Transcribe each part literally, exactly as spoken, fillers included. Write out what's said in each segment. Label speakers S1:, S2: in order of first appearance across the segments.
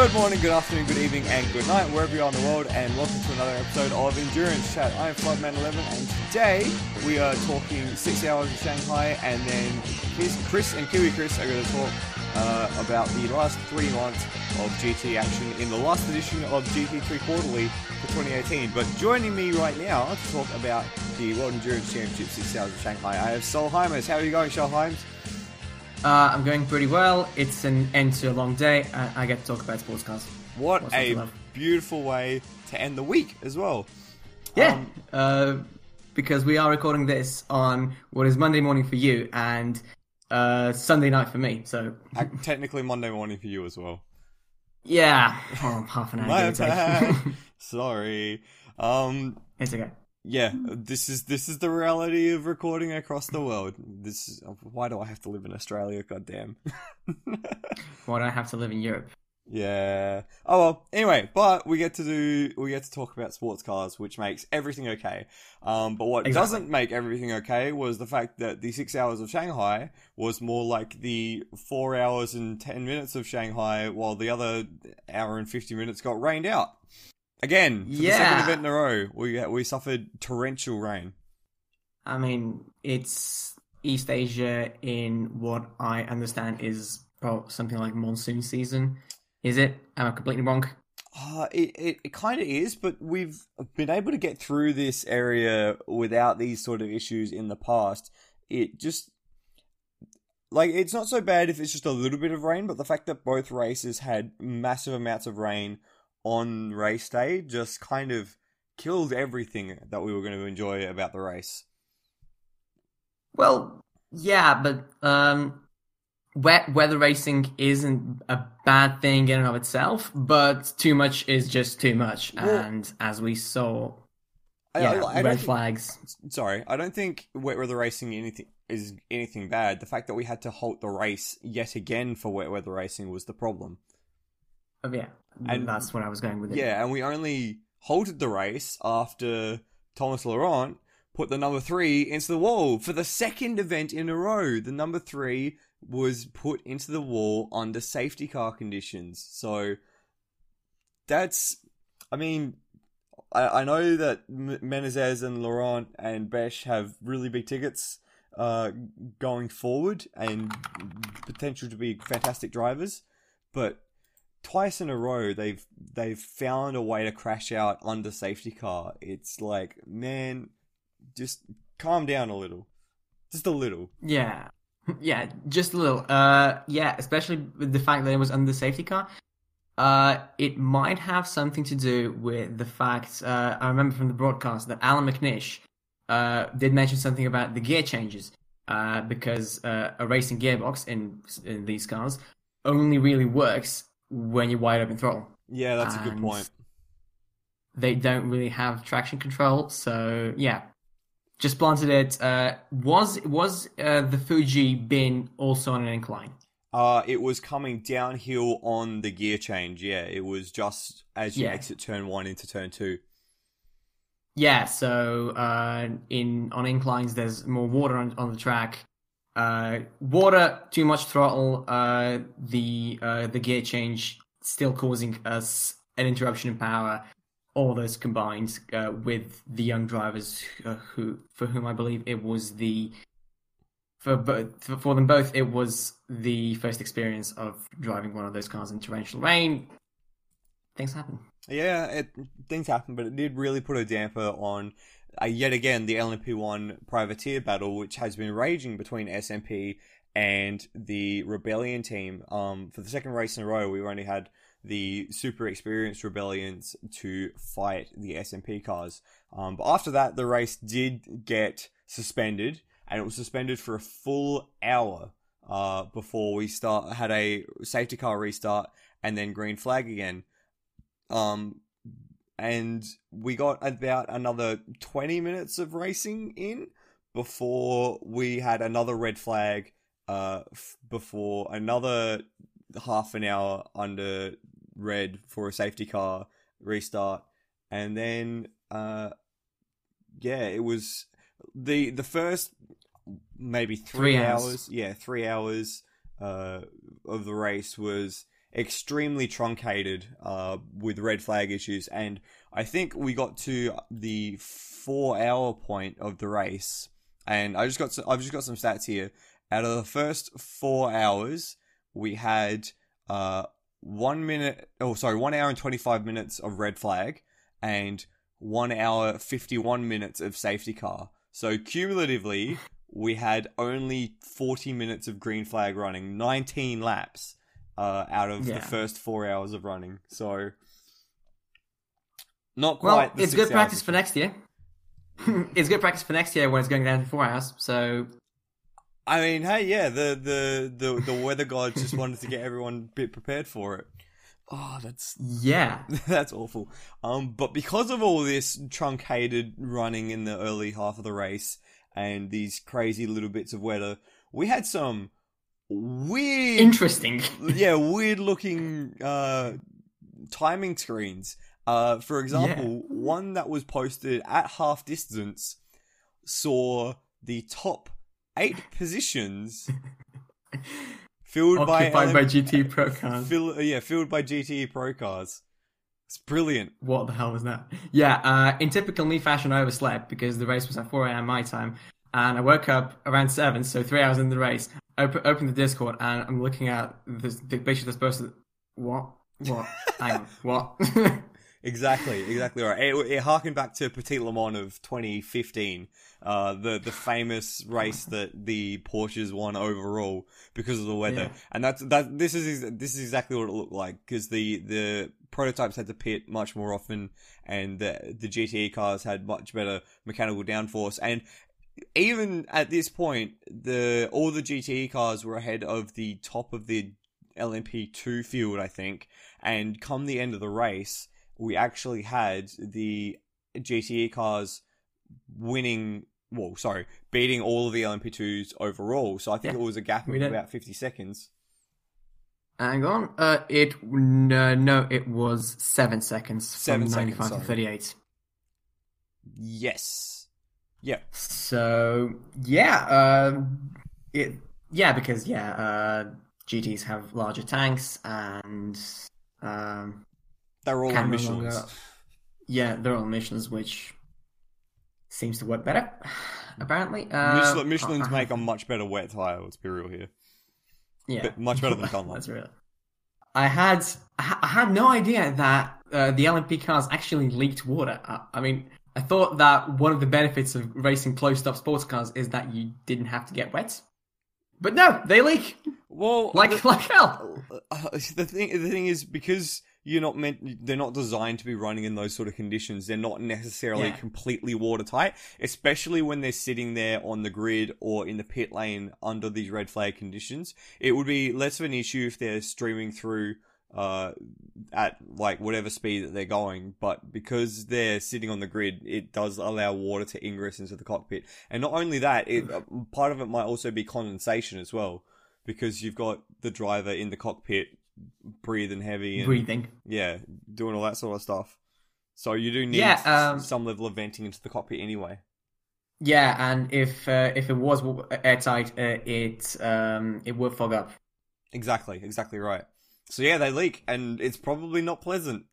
S1: Good morning, good afternoon, good evening, and good night, wherever you are in the world, and welcome to another episode of Endurance Chat. I'm Floodman eleven, and today we are talking six hours of Shanghai, and then Chris and Kiwi Chris are going to talk uh, about the last three months of G T action in the last edition of G T three Quarterly for twenty eighteen. But joining me right now to talk about the World Endurance Championship six hours of Shanghai, I have Sol Hymas. How are you going, Sol Hymas?
S2: Uh, I'm going pretty well. It's an end to a long day. I, I get to talk about sports cars.
S1: What What's a beautiful way to end the week as well.
S2: Yeah, um, uh, because we are recording this on what is Monday morning for you and uh, Sunday night for me. So
S1: technically Monday morning for you as well.
S2: Yeah, oh, half an hour.
S1: My bad. Sorry. Um,
S2: it's okay.
S1: Yeah, this is this is the reality of recording across the world. This is, why do I have to live in Australia? Goddamn.
S2: Why do I have to live in Europe?
S1: Yeah. Oh well. Anyway, but we get to do we get to talk about sports cars, which makes everything okay. Um, but what
S2: exactly.
S1: doesn't make everything okay was the fact that the six hours of Shanghai was more like the four hours and ten minutes of Shanghai, while the other hour and fifty minutes got rained out. Again, for
S2: yeah.
S1: the second event in a row, we we suffered torrential rain.
S2: I mean, it's East Asia in what I understand is well, something like monsoon season. Is it? Am I completely wrong?
S1: Uh, it it, it kind of is, but we've been able to get through this area without these sort of issues in the past. It just... Like, it's not so bad if it's just a little bit of rain, but the fact that both races had massive amounts of rain on race day just kind of killed everything that we were going to enjoy about the race.
S2: Well, yeah, but um, wet weather racing isn't a bad thing in and of itself, but too much is just too much. Well, and as we saw,
S1: I,
S2: yeah,
S1: I, I
S2: red
S1: think,
S2: flags.
S1: Sorry, I don't think wet weather racing anything is anything bad. The fact that we had to halt the race yet again for wet weather racing was the problem.
S2: Oh, yeah, and that's what I was going with it.
S1: Yeah, and we only halted the race after Thomas Laurent put the number three into the wall for the second event in a row. The number three was put into the wall under safety car conditions. So that's, I mean, I, I know that Menezes and Laurent and Besh have really big tickets uh, going forward and potential to be fantastic drivers, but twice in a row, they've they've found a way to crash out under safety car. It's like, man, just calm down a little, just a little.
S2: Yeah, yeah, just a little. Uh, yeah, especially with the fact that it was under safety car. Uh, it might have something to do with the fact. Uh, I remember from the broadcast that Alan McNish uh did mention something about the gear changes. Uh, because uh, a racing gearbox in in these cars only really works when you're wide open throttle.
S1: Yeah, that's
S2: and
S1: a good point.
S2: They don't really have traction control, so yeah, just planted it. Uh, was was uh, the Fuji bin also on an incline?
S1: Uh, it was coming downhill on the gear change. Yeah, it was just as you
S2: yeah.
S1: exit turn one into turn two.
S2: Yeah, so uh, in on inclines, there's more water on, on the track. Uh, water, too much throttle, uh, the uh, the gear change still causing us an interruption in power. All those combined uh, with the young drivers uh, who, for whom I believe it was the for both for them both, it was the first experience of driving one of those cars in torrential rain. Things happen.
S1: Yeah, it, things happen, but it did really put a damper on. Uh, yet again, the L M P one privateer battle, which has been raging between S M P and the Rebellion team. Um, for the second race in a row, we've only had the super experienced Rebellions to fight the S M P cars. Um, but after that, the race did get suspended, and it was suspended for a full hour uh, before we start had a safety car restart and then green flag again. Um, and we got about another twenty minutes of racing in before we had another red flag, uh, f- before another half an hour under red for a safety car restart. And then, uh, yeah, it was the, the first maybe three,
S2: three
S1: hours.
S2: hours.
S1: Yeah, three hours, uh, of the race was extremely truncated uh, with red flag issues, and I think we got to the four-hour point of the race, and I just got some, I've just got some stats here. Out of the first four hours, we had uh, one minute, oh sorry, one hour and twenty-five minutes of red flag, and one hour fifty-one minutes of safety car. So cumulatively, we had only forty minutes of green flag running, nineteen laps uh, out of yeah. the first four hours of running. So, not quite.
S2: Well,
S1: the
S2: it's
S1: six
S2: good practice
S1: hours.
S2: for next year. It's good practice for next year when it's going down to four hours. So,
S1: I mean, hey, yeah, the the the, the weather gods just wanted to get everyone a bit prepared for it. Oh, that's
S2: yeah,
S1: that's awful. Um, but because of all this truncated running in the early half of the race and these crazy little bits of weather, we had some weird,
S2: interesting,
S1: yeah, weird looking uh timing screens. Uh, for example,
S2: yeah.
S1: one that was posted at half distance saw the top eight positions. Filled
S2: Occupied
S1: by,
S2: by G T E Pro cars.
S1: Fill, yeah, filled by G T E Pro cars. It's brilliant.
S2: What the hell was that? Yeah, uh, in typical me fashion, I overslept because the race was at four a.m. my time. And I woke up around seven, so three hours into the race. Open, open the Discord, and I'm looking at this, the picture that's posted. What? What? Hang on. What?
S1: Exactly, exactly right. It, it harkened back to Petit Le Mans of twenty fifteen, uh, the the famous race that the Porsches won overall because of the weather, yeah. and that's that. This is this is exactly what it looked like because the the prototypes had to pit much more often, and the the G T E cars had much better mechanical downforce, and even at this point, the all the G T E cars were ahead of the top of the L M P two field, I think, and come the end of the race, we actually had the G T E cars winning, well, sorry, beating all of the L M P twos overall. So I think yeah, it was a gap of about fifty seconds.
S2: Hang on. Uh, it, no, no, it was seven seconds.
S1: Seven
S2: from
S1: seconds,
S2: ninety-five
S1: sorry.
S2: to thirty-eight.
S1: Yes. Yeah.
S2: So, yeah, uh, it, yeah, because, yeah, uh, G Ts have larger tanks and, um,
S1: they're all on Michelin's.
S2: Longer, yeah, they're all Michelin's, which seems to work better, apparently. Uh,
S1: Michelin, Michelin's uh, make a much better wet tire, let's be real here.
S2: Yeah.
S1: But much better than Dunlop.
S2: That's real. I had, I had no idea that uh, the L M P cars actually leaked water. I, I mean, I thought that one of the benefits of racing closed-up sports cars is that you didn't have to get wet. But no, they leak.
S1: Well,
S2: like
S1: the,
S2: like hell.
S1: Uh, the thing, the thing is, because you're not meant, they're not designed to be running in those sort of conditions. They're not necessarily
S2: yeah.
S1: completely watertight, especially when they're sitting there on the grid or in the pit lane under these red flag conditions. It would be less of an issue if they're streaming through uh at like whatever speed that they're going, but because they're sitting on the grid, it does allow water to ingress into the cockpit. And not only that, it uh, part of it might also be condensation as well, because you've got the driver in the cockpit breathing heavy and
S2: breathing
S1: yeah doing all that sort of stuff, so you do need
S2: yeah, um,
S1: some level of venting into the cockpit anyway.
S2: Yeah, and if uh, if it was airtight, uh, it um it would fog up.
S1: Exactly, exactly right. So yeah, they leak, and it's probably not pleasant.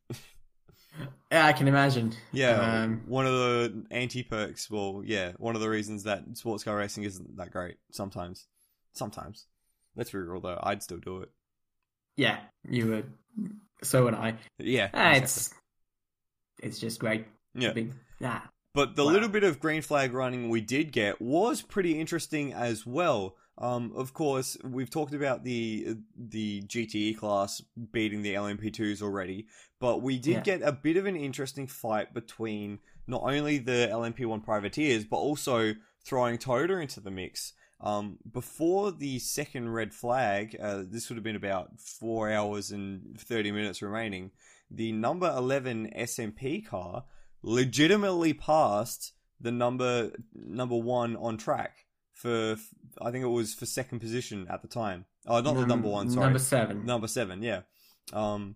S2: Yeah, I can imagine.
S1: Yeah,
S2: um,
S1: one of the anti-perks, well, yeah, one of the reasons that sports car racing isn't that great sometimes. Sometimes. Let's be real, though, I'd still do it.
S2: Yeah, you would. So would I.
S1: Yeah,
S2: uh,
S1: exactly.
S2: It's it's just great.
S1: Yeah.
S2: Big, nah.
S1: But the
S2: Wow.
S1: little bit of green flag running we did get was pretty interesting as well. Um, of course, we've talked about the the G T E class beating the L M P twos already, but we did
S2: Yeah.
S1: get a bit of an interesting fight between not only the L M P one privateers, but also throwing Toyota into the mix. Um, before the second red flag, uh, this would have been about four hours and thirty minutes remaining, the number eleven S M P car legitimately passed the number number one on track for, I think it was for second position at the time. Oh, not
S2: Num-
S1: the number one, sorry.
S2: Number seven.
S1: Number seven, yeah. Um,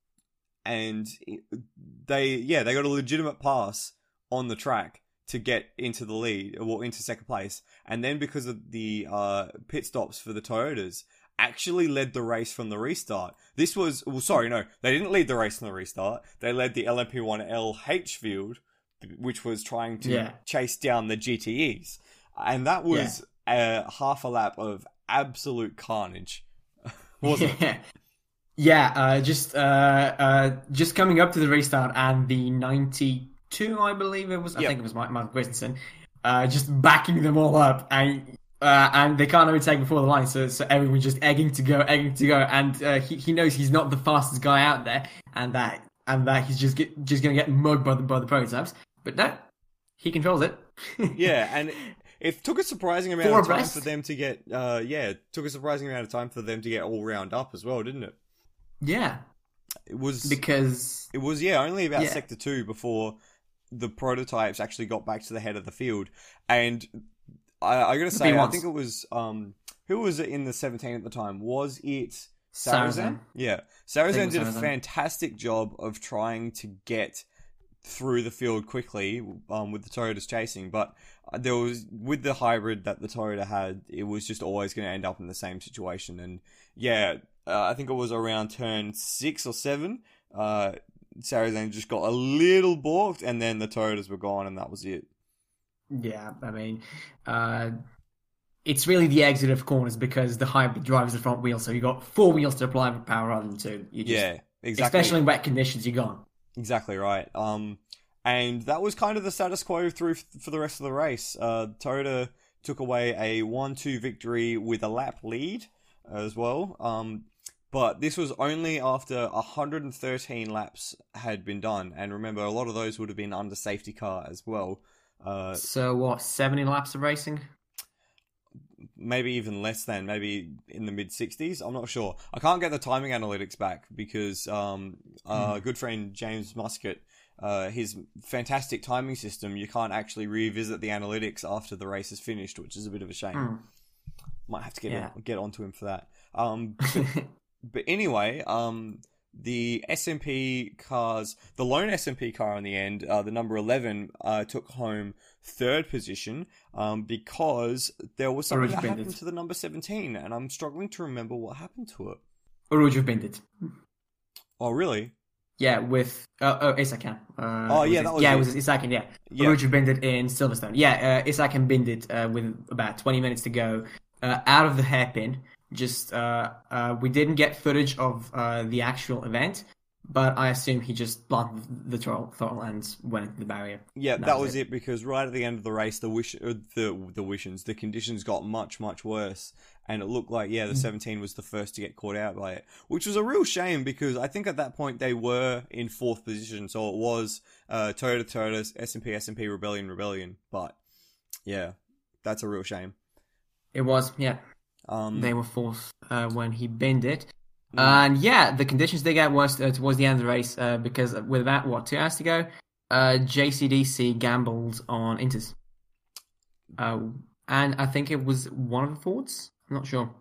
S1: and they, yeah, they got a legitimate pass on the track to get into the lead, or into second place. And then because of the uh, pit stops for the Toyotas, actually led the race from the restart. This was, well, sorry, no, they didn't lead the race from the restart. They led the L M P one L H field, which was trying to
S2: Yeah.
S1: chase down the G T Es. And that was a half a lap of absolute carnage, wasn't
S2: yeah.
S1: it?
S2: Yeah, uh, just uh, uh, just coming up to the restart and the ninety-two, I believe it was. I
S1: Yep.
S2: think it was Mike, Michael Christensen, uh, just backing them all up, and uh, and they can't overtake before the line, so so everyone's just egging to go, egging to go, and uh, he he knows he's not the fastest guy out there, and that and that he's just get, just gonna get mugged by the by the prototypes, but no, he controls it.
S1: Yeah, and it took a surprising amount
S2: Four
S1: of time
S2: abreast.
S1: for them to get, uh, yeah, it took a surprising amount of time for them to get all round up as well, didn't it?
S2: Yeah,
S1: It was
S2: because
S1: It was, yeah, only about
S2: Yeah.
S1: sector two before the prototypes actually got back to the head of the field. And I, I gotta say,
S2: Been
S1: I
S2: once.
S1: think it was, um, who was it in the seventeen at the time? Was it
S2: Sarazan.
S1: Sarazan? Yeah.
S2: think
S1: Sarazan
S2: it was
S1: did a
S2: Sarazan.
S1: fantastic job of trying to get through the field quickly, um, with the Toyotas chasing, but there was, with the hybrid that the Toyota had, it was just always going to end up in the same situation. And yeah, uh, I think it was around turn six or seven, uh, Sarazan just got a little balked, and then the Toyotas were gone, and that was it.
S2: Yeah, I mean, uh, it's really the exit of corners because the hybrid drives the front wheel, so you got four wheels to apply power rather than two. You just,
S1: Yeah, exactly.
S2: especially in wet conditions, you're gone.
S1: Exactly right. Um, and that was kind of the status quo through f- for the rest of the race. Uh, Toyota took away a one two victory with a lap lead as well. Um, but this was only after one hundred thirteen laps had been done. And remember, a lot of those would have been under safety car as well. Uh,
S2: So what, seventy laps of racing?
S1: maybe even less than, maybe in the mid sixties. I'm not sure. I can't get the timing analytics back because um, uh, good friend James Muscat, uh, his fantastic timing system, you can't actually revisit the analytics after the race is finished, which is a bit of a shame.
S2: Mm.
S1: Might have to get
S2: Yeah.
S1: get onto him for that. Um, but, but anyway, um, the S M P cars, the lone S M P car in the end, uh, the number eleven, uh, took home third position um, because there was something
S2: Rouge
S1: that happened
S2: Bandit.
S1: to the number seventeen, and I'm struggling to remember what happened to it.
S2: Rouge Bandit.
S1: Oh, really?
S2: Yeah, with uh, oh Isakan. Uh,
S1: Oh,
S2: was
S1: yeah,
S2: it-
S1: that was
S2: yeah,
S1: it.
S2: it was Isakan. Yeah,
S1: Yeah.
S2: Rouge Bandit in Silverstone. Yeah, uh, Isakan Bandit uh, with about twenty minutes to go, uh, out of the hairpin. Just uh, uh, we didn't get footage of uh, the actual event, but I assume he just planted the throttle, throttle and went into the barrier.
S1: Yeah, that,
S2: That
S1: was
S2: was
S1: it.
S2: it.
S1: because right at the end of the race, the wish, uh, the the wishes, the conditions got much much worse, and it looked like yeah, the seventeen was the first to get caught out by it, which was a real shame because I think at that point they were in fourth position, so it was uh, Toyota Toyota S and P S and P Rebellion Rebellion, but yeah, that's a real shame.
S2: It was, yeah.
S1: Um,
S2: They were fourth uh, when he binned it.
S1: Mm.
S2: And yeah, the conditions they got worse uh, towards the end of the race uh, because with about, what, two hours to go, uh, J C D C gambled on Inters. Uh, and I think it was one of the Fords? I'm not sure.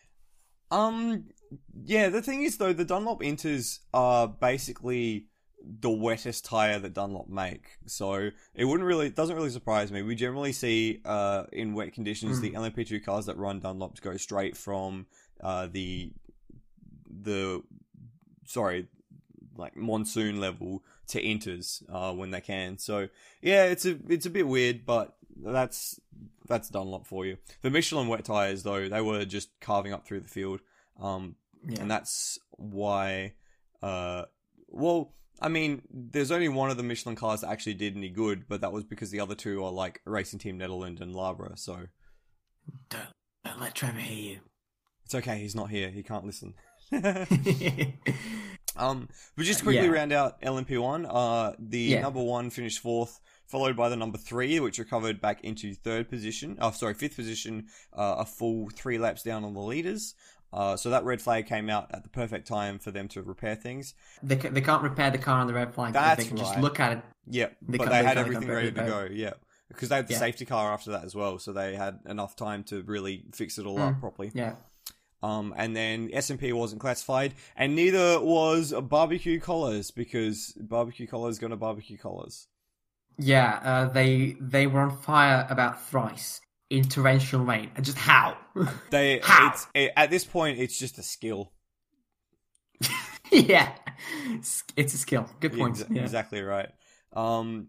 S1: Um, yeah, the thing is though, the Dunlop Inters are basically the wettest tire that Dunlop make, so it wouldn't really, it doesn't really surprise me. We generally see, uh, in wet conditions,
S2: Mm.
S1: the L M P two cars that run Dunlops go straight from, uh, the, the, sorry, like monsoon level to Inters, uh, when they can. So yeah, it's a, it's a bit weird, but that's, that's Dunlop for you. The Michelin wet tires though, they were just carving up through the field. Um,
S2: Yeah.
S1: and that's why, uh, well, I mean, there's only one of the Michelin cars that actually did any good, but that was because the other two are like Racing Team Netherlands and Labra, so
S2: Don't, don't let Trevor hear
S1: it's okay, he's not here, he can't listen.
S2: you.
S1: um, but just to quickly
S2: Yeah.
S1: round out L M P one, uh, the
S2: Yeah.
S1: number one finished fourth, followed by the number three, which recovered back into third position, oh, sorry, fifth position, uh, a full three laps down on the leaders. Uh, so that red flag came out at the perfect time for them to repair things.
S2: They, ca- they can't repair the car on the red flag. but
S1: That's
S2: they can just
S1: right.
S2: look at it.
S1: Yeah,
S2: They
S1: but
S2: can't-
S1: they
S2: they
S1: had
S2: can't
S1: everything
S2: compare-
S1: ready to
S2: repair
S1: go. Yeah, because they had the
S2: Yeah.
S1: safety car after that as well, so they had enough time to really fix it all
S2: Mm.
S1: up properly.
S2: Yeah.
S1: Um, and then S and P wasn't classified, and neither was Barbecue Collars because Barbecue Collars gonna barbecue collars.
S2: Yeah, uh, they they were on fire about thrice in torrential rain. Just how?
S1: They
S2: How?
S1: it's it, at this point it's just a skill.
S2: Yeah, it's a skill. Good point.
S1: Ex-
S2: yeah.
S1: Exactly right. Um,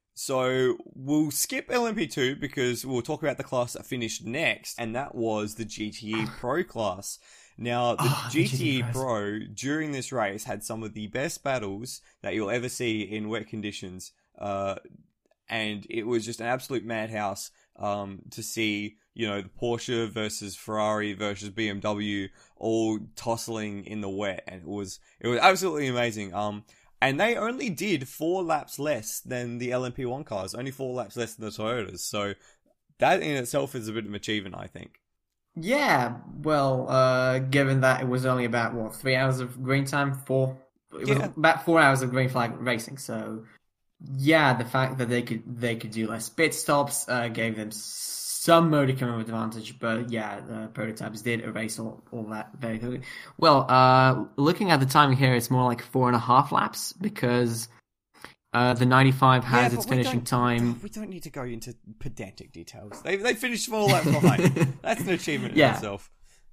S1: so we'll skip L M P two because we'll talk about the class that finished next, and that was the G T E Pro class. Now, the
S2: Oh, the
S1: G T E
S2: G T E
S1: Pro during this race had some of the best battles that you'll ever see in wet conditions, uh, and it was just an absolute madhouse um, to see, you know, the Porsche versus Ferrari versus B M W all tussling in the wet, and it was it was absolutely amazing. Um, and they only did four laps less than the L M P one cars, only four laps less than the Toyotas. So that in itself is a bit of an achievement, I think.
S2: Yeah, well, uh, given that it was only about what three hours of green time, four, it was
S1: Yeah.
S2: about four hours of green flag racing. So, yeah, the fact that they could they could do less pit stops uh, gave them some modicum of advantage. But yeah, the prototypes did erase all, all that very quickly. Well, uh, looking at the timing here, it's more like four and a half laps because uh, the ninety-five has
S1: Yeah,
S2: its
S1: but we
S2: finishing
S1: don't-
S2: time.
S1: We don't need to go into pedantic details. They they finished four laps behind. That's an achievement
S2: Yeah.
S1: in itself.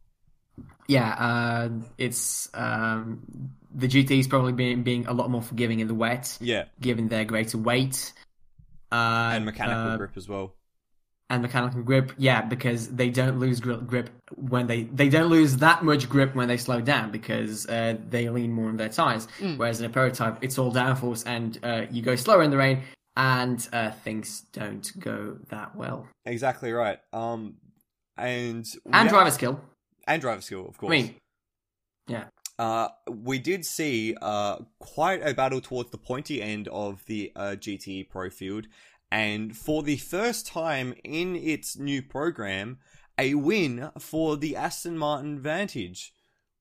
S2: Yeah, uh, it's um, the G T is probably being being a lot more forgiving in the wet,
S1: Yeah,
S2: given their greater weight uh,
S1: and mechanical
S2: uh,
S1: grip as well.
S2: and mechanical grip. Yeah, because they don't lose gri- grip when they they don't lose that much grip when they slow down because uh, they lean more on their tires.
S1: Mm.
S2: Whereas in a prototype, it's all downforce, and uh, you go slower in the rain, and uh, things don't go that well.
S1: Exactly right. Um, and
S2: And
S1: yeah,
S2: driver skill.
S1: and driver skill, of
S2: I
S1: course.
S2: mean, yeah.
S1: Uh, we did see uh, quite a battle towards the pointy end of the uh, G T E Pro field, and for the first time in its new program, a win for the Aston Martin Vantage.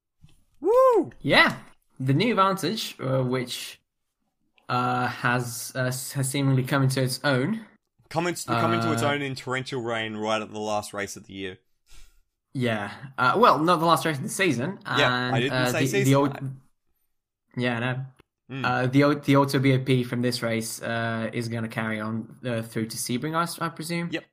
S1: Woo!
S2: Yeah, the new Vantage, uh, which uh, has uh, has seemingly come into its own.
S1: Coming, coming to its
S2: Uh,
S1: own in torrential rain right at the last race of the year.
S2: Yeah, uh, well, not the last race of the season.
S1: Yeah,
S2: and,
S1: I didn't
S2: uh,
S1: say
S2: the,
S1: season.
S2: The old, yeah, no.
S1: Mm.
S2: Uh, the au- the auto B O P from this race uh, is going to carry on uh, through to Sebring, I, I presume.
S1: Yep.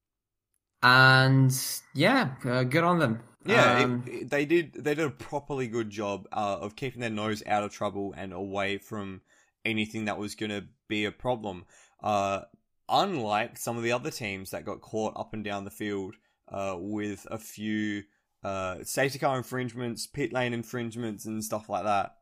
S2: And yeah, uh, good on them.
S1: Yeah, it-
S2: Um,
S1: it- they did. They did a properly good job uh, of keeping their nose out of trouble and away from anything that was going to be a problem. Uh, unlike some of the other teams that got caught up and down the field uh, with a few uh, safety car infringements, pit lane infringements, and stuff like that.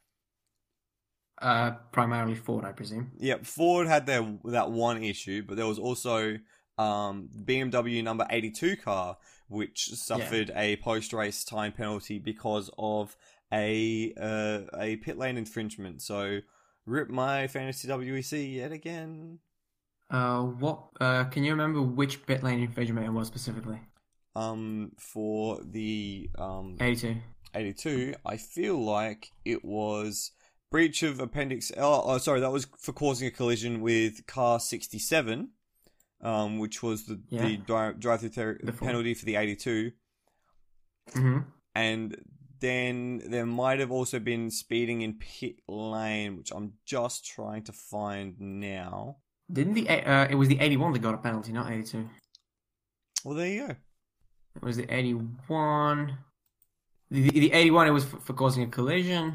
S2: uh, primarily Ford, I presume.
S1: Yep, Ford had their that one issue, but there was also um, B M W number eighty-two car, which suffered a post-race time penalty because of a uh, a pit lane infringement. So, rip my fantasy W E C yet again.
S2: Uh, what? Uh, can you remember which pit lane infringement it was specifically?
S1: Um, for the um
S2: eighty-two.
S1: eighty-two, I feel like it was breach of appendix. Oh, oh, sorry, that was for causing a collision with car sixty-seven. Um, which was the,
S2: Yeah.
S1: the dri- drive-through ter-
S2: Before.
S1: penalty for the eighty-two.
S2: Mm-hmm.
S1: And then there might have also been speeding in pit lane, which I'm just trying to find now.
S2: Didn't the uh, it was the eighty-one that got a penalty, not eighty-two.
S1: Well, there you go.
S2: It was the eighty-one. The, the eighty-one, it was for, for causing a collision,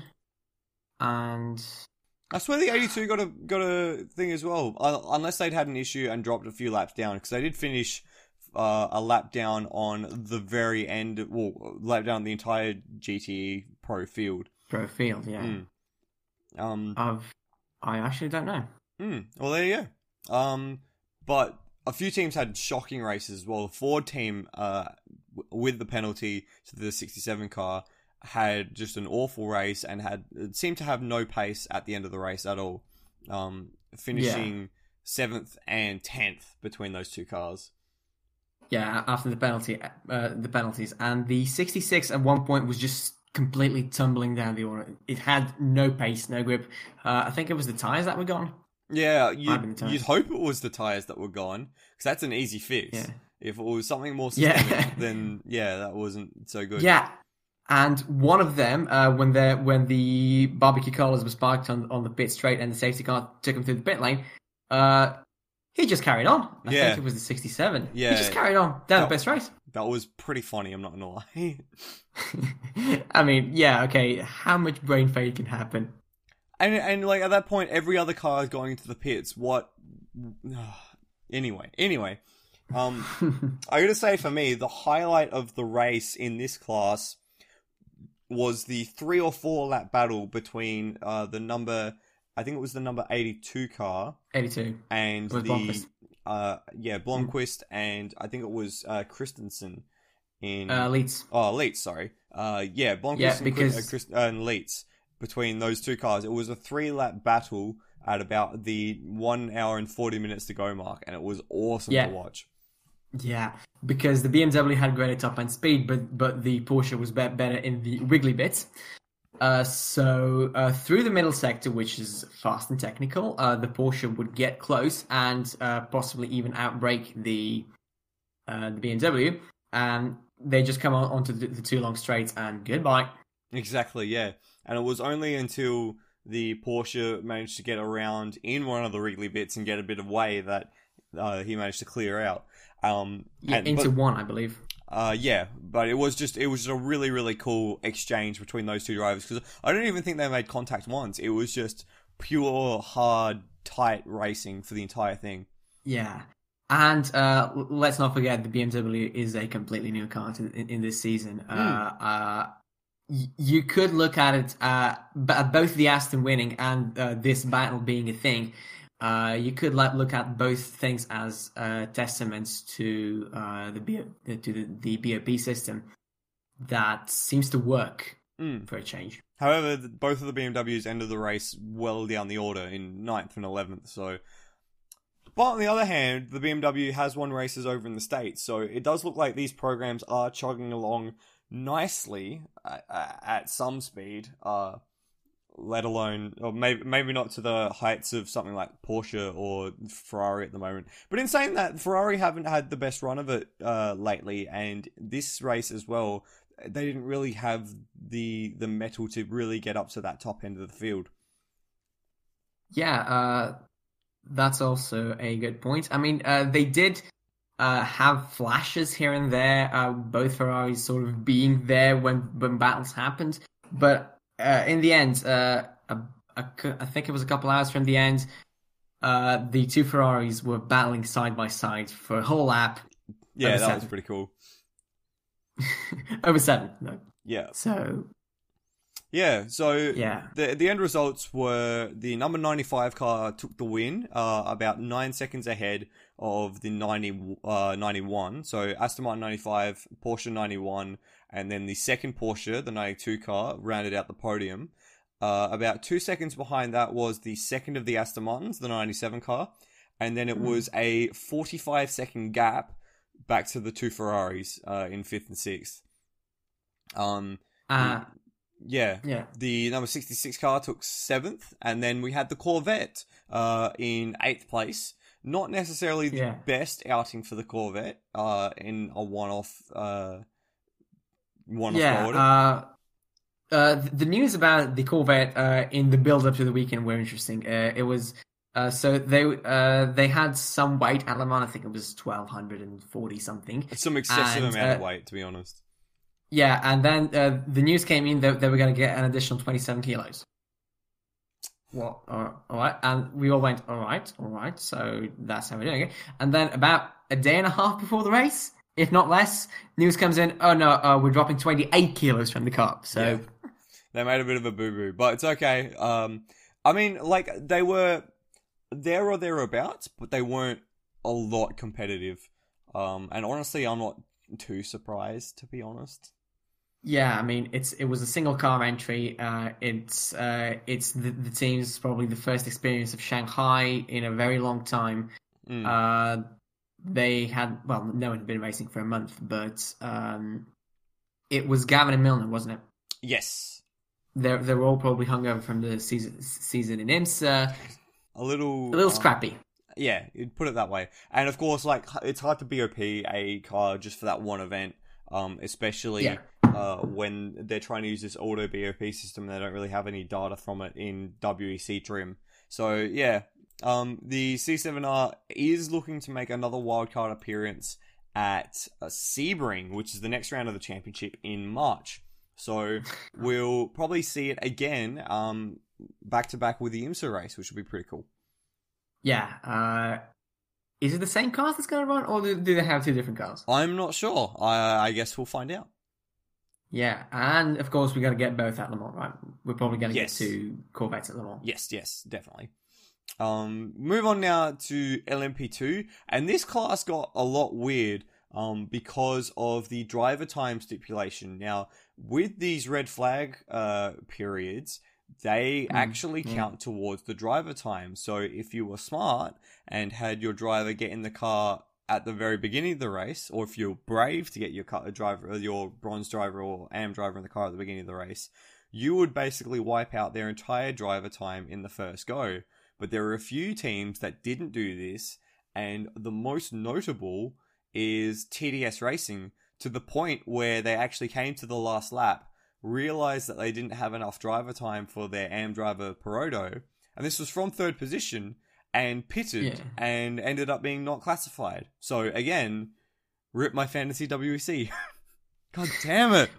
S2: and
S1: I swear the eighty-two got a got a thing as well, uh, unless they'd had an issue and dropped a few laps down, because they did finish uh, a lap down on the very end, well, lap down the entire G T E Pro field.
S2: pro field, yeah.
S1: Mm. Um,
S2: Of I actually don't know.
S1: mm, well, there you go. Um, but a few teams had shocking races. Well, the Ford team, uh, w- with the penalty to the sixty-seven car, had just an awful race and had it seemed to have no pace at the end of the race at all, um, finishing seventh and tenth between those two cars.
S2: Yeah, after the penalty, uh, the penalties, and the sixty-six at one point was just completely tumbling down the order. It had no pace, no grip. Uh, I think it was the tires that were gone.
S1: Yeah,
S2: Might have
S1: you'd,
S2: been the tyres.
S1: you'd hope it was the tires that were gone, because that's an easy fix.
S2: Yeah.
S1: If it was something more
S2: Yeah.
S1: systemic, then yeah, that wasn't so good.
S2: Yeah, and one of them, uh, when the when the barbecue collars was parked on on the pit straight and the safety car took him through the pit lane, uh, he just carried on. I
S1: Yeah.
S2: think it was the sixty-seven.
S1: Yeah.
S2: He just carried on down
S1: That-
S2: the best race.
S1: That was pretty funny, I'm not gonna lie.
S2: I mean, yeah, okay. How much brain fade can happen?
S1: And, and like, at that point, every other car is going into the pits. What? Anyway, anyway. Um, I gotta say, for me, the highlight of the race in this class was the three or four lap battle between uh, the number, I think it was the number eighty-two car,
S2: eighty-two.
S1: and
S2: With
S1: the
S2: Blomqvist.
S1: uh, yeah Blomqvist, and I think it was uh, Christensen in
S2: Uh, Leeds.
S1: oh Leitz, sorry, uh, yeah Blomqvist
S2: Yeah,
S1: and,
S2: because-
S1: Chris, uh, Chris, uh, and Leitz. Between those two cars, it was a three lap battle at about the one hour and forty minutes to go mark, and it was awesome
S2: Yeah.
S1: to watch.
S2: Yeah, because the B M W had greater top end speed, but but the Porsche was be- better in the wiggly bits. Uh, so uh, through the middle sector, which is fast and technical, uh, the Porsche would get close and uh, possibly even outbrake the uh, the B M W, and they just come on onto the, the two long straights and goodbye.
S1: Exactly, yeah. And it was only until the Porsche managed to get around in one of the wriggly bits and get a bit of way that uh, he managed to clear out. Um,
S2: Yeah,
S1: and,
S2: into
S1: but,
S2: one, I believe.
S1: uh, yeah, but it was just it was just a really really cool exchange between those two drivers, because I don't even think they made contact once. It was just pure hard tight racing for the entire thing.
S2: Yeah. And uh, l- let's not forget the B M W is a completely new car in, in, in this season. Uh, uh, y- you could look at it, uh, b- at both the Aston winning and uh, this battle being a thing. Uh, you could like, look at both things as uh, testaments to uh, the B- to the, the B O P system that seems to work
S1: Mm.
S2: for a change.
S1: However, th- both of the B M Ws ended the race well down the order in ninth and eleventh, so... But on the other hand, the B M W has won races over in the States, so it does look like these programs are chugging along nicely at, at some speed, uh, let alone, or maybe, maybe not to the heights of something like Porsche or Ferrari at the moment. But in saying that, Ferrari haven't had the best run of it uh, lately, and this race as well, they didn't really have the the metal to really get up to that top end of the field.
S2: Yeah, uh, that's also a good point. I mean, uh, they did uh, have flashes here and there, uh, both Ferraris sort of being there when, when battles happened. But uh, in the end, uh, a, a, I think it was a couple hours from the end, uh, the two Ferraris were battling side by side for a whole lap.
S1: Yeah,
S2: Over
S1: that
S2: seven.
S1: was pretty cool.
S2: Over seven, no.
S1: Yeah.
S2: So,
S1: Yeah, so
S2: yeah.
S1: the the end results were the number ninety-five car took the win, uh, about nine seconds ahead of the ninety, uh, ninety-one. So Aston Martin ninety-five, Porsche ninety-one, and then the second Porsche, the ninety-two car, rounded out the podium. Uh, about two seconds behind that was the second of the Aston Martins, the ninety-seven car, and then it
S2: Mm.
S1: was a forty-five second gap back to the two Ferraris uh, in fifth and sixth. Um,
S2: Uh,
S1: yeah,
S2: yeah.
S1: the number sixty-six car took seventh, and then we had the Corvette uh, in eighth place. Not necessarily the
S2: Yeah.
S1: best outing for the Corvette uh, in a one-off uh, one-off
S2: Yeah,
S1: order.
S2: uh, uh, the news about the Corvette uh, in the build-up to the weekend were interesting. Uh, it was uh, so they uh, they had some weight at Le Mans. I think it was twelve forty something.
S1: It's some excessive
S2: and,
S1: amount of
S2: uh,
S1: weight, to be honest.
S2: Yeah, and then uh, the news came in that they were going to get an additional twenty-seven kilos. Well, all right, and we all went, all right, all right. So that's how we're doing it. And then about a day and a half before the race, if not less, news comes in. Oh no, uh, we're dropping twenty-eight kilos from the car. So.
S1: Yeah. They made a bit of a boo-boo, but it's okay. Um, I mean, like, they were there or thereabouts, but they weren't a lot competitive. Um, and honestly, I'm not too surprised, to be honest.
S2: Yeah, I mean it's it was a single car entry. Uh, it's uh, it's the, the team's probably the first experience of Shanghai in a very long time.
S1: Mm.
S2: Uh, they had well, no one had been racing for a month, but um, it was Gavin and Milner, wasn't it?
S1: Yes.
S2: They they were all probably hungover from the season season in IMSA.
S1: A little...
S2: A little
S1: um,
S2: scrappy.
S1: Yeah, you'd put it that way. And of course, like, it's hard to B O P a car just for that one event, um, especially
S2: Yeah.
S1: uh, when they're trying to use this auto B O P system and they don't really have any data from it in W E C trim. So, yeah, Um, the C seven R is looking to make another wildcard appearance at uh, Sebring, which is the next round of the championship in March. So we'll probably see it again, um, back to back with the IMSA race, which will be pretty cool.
S2: Yeah. Uh, is it the same cars that's going to run, or do, do they have two different cars?
S1: I'm not sure. I, I guess we'll find out.
S2: Yeah, and of course we got to get both at Le Mans, right? We're probably going to
S1: Yes.
S2: get two Corvettes at Le Mans.
S1: Yes, yes, definitely. Um, move on now to L M P two, and this class got a lot weird um, because of the driver time stipulation. Now, with these red flag uh, periods, they mm, actually yeah. count towards the driver time. So if you were smart and had your driver get in the car at the very beginning of the race, or if you're brave to get your car, driver, your bronze driver or A M driver in the car at the beginning of the race, you would basically wipe out their entire driver time in the first go. But there are a few teams that didn't do this, and the most notable is T D S Racing, to the point where they actually came to the last lap, realized that they didn't have enough driver time for their A M driver Perodo, and this was from third position, and pitted, yeah. and ended up being not classified. So again, rip my fantasy W E C. God damn it.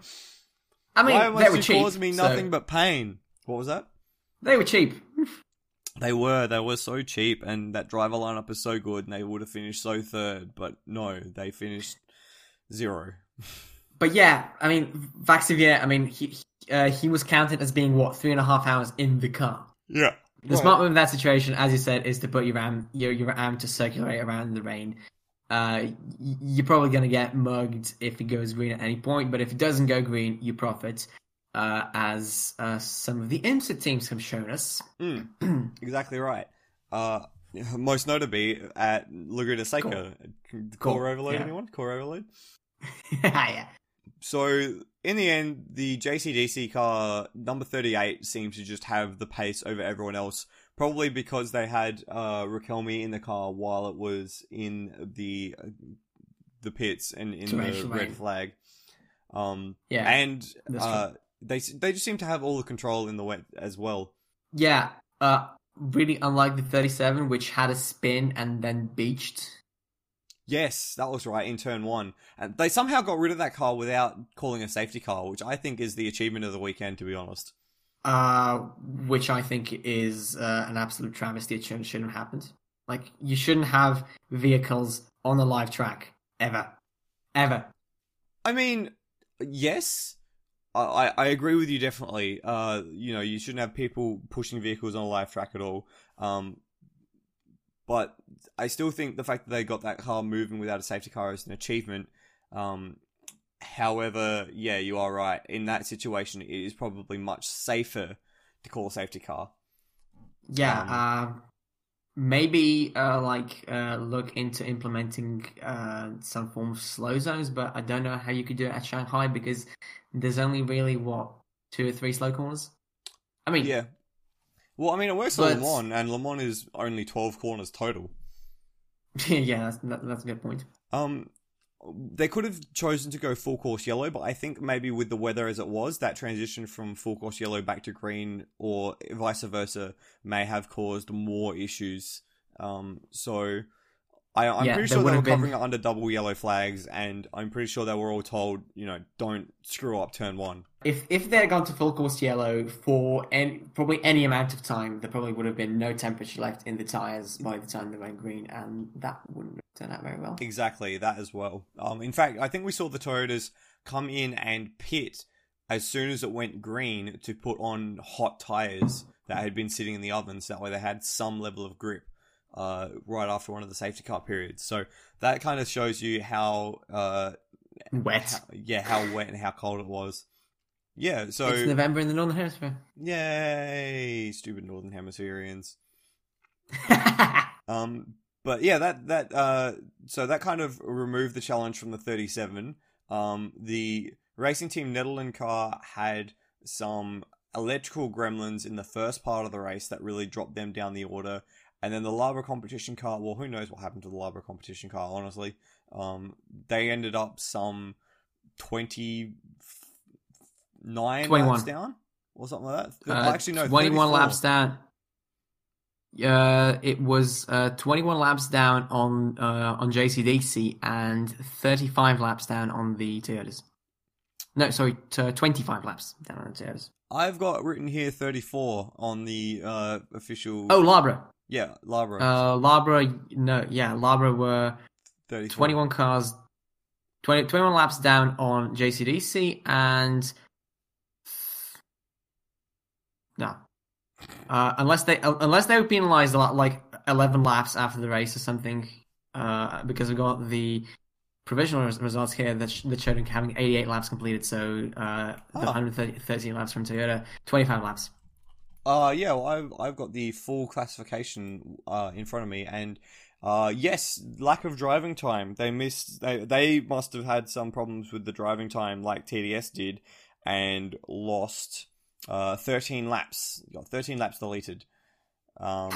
S2: I mean,
S1: Why
S2: they were
S1: you
S2: cheap.
S1: Cause me nothing
S2: so...
S1: but pain. What was that?
S2: They were cheap.
S1: They were. They were so cheap, and that driver lineup is so good, and they would have finished so third, but no, they finished zero.
S2: But yeah, I mean, Vaxivier, I mean, he uh, he was counted as being, what, three and a half hours in the car.
S1: Yeah.
S2: The right. smart move in that situation, as you said, is to put your RAM, your, your RAM to circulate around the rain. Uh, you're probably going to get mugged if it goes green at any point, but if it doesn't go green, you profit. Uh, as uh, some of the IMSA teams have shown us.
S1: Mm, exactly right. Uh, most notably at Laguna Seca.
S2: Core,
S1: Core overload,
S2: yeah.
S1: anyone? Core overload?
S2: Yeah.
S1: So, in the end, the J C D C car, number thirty-eight, seemed to just have the pace over everyone else. Probably because they had uh, Raquelme in the car while it was in the uh, the pits and in the red flag. Um,
S2: yeah.
S1: And uh, they they just seem to have all the control in the wet as well.
S2: Yeah. Uh, really unlike the thirty-seven, which had a spin and then beached.
S1: Yes, that was right, in turn one. And they somehow got rid of that car without calling a safety car, which I think is the achievement of the weekend, to be honest.
S2: Uh, which I think is uh, an absolute travesty. It shouldn't, shouldn't have happened. Like, you shouldn't have vehicles on a live track. Ever. Ever.
S1: I mean, yes, I, I agree with you definitely. Uh, you know, you shouldn't have people pushing vehicles on a live track at all. Um, but I still think the fact that they got that car moving without a safety car is an achievement. Um, however, yeah, you are right. In that situation, it is probably much safer to call a safety car.
S2: Yeah,
S1: um,
S2: uh, maybe uh, like uh, look into implementing uh, some form of slow zones, but I don't know how you could do it at Shanghai because there's only really, what, two or three slow corners? I mean...
S1: Yeah. Well, I mean, it works
S2: but...
S1: at Le Mans, and Le Mans is only twelve corners total.
S2: Yeah, that's, that, that's a good point.
S1: Um, they could have chosen to go full course yellow, but I think maybe with the weather as it was, that transition from full course yellow back to green, or vice versa, may have caused more issues. Um, so I, I'm
S2: yeah,
S1: pretty sure they were
S2: been...
S1: covering it under double yellow flags, and I'm pretty sure they were all told, you know, don't screw up turn one.
S2: If if they had gone to full course yellow for any, probably any amount of time, there probably would have been no temperature left in the tyres by the time they went green, and that wouldn't have turned out very well.
S1: Exactly, that as well. Um, in fact, I think we saw the Toyotas come in and pit as soon as it went green to put on hot tyres that had been sitting in the ovens. That way they had some level of grip uh, right after one of the safety car periods. So that kind of shows you how... Uh,
S2: wet.
S1: How, yeah, how wet and how cold it was. Yeah, so...
S2: It's November in the Northern Hemisphere.
S1: Yay! Stupid Northern Hemispherians. um, but yeah, that, that, uh, so that kind of removed the challenge from the thirty-seven. Um, the Racing Team Netherlands car had some electrical gremlins in the first part of the race that really dropped them down the order. And then the Labra competition car, well, who knows what happened to the Labra competition car, honestly. Um, they ended up some twenty... Nine
S2: twenty-one
S1: laps down, or something like that.
S2: Uh, Actually, no, twenty-one thirty-four laps down. Uh, it was uh, twenty-one laps down on uh, on J C D C and thirty-five laps down on the Toyotas. No, sorry, t- twenty-five laps down on the Toyotas.
S1: I've got written here thirty-four on the uh, official.
S2: Oh, Labra.
S1: Yeah, Labra.
S2: Uh, Labra, no, yeah, Labra were
S1: thirty-four.
S2: twenty-one cars, twenty, twenty-one laps down on J C D C and no. Uh, unless they unless they were penalised a lot, like eleven laps after the race or something, uh, because we got the provisional res- results here that, sh- that showed him having eighty-eight laps completed, so uh, the
S1: Oh.
S2: one hundred thirteen laps from Toyota, twenty-five laps.
S1: Uh, yeah, well, I've, I've got the full classification uh, in front of me, and uh, yes, lack of driving time. They missed. They they must have had some problems with the driving time, like T D S did, and lost uh, thirteen laps. Got thirteen laps deleted. Um,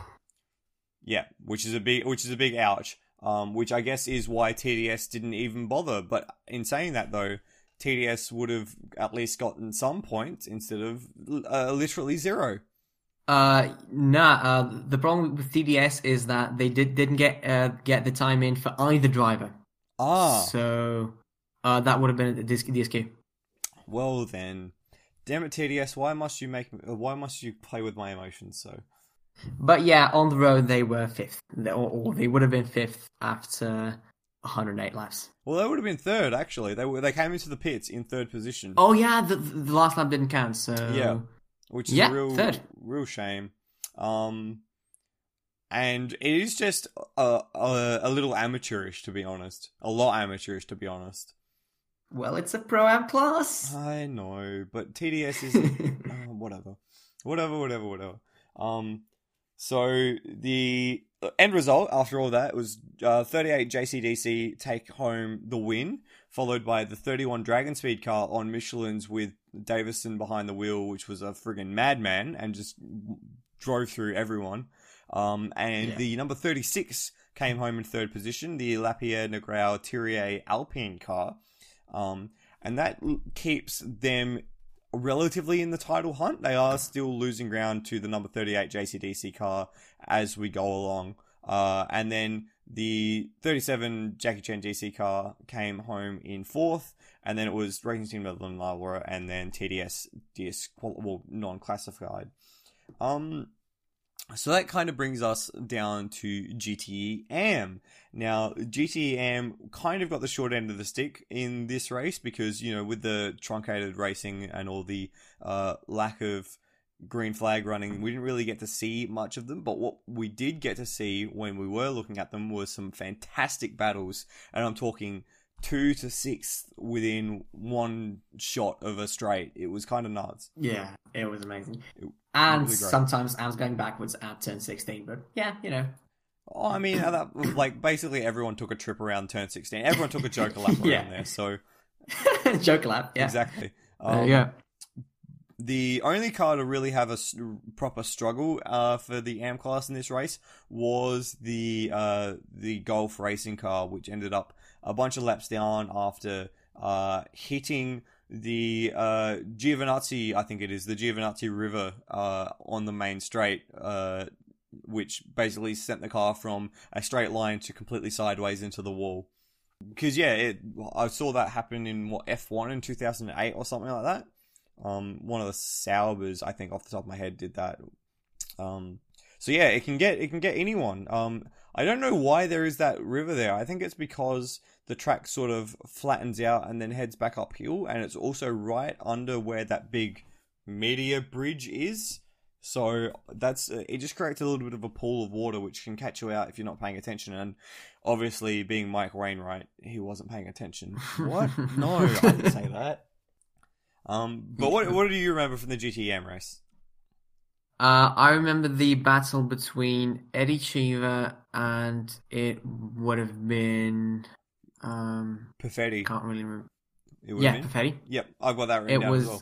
S1: yeah, which is a big which is a big ouch. Um, which I guess is why T D S didn't even bother. But in saying that, though, T D S would have at least gotten some points instead of uh, literally zero.
S2: Uh, nah. Uh, the problem with T D S is that they did didn't get uh, get the time in for either driver.
S1: Ah,
S2: So, uh, that would have been a D S Q.
S1: well then, damn it, T D S, why must you make? Why must you play with my emotions? So,
S2: But yeah, on the road they were fifth, or, or they would have been fifth after one hundred eight laps.
S1: well, they would have been third actually. They were they came into the pits in third position.
S2: Oh yeah, the the last lap didn't count. So
S1: Yeah. Which is
S2: Yeah,
S1: a real,
S2: third.
S1: real shame. Um, and it is just a, a a little amateurish, to be honest. A lot amateurish, to be honest.
S2: well, it's a pro-am class.
S1: I know, but T D S is uh, whatever, whatever, whatever, whatever. Um, so the end result after all that was uh, thirty-eight J C D C take home the win, followed by the thirty-one Dragon Speed car on Michelin's with Davison behind the wheel, which was a friggin' madman and just drove through everyone. Um, and
S2: Yeah.
S1: the number thirty-six came home in third position, the Lapierre Negrao Thierry Alpine car. Um, and that l- keeps them relatively in the title hunt. They are still losing ground to the number thirty-eight J C D C car as we go along. Uh, and then the thirty-seven Jackie Chan D C car came home in fourth. And then it was Racing Team Netherlands Laura and then T D S disqual- well, non-classified. Um, so that kind of brings us down to G T E A M. Now, G T E A M kind of got the short end of the stick in this race because, you know, with the truncated racing and all the uh, lack of green flag running, we didn't really get to see much of them. But what we did get to see when we were looking at them was some fantastic battles. And I'm talking two to sixth within one shot of a straight. It was kind of nuts.
S2: Yeah, it was amazing.
S1: It-
S2: And
S1: really great.
S2: sometimes I was going backwards at turn sixteen, but yeah, you know.
S1: Oh, I mean, that, like, basically everyone took a trip around turn sixteen. Everyone took a joker lap around
S2: Yeah.
S1: there, so...
S2: Joke lap, yeah.
S1: Exactly.
S2: There
S1: Um,
S2: you go.
S1: The only car to really have a s- proper struggle uh, for the A M class in this race was the uh, the Golf racing car, which ended up a bunch of laps down after uh, hitting the uh, Giovinazzi, I think it is, the Giovinazzi River uh, on the main straight, uh, which basically sent the car from a straight line to completely sideways into the wall. Because, yeah, it, I saw that happen in, what, F one in two thousand eight or something like that. Um, one of the Saubers, I think, off the top of my head, did that. Um, so yeah, it can get it can get anyone. Um, I don't know why there is that river there. I think it's because the track sort of flattens out and then heads back uphill, and it's also right under where that big media bridge is. So that's uh, it. Just creates a little bit of a pool of water which can catch you out if you're not paying attention. And obviously, being Mike Wainwright, he wasn't paying attention. What? No, I didn't say that. Um, but what what do you remember from the G T E M race?
S2: Uh, I remember the battle between Eddie Cheever and it would have been... Um,
S1: Perfetti.
S2: can't really remember.
S1: It would
S2: Yeah,
S1: have been?
S2: Perfetti.
S1: Yep, I've got that written
S2: It
S1: down
S2: was...
S1: as well.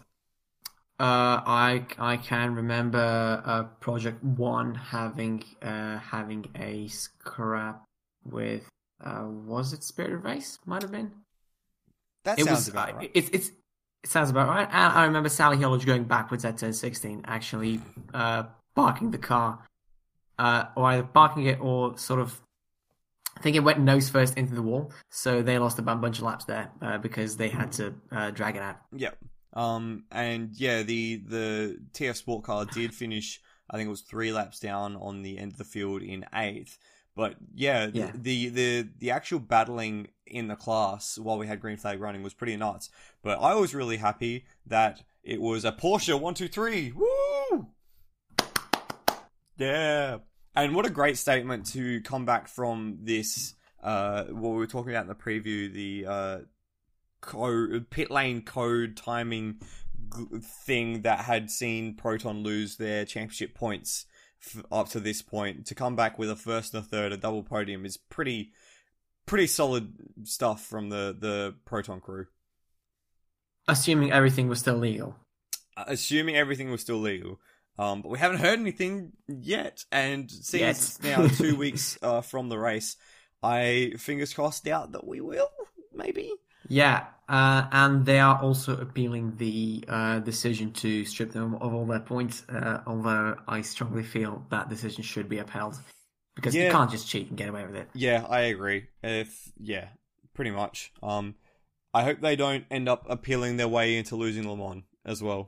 S2: Uh, I I can remember uh, Project One having uh, having a scrap with uh, was it Spirit Race? Might have been.
S1: That
S2: It
S1: sounds
S2: was.
S1: about
S2: uh,
S1: right.
S2: It's it's it sounds about right. And I remember Sally Hillage going backwards at turn sixteen, actually uh, parking the car uh, or either parking it or sort of. I think it went nose first into the wall, so they lost a bunch of laps there uh, because they had to uh, drag it out.
S1: Yeah. Um, and yeah, the the T F Sport car did finish. I think it was three laps down on the end of the field in eighth. But yeah, the,
S2: Yeah.
S1: the the the actual battling in the class while we had green flag running was pretty nuts. But I was really happy that it was a Porsche one two three. Woo! Yeah. And what a great statement to come back from this. Uh, what we were talking about in the preview, the uh, code, pit lane code timing g- thing that had seen Proton lose their championship points f- up to this point. To come back with a first and a third, a double podium, is pretty, pretty solid stuff from the the Proton crew.
S2: Assuming everything was still legal.
S1: Assuming everything was still legal. Um, but we haven't heard anything yet, and since
S2: Yet.
S1: it's now two weeks uh, from the race, I fingers crossed doubt that we will, maybe.
S2: Yeah, uh, and they are also appealing the uh, decision to strip them of all their points, uh, although I strongly feel that decision should be upheld, because
S1: Yeah.
S2: you can't just cheat and get away with it.
S1: Yeah, I agree. If yeah, pretty much. Um, I hope they don't end up appealing their way into losing Le Mans as well.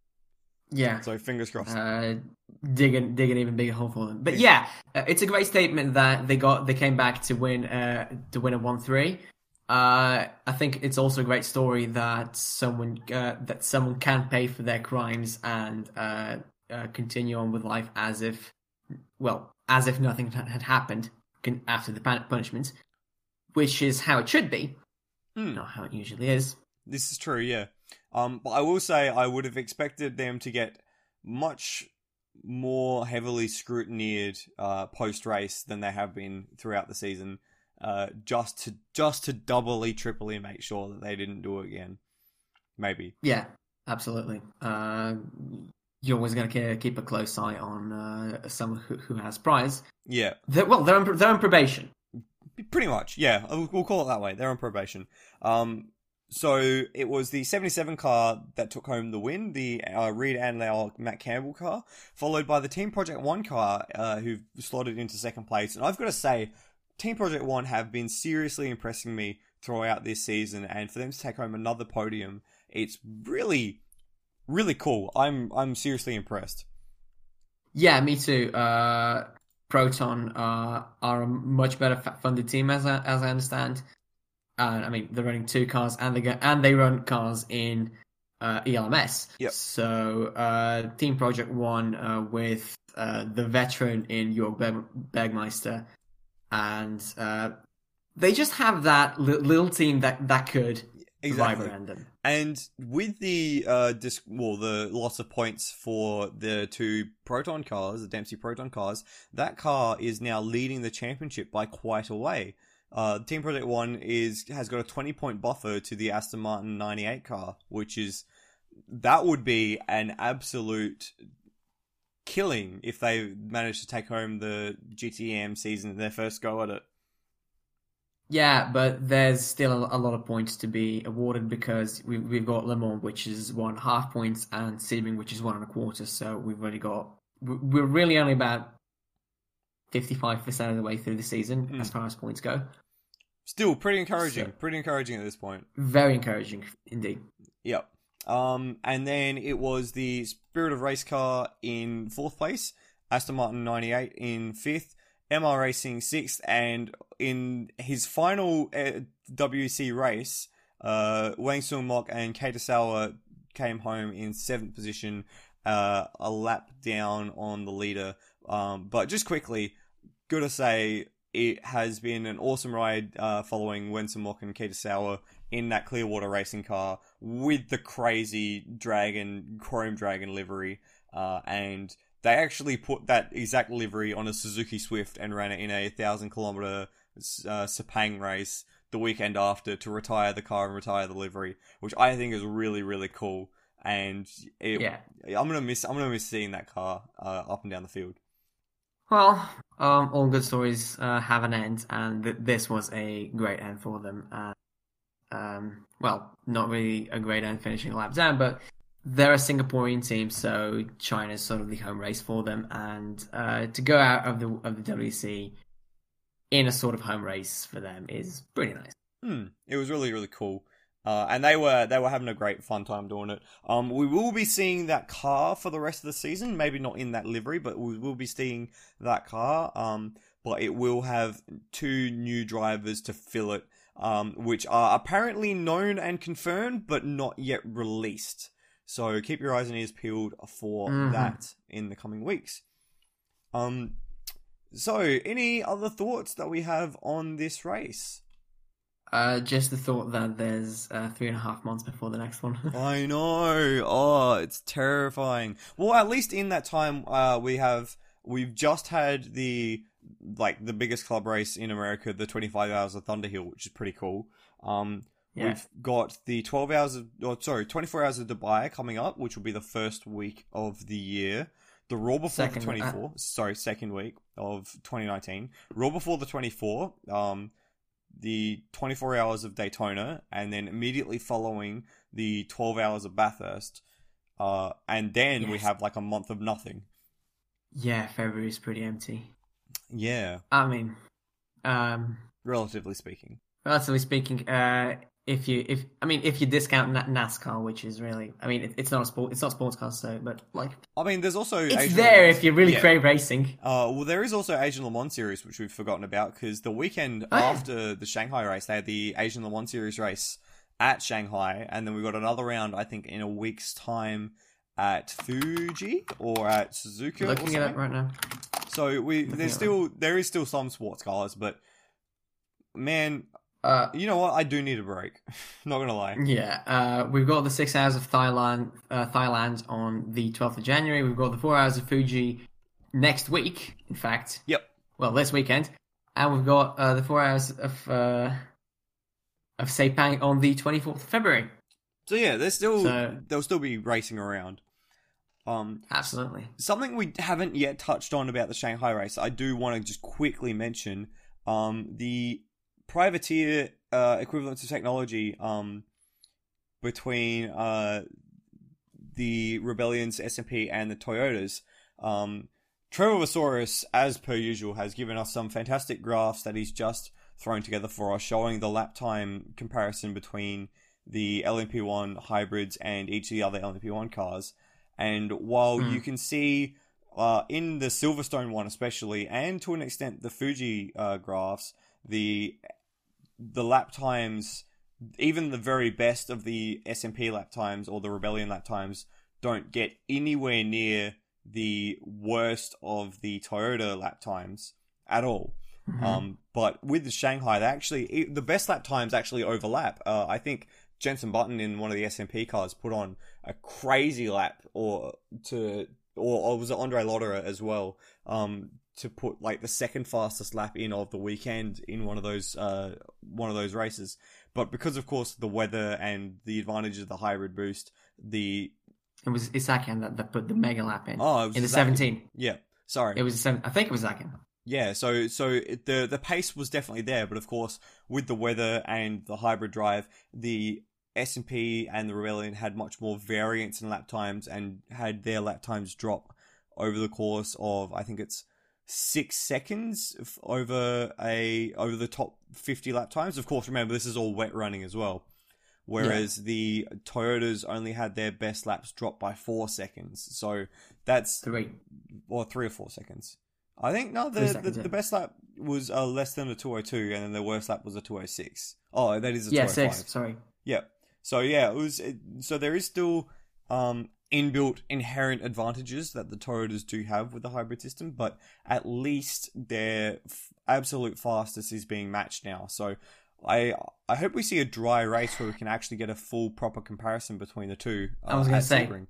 S2: Yeah.
S1: So fingers crossed.
S2: Uh, dig an, dig an even bigger hole for them. But yeah, uh, it's a great statement that they got. They came back to win. Uh, to win a one three. Uh, I think it's also a great story that someone uh, that someone can pay for their crimes and uh, uh, continue on with life as if, well, as if nothing had happened after the punishment, which is how it should be,
S1: Hmm.
S2: not how it usually is.
S1: This is true, yeah. Um, but I will say I would have expected them to get much more heavily scrutinized uh, post-race than they have been throughout the season, uh, just to just to doubly, triply make sure that they didn't do it again. Maybe.
S2: Yeah, absolutely. Uh, you're always going to keep a close eye on uh, someone who, who has prize.
S1: Yeah.
S2: They're, well, they're on, they're on probation.
S1: Pretty much, yeah. We'll call it that way. They're on probation. Um, so it was the seventy-seven car that took home the win, the uh, Reed Anlau Matt Campbell car, followed by the Team Project One car, uh, who slotted into second place. And I've got to say, Team Project One have been seriously impressing me throughout this season, and for them to take home another podium, it's really, really cool. I'm I'm seriously impressed.
S2: Yeah, me too. Uh, Proton uh, are a much better funded team, as I, as I understand. Uh, I mean, they're running two cars, and they go, and they run cars in uh, E L M S.
S1: Yep.
S2: So, uh, Team Project One uh, with uh, the veteran in Jörg Berg- Bergmeister, and uh, they just have that li- little team that that could
S1: Exactly.
S2: survive around them.
S1: And with the uh, disc, well, the loss of points for the two Proton cars, the Dempsey Proton cars, that car is now leading the championship by quite a way. Uh, Team Project One is has got a twenty point buffer to the Aston Martin ninety-eight car, which is that would be an absolute killing if they managed to take home the G T E M season, their first go at it.
S2: Yeah, but there's still a, a lot of points to be awarded because we, we've got Le Mans, which is one and a half points, and Sebring, which is one and a quarter. So we've only got we're really only about fifty-five percent of the way through the season mm. as far as points go.
S1: Still pretty encouraging.
S2: So,
S1: pretty encouraging at this point.
S2: Very encouraging indeed.
S1: Yep. Um, and then it was the Spirit of Race car in fourth place, Aston Martin ninety-eight in fifth, M R Racing sixth, and in his final uh, W C race, uh, Wang Sung Mok and Keita Sauer came home in seventh position, uh, a lap down on the leader. Um, but just quickly, gotta say, it has been an awesome ride uh, following Wen Sung Mok and Keita Sauer in that Clearwater Racing car with the crazy Dragon, Chrome Dragon livery. Uh, and they actually put that exact livery on a Suzuki Swift and ran it in a thousand kilometer uh, Sepang race the weekend after to retire the car and retire the livery, which I think is really, really cool. And it,
S2: yeah.
S1: I'm gonna miss, I'm gonna miss seeing that car uh, up and down the field.
S2: Well, um, all good stories uh, have an end, and th- this was a great end for them. Uh, um, well, not really a great end finishing a lap down, but they're a Singaporean team, so China's sort of the home race for them, and uh, to go out of the of the W C in a sort of home race for them is pretty nice.
S1: Hmm. It was really, really cool. Uh, and they were they were having a great fun time doing it. Um, we will be seeing that car for the rest of the season. Maybe not in that livery, but we will be seeing that car. Um, but it will have two new drivers to fill it, um, which are apparently known and confirmed, but not yet released. So keep your eyes and ears peeled for mm-hmm. that in the coming weeks. Um, so any other thoughts that we have on this race?
S2: Uh, just the thought that there's uh, three and a half months before the next one.
S1: I know. Oh, it's terrifying. Well, at least in that time, uh, we have we've just had the like the biggest club race in America, the twenty-five hours of Thunderhill, which is pretty cool. Um, yeah. We've got the twelve hours of, or sorry, twenty-four hours of Dubai coming up, which will be the first week of the year. The Raw before second, the twenty-four, uh... sorry, second week of twenty nineteen. Raw before the twenty-four. Um. The twenty-four hours of Daytona, and then immediately following the twelve hours of Bathurst, uh, and then yes. we have like a month of nothing.
S2: Yeah, February's pretty empty.
S1: Yeah.
S2: I mean, um...
S1: relatively speaking.
S2: Relatively speaking, uh, if you, if, I mean, if you discount NASCAR, which is really, I mean, it, it's not a sport, it's not sports cars, so, but like...
S1: I mean, there's also...
S2: It's
S1: Asian
S2: there
S1: Mans.
S2: If you really
S1: yeah.
S2: crave racing.
S1: Uh, well, there is also Asian Le Mans Series, which we've forgotten about, because the weekend oh, after yeah. the Shanghai race, they had the Asian Le Mans Series race at Shanghai, and then we got another round, I think, in a week's time at Fuji, or at Suzuka.
S2: Looking at it right now.
S1: So, we Looking there's still, right. there is still some sports cars, but, man...
S2: Uh,
S1: you know what? I do need a break. Not gonna lie.
S2: Yeah, uh, we've got the six hours of Thailand, uh, Thailand on the twelfth of January. We've got the four hours of Fuji next week. In fact,
S1: yep.
S2: Well, this weekend, and we've got uh, the four hours of uh, of Sepang on the twenty-fourth of February.
S1: So yeah, there's still
S2: so,
S1: they'll still be racing around. Um,
S2: absolutely.
S1: Something we haven't yet touched on about the Shanghai race, I do want to just quickly mention um, the. Privateer uh, equivalence of technology um, between uh, the Rebellion's S and P and the Toyotas. Um, Trevor Vassouris, as per usual, has given us some fantastic graphs that he's just thrown together for us, showing the lap time comparison between the L M P one hybrids and each of the other L M P one cars. And while mm. you can see uh, in the Silverstone one especially, and to an extent the Fuji uh, graphs, the the lap times, even the very best of the S and P lap times or the Rebellion lap times, don't get anywhere near the worst of the Toyota lap times at all. Mm-hmm. Um, but with the Shanghai, they actually the best lap times actually overlap. Uh, I think Jenson Button in one of the S and P cars put on a crazy lap, or to or, or was it Andre Lotterer as well? Um, to put like the second fastest lap in of the weekend in one of those uh one of those races. But because of course the weather and the advantages of the hybrid boost, the
S2: it was Isakin that, that put the mega lap in.
S1: Oh, it was
S2: in the
S1: Isakin.
S2: seventeen.
S1: Yeah, sorry,
S2: it was a seven. I think it was Isakin.
S1: Yeah, so so it, the the pace was definitely there, but of course with the weather and the hybrid drive, the S and P and the Rebellion had much more variance in lap times and had their lap times drop over the course of, I think it's six seconds over a over the top fifty lap times. Of course, remember this is all wet running as well. Whereas yeah. the Toyotas only had their best laps drop by four seconds. So that's
S2: three
S1: or three or four seconds. I think no, the seconds, the, yeah. the best lap was uh, less than a two oh two, and then the worst lap was a two oh six. Oh, that is a
S2: yeah,
S1: two oh five.
S2: six. Sorry.
S1: Yeah. So yeah, it was. It, so there is still um. inbuilt inherent advantages that the Toyotas do have with the hybrid system, but at least their f- absolute fastest is being matched now. So I I hope we see a dry race where we can actually get a full proper comparison between the two. Uh,
S2: I was going to say,
S1: Sebring.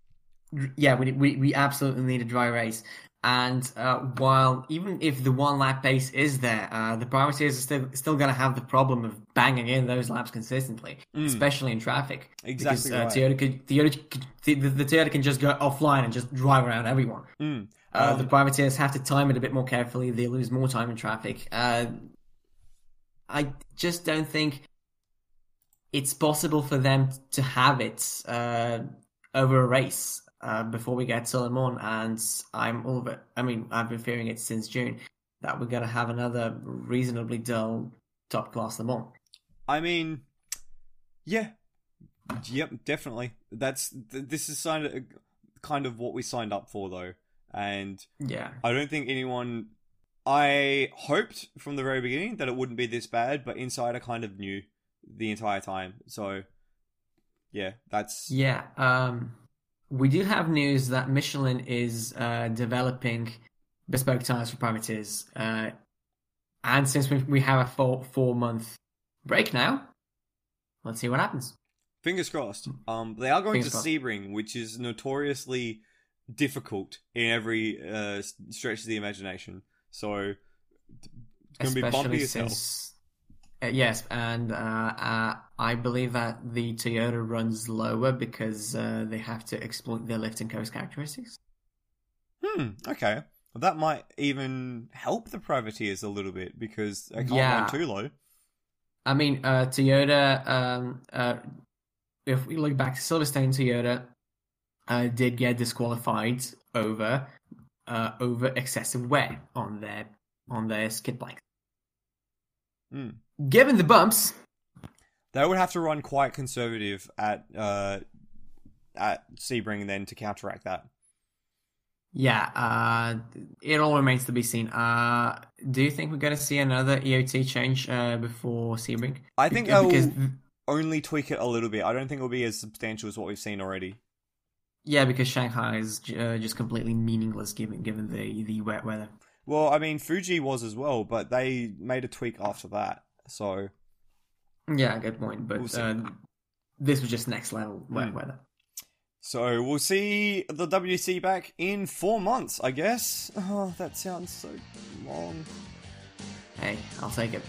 S2: yeah, we, we we absolutely need a dry race. And uh, while even if the one lap pace is there, uh, the privateers are still still going to have the problem of banging in those laps consistently, mm. especially in traffic.
S1: Exactly,
S2: because uh,
S1: right.
S2: Toyota could, Toyota could, the, the Toyota can just go offline and just drive around everyone.
S1: Mm. Um,
S2: uh, the privateers have to time it a bit more carefully. They lose more time in traffic. Uh, I just don't think it's possible for them to have it. Uh, over a race uh, before we get to Le Mans, and I'm all of it. I mean, I've been fearing it since June that we're gonna have another reasonably dull top class Le Mans.
S1: I mean, yeah, yep, definitely. That's this is kind of kind of what we signed up for, though, and
S2: yeah,
S1: I don't think anyone. I hoped from the very beginning that it wouldn't be this bad, but inside I kind of knew the entire time. So, yeah, that's...
S2: Yeah, um, we do have news that Michelin is uh, developing bespoke tires for privateers. Uh, and since we, we have a four, four-month break now, let's see what happens.
S1: Fingers crossed. Um, they are going
S2: Fingers
S1: to
S2: crossed.
S1: Sebring, which is notoriously difficult in every uh, stretch of the imagination. So, it's going to be bumpy as hell.
S2: Since, uh, yes, and uh, uh, I believe that the Toyota runs lower because uh, they have to exploit their lift and coast characteristics.
S1: Hmm, okay. Well, that might even help the privateers a little bit because they can't
S2: Yeah.
S1: run too low.
S2: I mean, uh, Toyota, um, uh, if we look back, Silverstone Toyota uh, did get disqualified over uh, over excessive wear on their on their skid planks.
S1: Hmm.
S2: Given the bumps,
S1: They would have to run quite conservative at uh, at Sebring then to counteract that.
S2: yeah, uh, it all remains to be seen. Uh, do you think we're going to see another E O T change uh, before Sebring?
S1: I think
S2: Because-
S1: they'll
S2: because
S1: only tweak it a little bit. I don't think it'll be as substantial as what we've seen already.
S2: yeah, because Shanghai is uh, just completely meaningless given given the the wet weather.
S1: Well, I mean, Fuji was as well, but they made a tweak after that. So,
S2: Yeah, good point. But
S1: We'll see.
S2: uh, this was just next level wet
S1: Hmm.
S2: weather.
S1: so we'll see the W C back in four months, I guess. Oh, that sounds so long.
S2: Hey, I'll take it.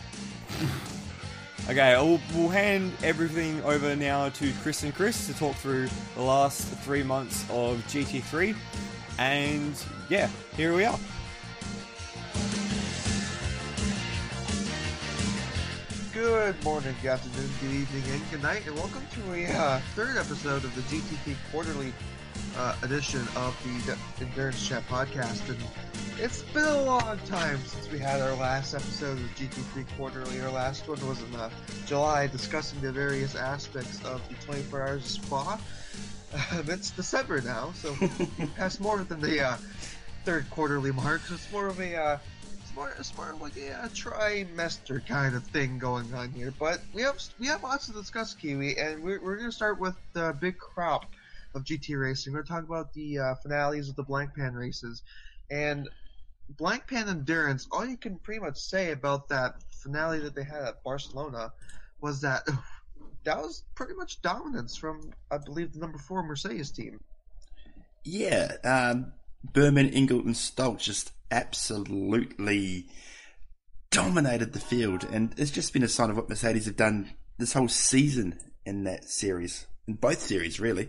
S1: Okay, we'll, we'll hand everything over now to Chris and Chris to talk through the last three months of G T three. And yeah, here we are.
S3: Good morning, good afternoon, good evening, and good night, and welcome to a uh, third episode of the G T P Quarterly uh, edition of the De- Endurance Chat podcast. And it's been a long time since we had our last episode of G T P Quarterly. Our last one was in uh, July, discussing the various aspects of the twenty-four hours of Spa. Uh, it's December now, so that's more than the uh, third quarterly mark. So it's more of a uh, More, it's more like a, a trimester kind of thing going on here, but we have we have lots to discuss, Kiwi, and we're, we're going to start with the big crop of G T racing. We're going to talk about the uh, finales of the Blank Pan races, and Blank Pan Endurance. All you can pretty much say about that finale that they had at Barcelona was that that was pretty much dominance from, I believe, the number four Mercedes team.
S4: Yeah, um, Berman, Ingelt, and Stoltz just absolutely dominated the field, and it's just been a sign of what Mercedes have done this whole season in that series, in both series, really.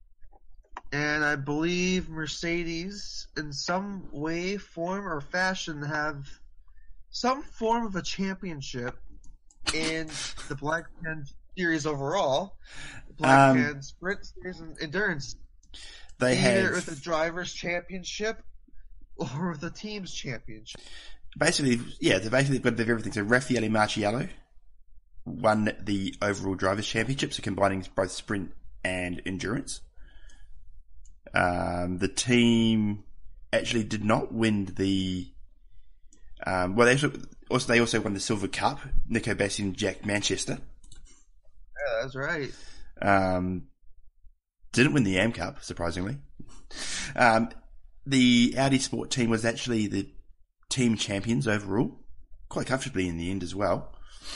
S3: And I believe Mercedes, in some way, form, or fashion, have some form of a championship in the Black Pan Series overall. The Black
S4: Um,
S3: Pan Sprint Series and Endurance.
S4: They
S3: Either
S4: have
S3: with a driver's championship or with a team's championship.
S4: basically, yeah, they basically got a bit of everything. So Raffaele Marciello won the overall drivers' championship, so combining both sprint and endurance. Um, the team actually did not win the. Um, well, they also, also they also won the Silver Cup. Nico Bassi and Jack Manchester.
S3: Yeah, that's right.
S4: Um, didn't win the A M Cup, surprisingly. Um, the Audi Sport team was actually the team champions overall, quite comfortably in the end as well.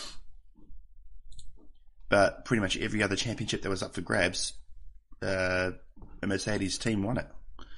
S4: But pretty much every other championship that was up for grabs, uh, a Mercedes team won it.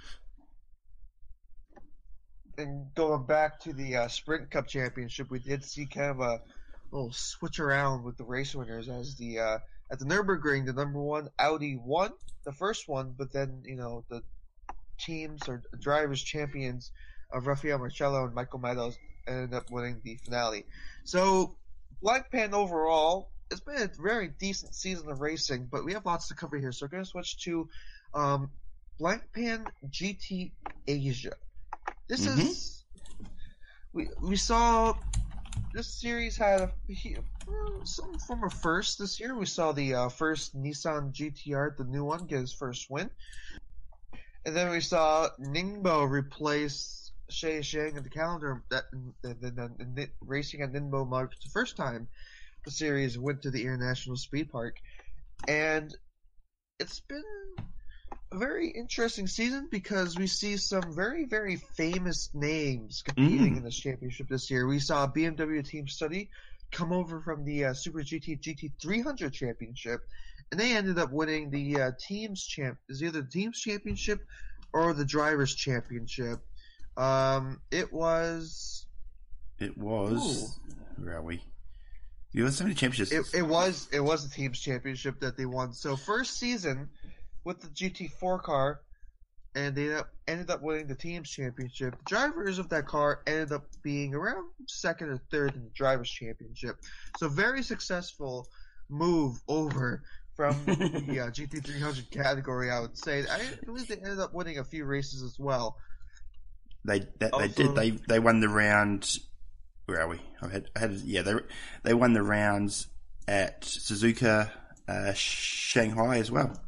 S3: And going back to the uh, Sprint Cup Championship, we did see kind of a little switch around with the race winners as the uh, at the Nürburgring, the number one Audi won the first one, but then you know the teams or drivers champions of Rafael Marcello and Michael Meadows ended up winning the finale. So Black Pan overall, it's been a very decent season of racing, but we have lots to cover here, so we're going to switch to Um, Blancpain G T Asia. This
S4: Mhm.
S3: is we we saw this series had a, some form of first this year. We saw the uh, first Nissan G T R, the new one, get his first win, and then we saw Ningbo replace Shay Shang in the calendar. That and then racing at Ningbo marked the first time the series went to the International Speed Park, and it's been a very interesting season because we see some very, very famous names competing
S4: Mm.
S3: in this championship this year. We saw B M W Team Study come over from the uh, Super G T G T three hundred championship, and they ended up winning the uh, teams champ. Is either the teams championship or the drivers championship. Um, it was.
S4: It was. Where are we? There were so many championships.
S3: It, it was. It was the teams championship that they won. So first season with the G T four car, and they ended up, ended up winning the team's championship. The drivers of that car ended up being around second or third in the drivers' championship. So very successful move over from the uh, G T three hundred category, I would say. I believe they ended up winning a few races as well.
S4: They that,
S3: Also-
S4: they did. They they won the round. Where are we? I had I had yeah. They they won the rounds at Suzuka, uh, Shanghai as well.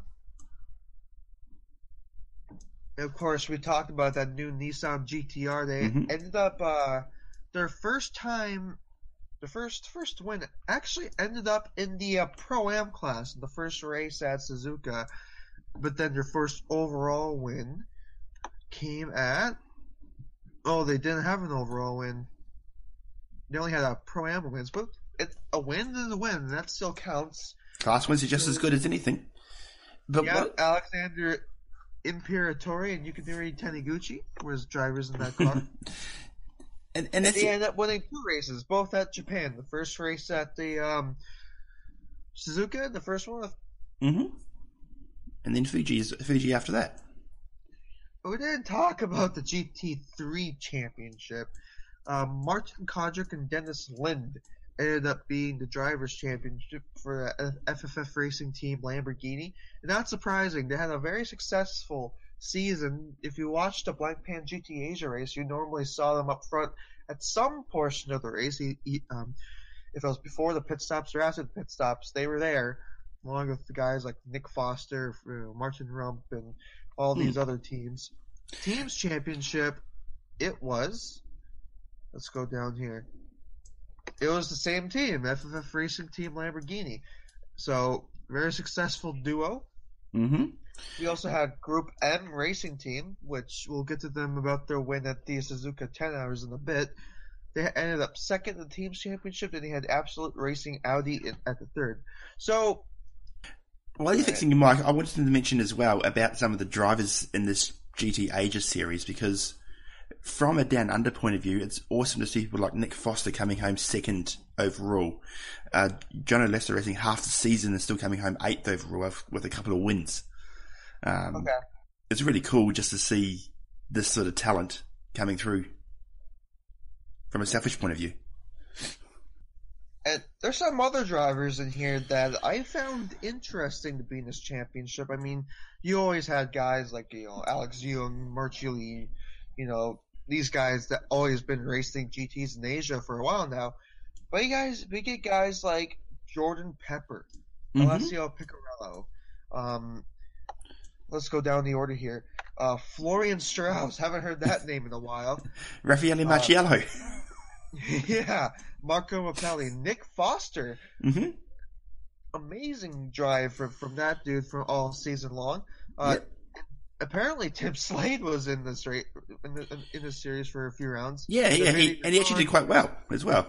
S3: And of course, we talked about that new Nissan G T R. They
S4: Mhm.
S3: ended up uh, their first time, the first first win actually ended up in the uh, Pro-Am class in the first race at Suzuka. But then their first overall win came at. Oh, they didn't have an overall win. They only had a Pro-Am wins, but it, a win is a win, and that still counts.
S4: Class wins are just as good as anything. But
S3: Yeah,
S4: what?
S3: Alexander Imperatori and Yukidori Taniguchi was drivers in that car.
S4: and and
S3: And
S4: that's
S3: they ended up winning two races, both at Japan. The first race at the um, Suzuka, the first one.
S4: hmm And then Fuji's Fuji after that.
S3: We didn't talk about the G T three championship. Um, Martin Kodrick and Dennis Lind ended up being the drivers' championship for the F F F racing team Lamborghini. And not surprising, they had a very successful season. If you watched the Blancpain G T Asia race, you normally saw them up front at some portion of the race. He, he, um, if it was before the pit stops or after the pit stops, they were there, along with the guys like Nick Foster, you know, Martin Rump, and all these other teams. Teams championship, it was. Let's go down here. It was the same team, F F F Racing Team Lamborghini. So, very successful duo.
S4: hmm
S3: We also had Group M Racing Team, which we'll get to them about their win at the Suzuka ten hours in a bit. They ended up second in the team's championship, and they had Absolute Racing Audi in, at the third. So,
S4: While you're fixing your mic, I wanted to mention as well about some of the drivers in this G T Asia series, because from a down under point of view, it's awesome to see people like Nick Foster coming home second overall. Uh, Jono Lester racing half the season and still coming home eighth overall with, with a couple of wins. Um,
S3: okay.
S4: It's really cool just to see this sort of talent coming through from a selfish point of view.
S3: And there's some other drivers in here that I found interesting to be in this championship. I mean, you always had guys like, you know, Alex Young, Marchili, you know, these guys that always been racing G Ts in Asia for a while now. But you guys, we get guys like Jordan Pepper,
S4: Mhm.
S3: Alessio Picarello. Um, let's go down the order here. Uh, Florian Strauss, haven't heard that name in a while.
S4: Raffaele Marciello.
S3: Yeah, Marco Mappelli, Nick Foster.
S4: hmm
S3: Amazing drive from, from that dude for all season long. Uh,
S4: Yep.
S3: Apparently, Tim Slade was in this ra- in, the, in this series for a few rounds.
S4: Yeah,
S3: The
S4: yeah, he,
S3: really
S4: and he actually did
S3: fun-
S4: quite well as well.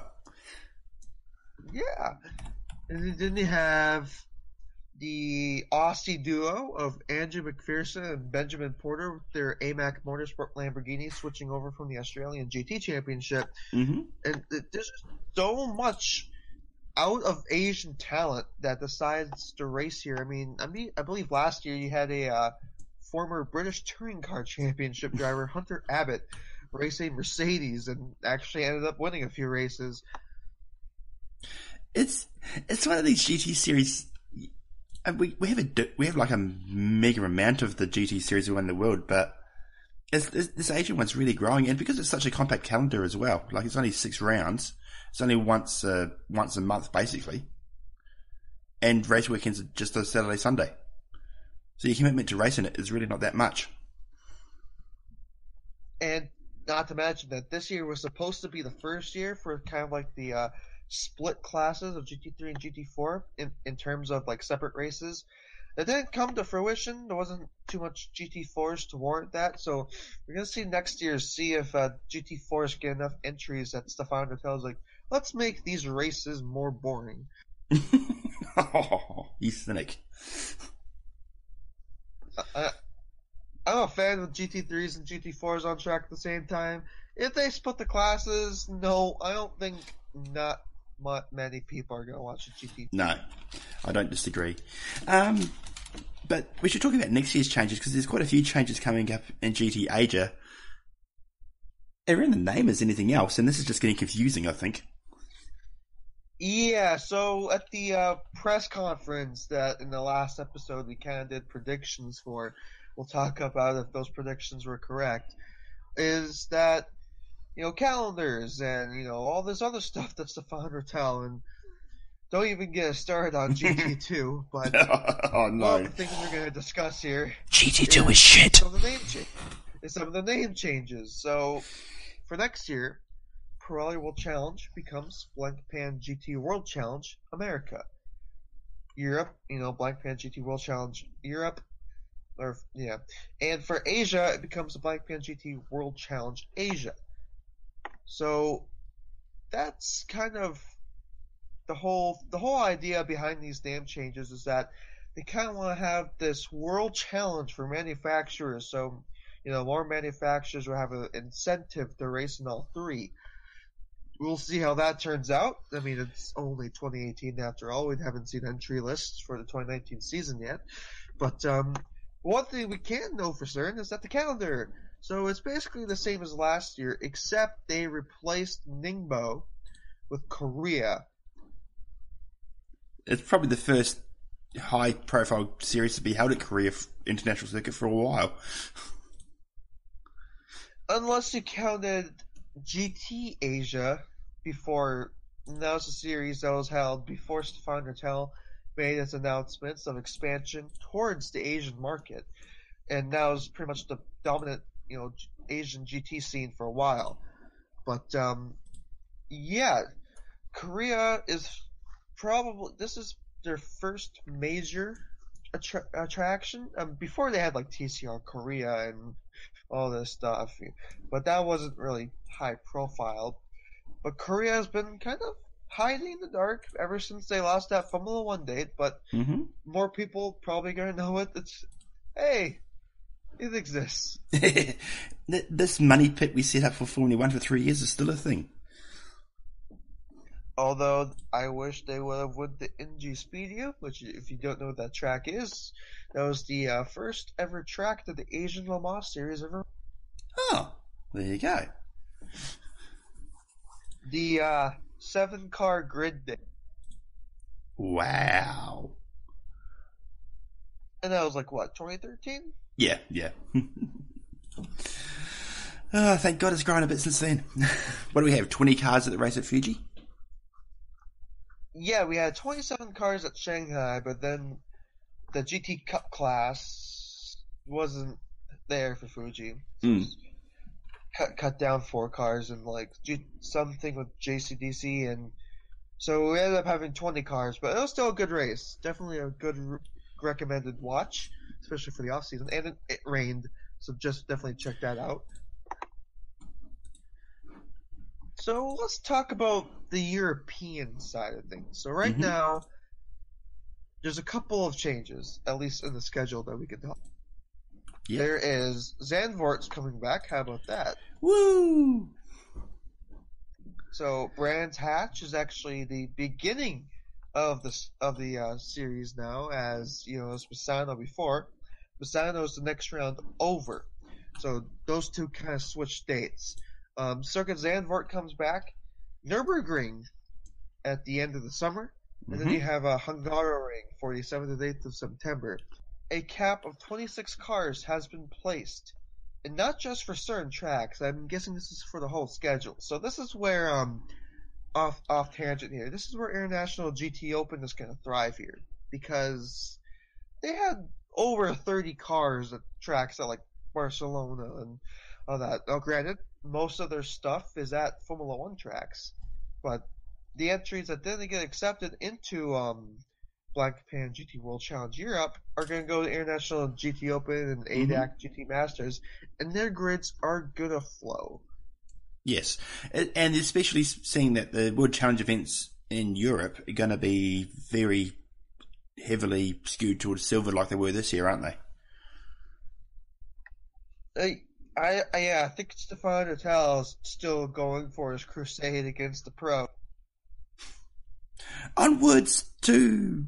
S3: Yeah, and then they have the Aussie duo of Andrew McPherson and Benjamin Porter with their A M A C Motorsport Lamborghini switching over from the Australian G T Championship.
S4: hmm
S3: And th- there's so much out of Asian talent that decides to race here. I mean, I mean, I believe last year you had a uh, former British touring car championship driver Hunter Abbott race a Mercedes and actually ended up winning a few races.
S4: It's it's one of these G T series. And we, we have a we have like a mega amount of the G T series around the world, but it's, it's, this Asian one's really growing, and because it's such a compact calendar as well, like it's only six rounds, it's only once uh, once a month basically, and race weekends are just a Saturday Sunday, so your commitment to racing it is really not that much.
S3: And not to mention that this year was supposed to be the first year for kind of like the uh, split classes of G T three and G T four in, in terms of like separate races. It didn't come to fruition. There wasn't too much G T fours to warrant that. So we're going to see next year, see if uh, G T fours get enough entries that Stefan Vettel's like, let's make these races more boring.
S4: Oh, you cynic.
S3: I, I'm a fan of G T threes and G T fours on track at the same time. If they split the classes, no, I don't think not many people are going to watch a G T.
S4: No, I don't disagree. Um, but we should talk about next year's changes because there's quite a few changes coming up in G T Asia. Around the name is anything else, and this is just getting confusing, I think.
S3: Yeah, so at the uh, press conference that in the last episode we kind of did predictions for, we'll talk about if those predictions were correct, is that, you know, calendars and, you know, all this other stuff that Stefan Vettel, and don't even get us started on G T two, but
S4: oh no,
S3: one of the things we're going to discuss here
S4: G T two is, is shit.
S3: Some of the name cha- is some of the name changes. So for next year, Pirelli World Challenge becomes Blancpain G T World Challenge America. Europe, you know, Blancpain G T World Challenge Europe, or yeah, and for Asia it becomes the Blancpain G T World Challenge Asia. So that's kind of the whole the whole idea behind these name changes is that they kind of want to have this world challenge for manufacturers. So, you know, more manufacturers will have an incentive to race in all three. We'll see how that turns out. I mean, it's only twenty eighteen after all. We haven't seen entry lists for the twenty nineteen season yet. But um, one thing we can know for certain is that the calendar. So it's basically the same as last year, except they replaced Ningbo with Korea.
S4: It's probably the first high-profile series to be held at Korea International Circuit for a while.
S3: Unless you counted G T Asia before, that was a series that was held before Stefan Vettel made its announcements of expansion towards the Asian market. And that was pretty much the dominant, you know, Asian G T scene for a while. But, um, yeah, Korea is probably, this is their first major attra- attraction. Um, before they had, like, T C R Korea and all this stuff. But that wasn't really high profile. But Korea has been kind of hiding in the dark ever since they lost that Formula One date. But
S4: mm-hmm.
S3: more people probably going to know it. It's, hey, it exists.
S4: This money pit we set up for Formula One for three years is still a thing.
S3: Although I wish they would have won the N G Speedia, which, if you don't know what that track is, that was the uh, first ever track that the Asian Le Mans Series ever.
S4: Oh, there you go.
S3: The uh, seven-car grid day.
S4: Wow.
S3: And that was like, what, twenty thirteen?
S4: Yeah, yeah. Oh, thank God it's grown a bit since then. What do we have, twenty cars at the race at Fuji?
S3: Yeah, we had twenty-seven cars at Shanghai, but then the G T Cup class wasn't there for Fuji. So
S4: mm.
S3: cut, cut down four cars and like G- something with J C D C, and so we ended up having twenty cars, but it was still a good race. Definitely a good re- recommended watch, especially for the off season. And it, it rained, so just definitely check that out. So let's talk about the European side of things. So right
S4: mm-hmm.
S3: now, there's a couple of changes, at least in the schedule, that we can talk. Yep. There is Zandvoort's coming back. How about that?
S4: Woo!
S3: So Brands Hatch is actually the beginning of the of the uh, series now, as you know, as Misano before. Misano is the next round over. So those two kind of switch dates. Um, Circuit Zandvoort comes back. Nürburgring at the end of the summer. And
S4: Mhm.
S3: then you have a Hungaroring for the seventh and eighth of September. A cap of twenty-six cars has been placed, and not just for certain tracks. I'm guessing this is for the whole schedule. So this is where, um, off off tangent here. This is where International G T Open is going to thrive here, because they had over thirty cars at tracks at like Barcelona and all that. Now, granted, most of their stuff is at Formula One tracks, but the entries that didn't get accepted into um, Blancpain G T World Challenge Europe are going to go to International G T Open and A D A C G T Masters, and their grids are going to flow.
S4: Yes, A- and especially seeing that the World Challenge events in Europe are going to be very heavily skewed towards silver like they were this year, aren't they?
S3: I, I, I yeah, I think Stefan Vettel is still going for his crusade against the pro.
S4: Onwards to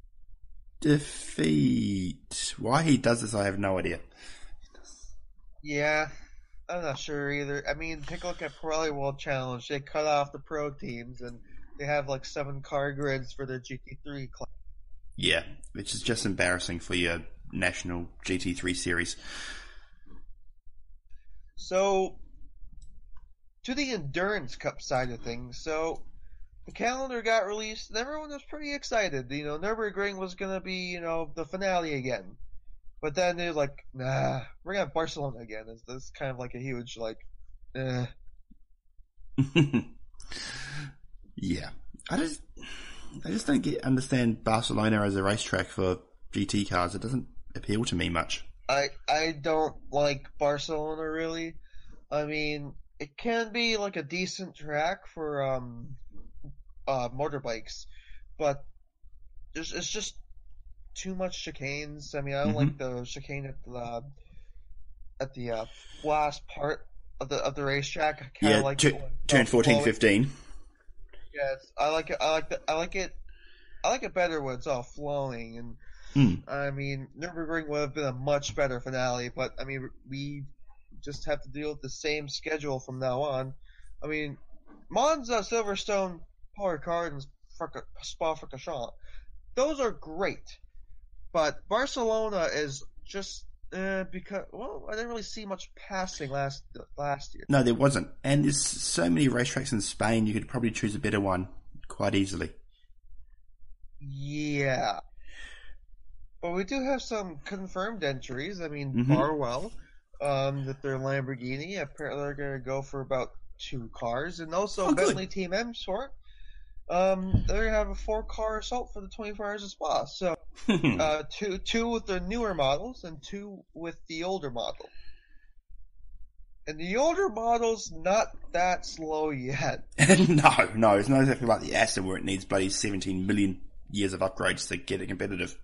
S4: defeat. Why he does this, I have no idea.
S3: Yeah, I'm not sure either. I mean, take a look at Pirelli World Challenge. They cut off the pro teams, and they have like seven car grids for their G T three class.
S4: Yeah, which is just embarrassing for your national G T three series.
S3: So, to the Endurance Cup side of things, so the calendar got released, and everyone was pretty excited. You know, Nürburgring was going to be, you know, the finale again. But then they're like, nah, we're going to have Barcelona again. It's, it's kind of like a huge, like, eh.
S4: Yeah. I just I just don't get understand Barcelona as a racetrack for G T cars. It doesn't appeal to me much.
S3: I I don't like Barcelona really. I mean, it can be like a decent track for um uh motorbikes, but there's it's just too much chicanes. I mean, I don't
S4: Mhm.
S3: like the chicane at the at the uh, last part of the of the racetrack. I kind of
S4: Yeah,
S3: like
S4: tu-
S3: it when it's
S4: turn
S3: all
S4: fourteen,
S3: flowing.
S4: fifteen.
S3: Yes, I like it. I like the, I like it. I like it better when it's all flowing. And
S4: Mm.
S3: I mean, Nürburgring would have been a much better finale, but I mean, we just have to deal with the same schedule from now on. I mean, Monza, Silverstone, Power Gardens, Spa-Francorchamps, those are great, but Barcelona is just uh, because well, I didn't really see much passing last last year.
S4: No, there wasn't. And there's so many racetracks in Spain, you could probably choose a better one quite easily.
S3: Yeah. But we do have some confirmed entries. I mean,
S4: Mhm.
S3: Barwell, um, that their Lamborghini, apparently they're going to go for about two cars. And also
S4: Oh, good.
S3: Bentley Team M Sport, um, they're going to have a four-car assault for the twenty-four Hours of Spa. So, uh, two, two with the newer models and two with the older model. And the older model's not that slow yet.
S4: no, no, it's not exactly like the Aston where it needs bloody seventeen million years of upgrades to get it competitive.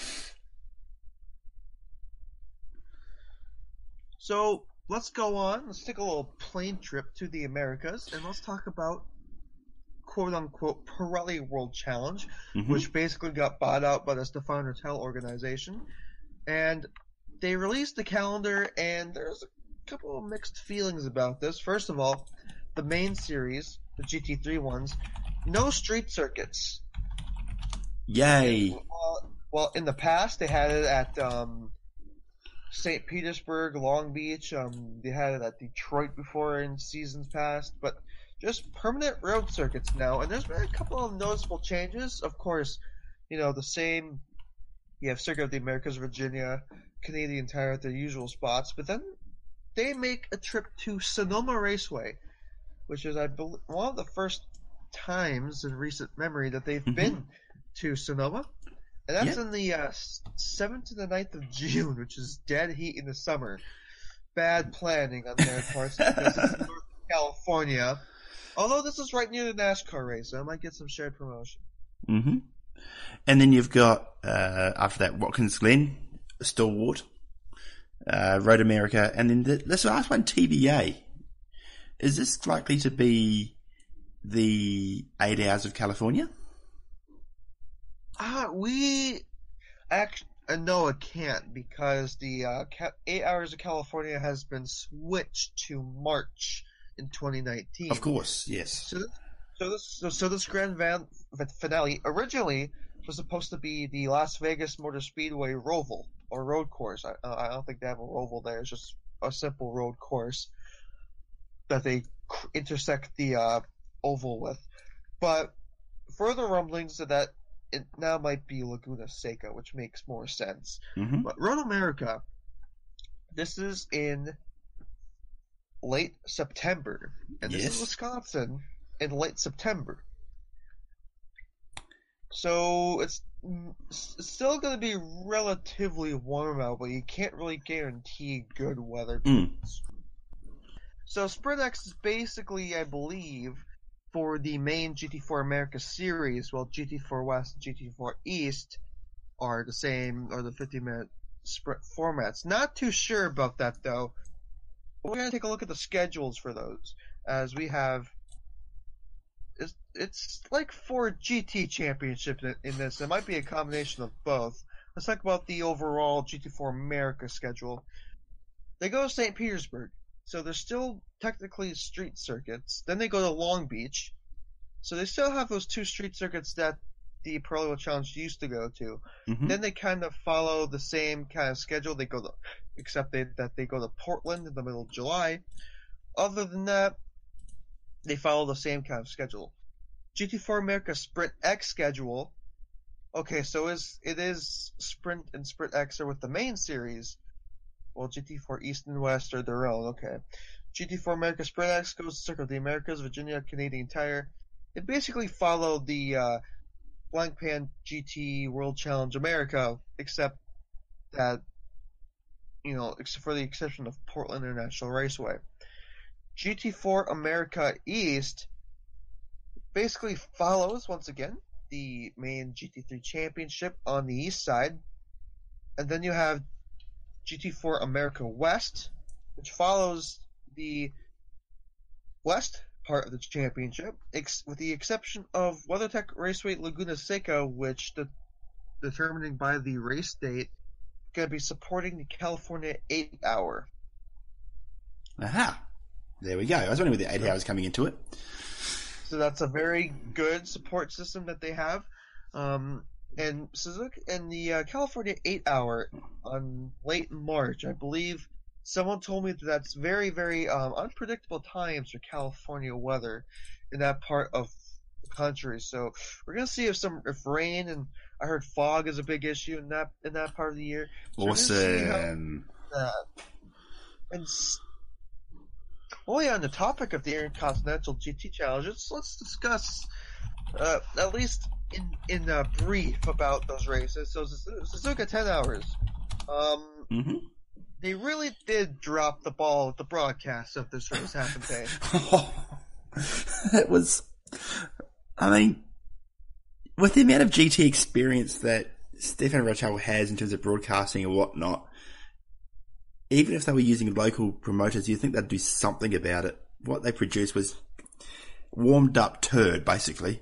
S3: So let's go on. Let's take a little plane trip to the Americas, and let's talk about quote-unquote Pirelli World Challenge,
S4: Mhm.
S3: which basically got bought out by the Stefan Vettel organization. And they released the calendar, and there's a couple of mixed feelings about this. First of all, the main series, the G T three ones, no street circuits.
S4: Yay.
S3: Well, well, in the past, they had it at um, Saint Petersburg, Long Beach. Um, they had it at Detroit before in seasons past, but just permanent road circuits now. And there's been a couple of noticeable changes. Of course, you know, the same. You have Circuit of the Americas, Virginia, Canadian Tire at their usual spots, but then they make a trip to Sonoma Raceway, which is, I believe, one of the first times in recent memory that they've
S4: Mhm.
S3: been to Sonoma. And that's
S4: Yeah.
S3: in the uh, seventh to the ninth of June, which is dead heat in the summer. Bad planning on their part because it's in North California. Although this is right near the NASCAR race, so I might get some shared promotion.
S4: hmm And then you've got, uh, after that, Watkins Glen, Stalwart, uh, Road America, and then the, this last one, T B A. Is this likely to be the eight hours of California?
S3: Ah, we actually uh, no, it can't because the uh, Ca- eight hours of California has been switched to March in twenty nineteen.
S4: Of course, yes.
S3: So, So this so, so this grand van, finale originally was supposed to be the Las Vegas Motor Speedway Roval or road course. I uh, I don't think they have a roval there. It's just a simple road course that they intersect the uh, oval with. But further rumblings are that it now might be Laguna Seca, which makes more sense.
S4: Mm-hmm.
S3: But Road America, this is in late September, and this
S4: Yes.
S3: is Wisconsin in late September. So it's, it's still going to be relatively warm out, but you can't really guarantee good weather.
S4: Mm.
S3: So Sprint X is basically, I believe, for the main G T four America series, while G T four West and G T four East are the same, or the fifty-minute sprint formats. Not too sure about that, though. We're going to take a look at the schedules for those, as we have... It's, it's like four G T championships in, in this. It might be a combination of both. Let's talk about the overall G T four America schedule. They go to Saint Petersburg. So they're still technically street circuits. Then they go to Long Beach. So they still have those two street circuits that the Pirelli Challenge used to go to.
S4: Mm-hmm.
S3: Then they kind of follow the same kind of schedule. They go to, except they, that they go to Portland in the middle of July. Other than that, they follow the same kind of schedule. G T four America Sprint X schedule. Okay, so is it is Sprint and Sprint X are with the main series. Well, G T four East and West are their own, okay. G T four America Sprint X goes to Circle of the Americas, Virginia, Canadian Tire. It basically followed the uh, Blancpain G T World Challenge America, except that, you know, except for the exception of Portland International Raceway. G T four America East basically follows, once again, the main G T three Championship on the east side. And then you have G T four America West, which follows the west part of the championship, ex- with the exception of WeatherTech Raceway Laguna Seca, which, de- determining by the race date, going to be supporting the California eight hour.
S4: Aha. There we go. I was wondering with the eight hours coming into it.
S3: So that's a very good support system that they have. Um, and Suzuki and the uh, California eight hour on late March, I believe someone told me that that's very, very um, unpredictable times for California weather in that part of the country. So we're gonna see if some if rain, and I heard fog is a big issue in that in that part of the year. So
S4: Awesome.
S3: Uh, and s- oh yeah, on the topic of the Intercontinental G T Challenge, let's, let's discuss uh, at least in in uh, brief about those races. So Suzuka ten hours. Um,
S4: Mm-hmm.
S3: They really did drop the ball with the broadcast of this race, haven't they?
S4: It was, I mean, with the amount of G T experience that Stefan Rachel has in terms of broadcasting and whatnot, even if they were using local promoters, you'd think they'd do something about it. What they produced was warmed up turd, basically.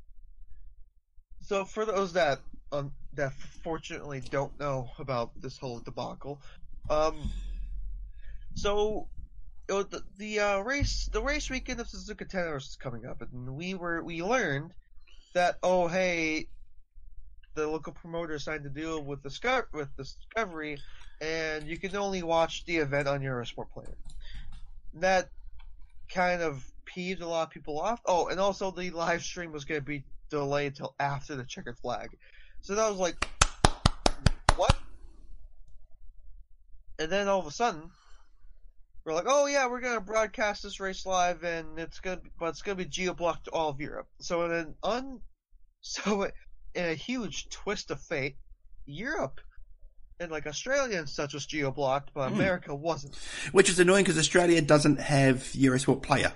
S3: So for those that um, that fortunately don't know about this whole debacle, um, so it was the, the uh, race the race weekend of Suzuka ten hours is coming up, and we were we learned that oh hey, the local promoter signed a deal with Discover with Discovery, and you can only watch the event on Eurosport Player. That kind of peeved a lot of people off. Oh, and also the live stream was going to be delayed until after the checkered flag. So that was like, what? And then all of a sudden, we're like, oh yeah, we're going to broadcast this race live, and it's going to, but it's going to be geo-blocked to all of Europe. So in an un, so in a huge twist of fate, Europe and like Australia and such was geo-blocked, but
S4: Mm.
S3: America wasn't.
S4: Which is annoying because Australia doesn't have Eurosport Player.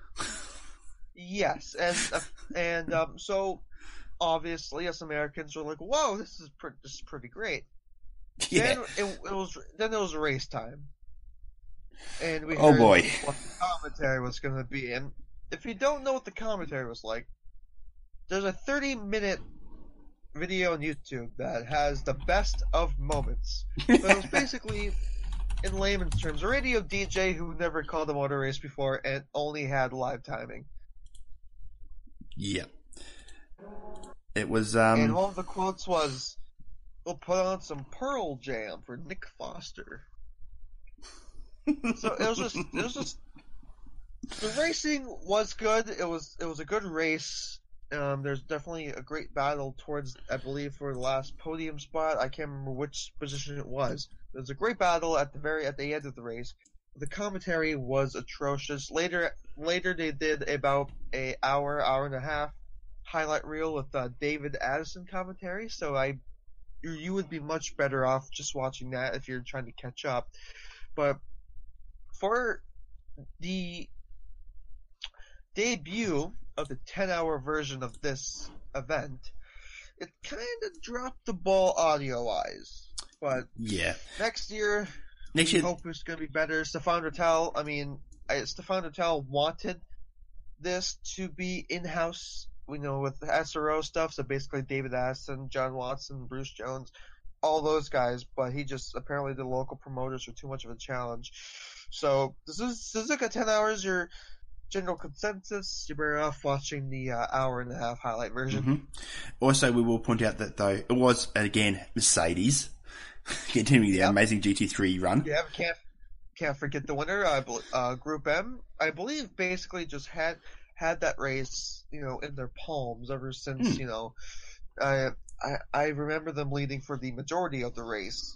S3: Yes, and uh, and um, so obviously us Americans were like, "Whoa, this is pre- this is pretty great."
S4: Yeah.
S3: Then it, it was then it was race time, and we
S4: Oh,
S3: heard
S4: boy.
S3: what the commentary was going to be. And if you don't know what the commentary was like, there's a thirty minute video on YouTube that has the best of moments. But it was basically, in layman's terms, a radio D J who never called a motor race before and only had live timing.
S4: Yeah. It was, um...
S3: And one of the quotes was, "We'll put on some Pearl Jam for Nick Foster." So it was just, it was just, the racing was good. It was, it was a good race. Um, there's definitely a great battle towards, I believe, for the last podium spot. I can't remember which position it was. There was a great battle at the very, at the end of the race. The commentary was atrocious. Later, later they did about a hour, hour and a half highlight reel with uh, David Addison commentary. So I, you would be much better off just watching that if you're trying to catch up. But for the debut of the ten-hour version of this event, it kind of dropped the ball audio-wise. But
S4: yeah,
S3: next year,
S4: next
S3: we
S4: year,
S3: hope it's going to be better. Stefan Rattel, I mean, I, Stefan Rattel wanted this to be in-house, you know, with the S R O stuff. So basically, David Addison, John Watson, Bruce Jones, all those guys. But he just apparently the local promoters were too much of a challenge. So this is Suzuka ten hours. Your general consensus. You're better off watching the uh, hour and a half highlight version.
S4: Mm-hmm. Also, we will point out that though it was again Mercedes continuing the yep. amazing G T three run.
S3: Yeah, can't can't forget the winner. Uh, uh, Group M, I believe, basically just had had that race, you know, in their palms ever since. Mm. You know, I I I remember them leading for the majority of the race.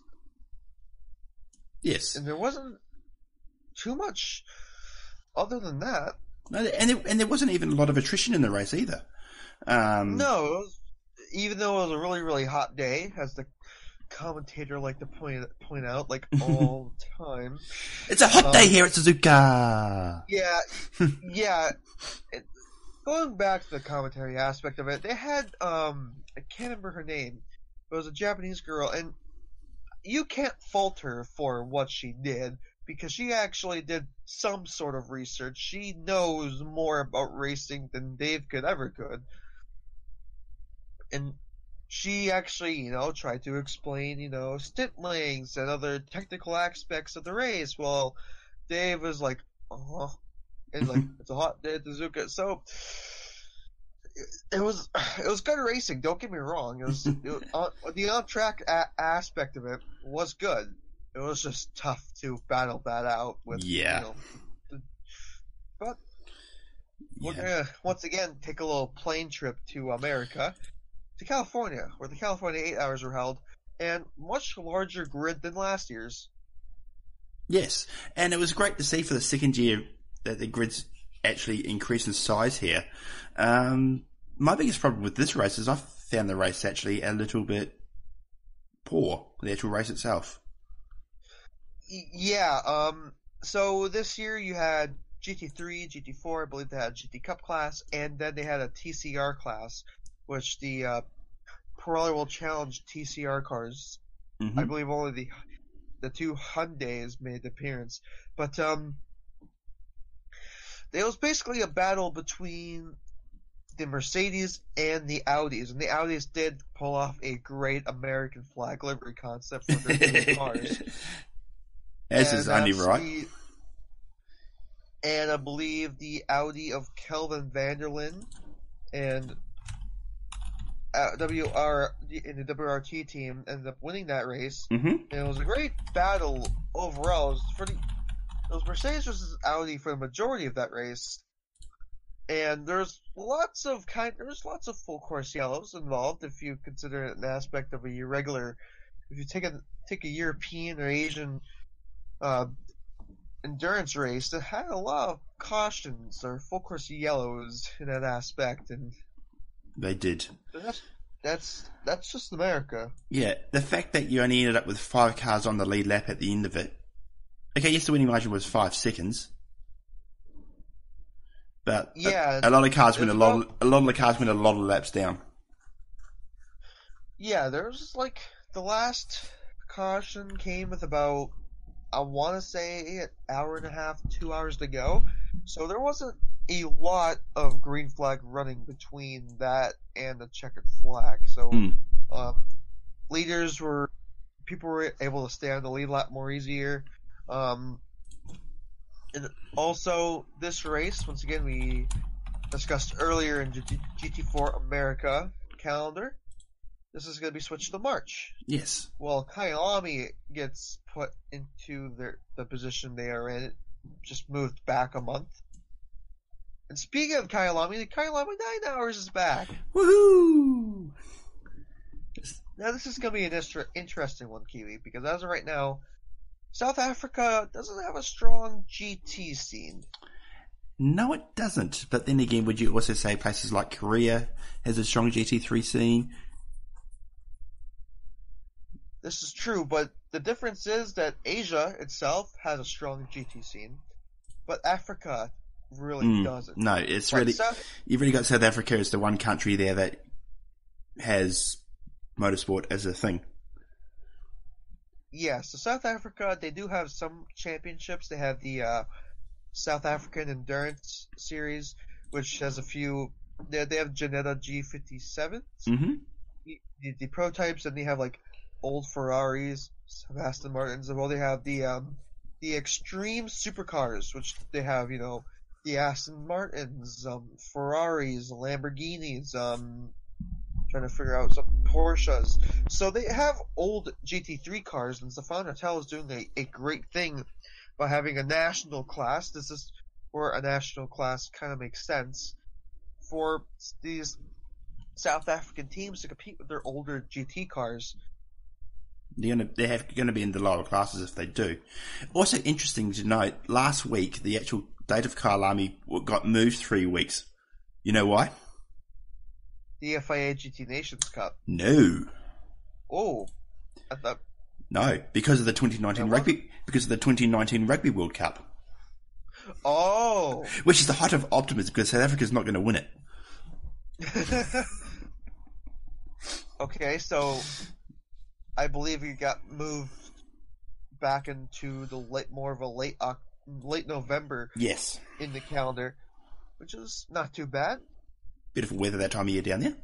S4: Yes,
S3: and there wasn't too much other than that.
S4: No, and there, and there wasn't even a lot of attrition in the race either. Um,
S3: no, it was, even though it was a really, really hot day, as the commentator liked to point point out, like all the time.
S4: It's a hot um, day here at Suzuka.
S3: Yeah, yeah. It, going back to the commentary aspect of it, they had um, I can't remember her name, but it was a Japanese girl, and you can't fault her for what she did, because she actually did some sort of research. She knows more about racing than Dave could ever could. And she actually, you know, tried to explain, you know, stint lengths and other technical aspects of the race. Well, Dave was like, uh-huh. And like, it's a hot day at Suzuka. So, it, it was, it was good racing, don't get me wrong. It was, it was uh, the on-track a- aspect of it was good. It was just tough to battle that out with,
S4: yeah.
S3: you know, the, but
S4: yeah.
S3: we're gonna once again take a little plane trip to America, to California, where the California eight hours were held, and much larger grid than last year's.
S4: Yes, and it was great to see for the second year that the grids actually increased in size here. Um, my biggest problem with this race is I found the race actually a little bit poor, the actual race itself.
S3: Yeah, um, so this year you had G T three, G T four, I believe they had a G T Cup class, and then they had a T C R class, which the uh, Pirelli will challenge T C R cars.
S4: Mm-hmm.
S3: I believe only the the two Hyundais made the appearance. But um, it was basically a battle between the Mercedes and the Audis, and the Audis did pull off a great American flag livery concept for their new cars.
S4: As is only right.
S3: The, and I believe the Audi of Kelvin Vanderlyn and uh, W R in the W R T team ended up winning that race.
S4: Mm-hmm.
S3: And it was a great battle overall. It was, for the, it was Mercedes versus Audi for the majority of that race. And there's lots of kind there's lots of full course yellows involved if you consider it an aspect of a irregular. If you take a take a European or Asian Uh, endurance race that had a lot of cautions or full course yellows in that aspect, and
S4: they did.
S3: That's that's that's just America.
S4: Yeah, the fact that you only ended up with five cars on the lead lap at the end of it. Okay, yes, the winning margin was five seconds, but
S3: yeah,
S4: a, a lot of cars went a lot.
S3: About,
S4: a lot of the cars went a lot of laps down.
S3: Yeah, there was like the last caution came with about, I want to say, an hour and a half, two hours to go. So there wasn't a lot of green flag running between that and the checkered flag. So
S4: mm.
S3: um, leaders were, people were able to stay on the lead lap more easier. Um, and also, this race, once again, we discussed earlier in G T four America calendar, this is going to be switched to March.
S4: Yes.
S3: Well, Kyalami gets put into their, the position they are in. It just moved back a month. And speaking of Kyalami, the Kyalami nine hours is back.
S4: Woohoo!
S3: Now, this is going to be an inter- interesting one, Kiwi, because as of right now, South Africa doesn't have a strong G T scene.
S4: No, it doesn't. But then again, would you also say places like Korea has a strong G T three scene?
S3: This is true, but the difference is that Asia itself has a strong G T scene, but Africa really
S4: Mm,
S3: doesn't.
S4: no, it's
S3: But
S4: really
S3: South-
S4: you've really got South Africa as the one country there that has motorsport as a thing.
S3: Yeah, so South Africa, they do have some championships. They have the uh, South African Endurance Series, which has a few. They, they have Janetta G fifty-seven,
S4: Mm-hmm.
S3: the, the, the prototypes, and they have like old Ferraris, Aston Martins, and well, they have the um, the extreme supercars, which they have, you know, the Aston Martins, um, Ferraris, Lamborghinis, um, trying to figure out some Porsches. So they have old G T three cars, and Stefan Vettel is doing a, a great thing by having a national class. This is where a national class kind of makes sense for these South African teams to compete with their older G T cars.
S4: They're gonna they have going to be in the lower classes if they do. Also interesting to note, last week the actual date of Kyalami got moved three weeks. You know why?
S3: The F I A G T Nations Cup.
S4: No,
S3: Oh, I thought.
S4: no, because of the twenty nineteen
S3: No, what?
S4: rugby because of the twenty nineteen Rugby World Cup,
S3: Oh.
S4: which is the height of optimism because South Africa's not going to win it.
S3: Okay, so I believe you got moved back into the late, more of a late Oc- late November
S4: Yes,
S3: in the calendar, which is not too bad.
S4: beautiful weather that time of year down there.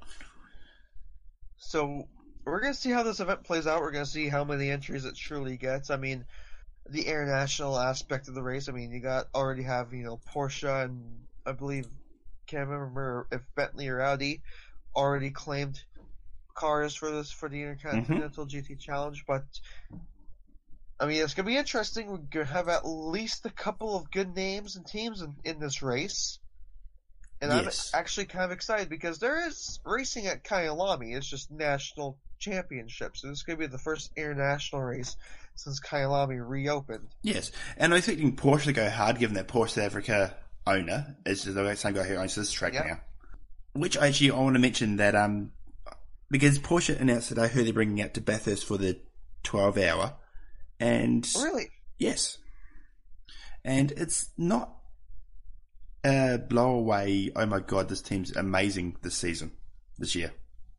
S3: So we're gonna see how this event plays out. We're gonna see how many entries it truly gets. I mean, the international aspect of the race. I mean, you got already have you know Porsche and I believe can't remember if Bentley or Audi already claimed cars for this for the Intercontinental G T Challenge, but I mean it's gonna be interesting. We're gonna have at least a couple of good names and teams in, in this race, and
S4: Yes.
S3: I'm actually kind of excited because there is racing at Kyalami. It's just national championships. So this is gonna be the first international race since Kyalami reopened.
S4: Yes, and I'm expecting Porsche to go hard, given that Porsche South Africa owner is the same guy who owns this track
S3: Yep.
S4: now. Which actually I want to mention that um because Porsche announced today who they're bringing out to Bathurst for the twelve hour, and
S3: Really?
S4: yes, and it's not a blow away. Oh my god, this team's amazing this season, this year.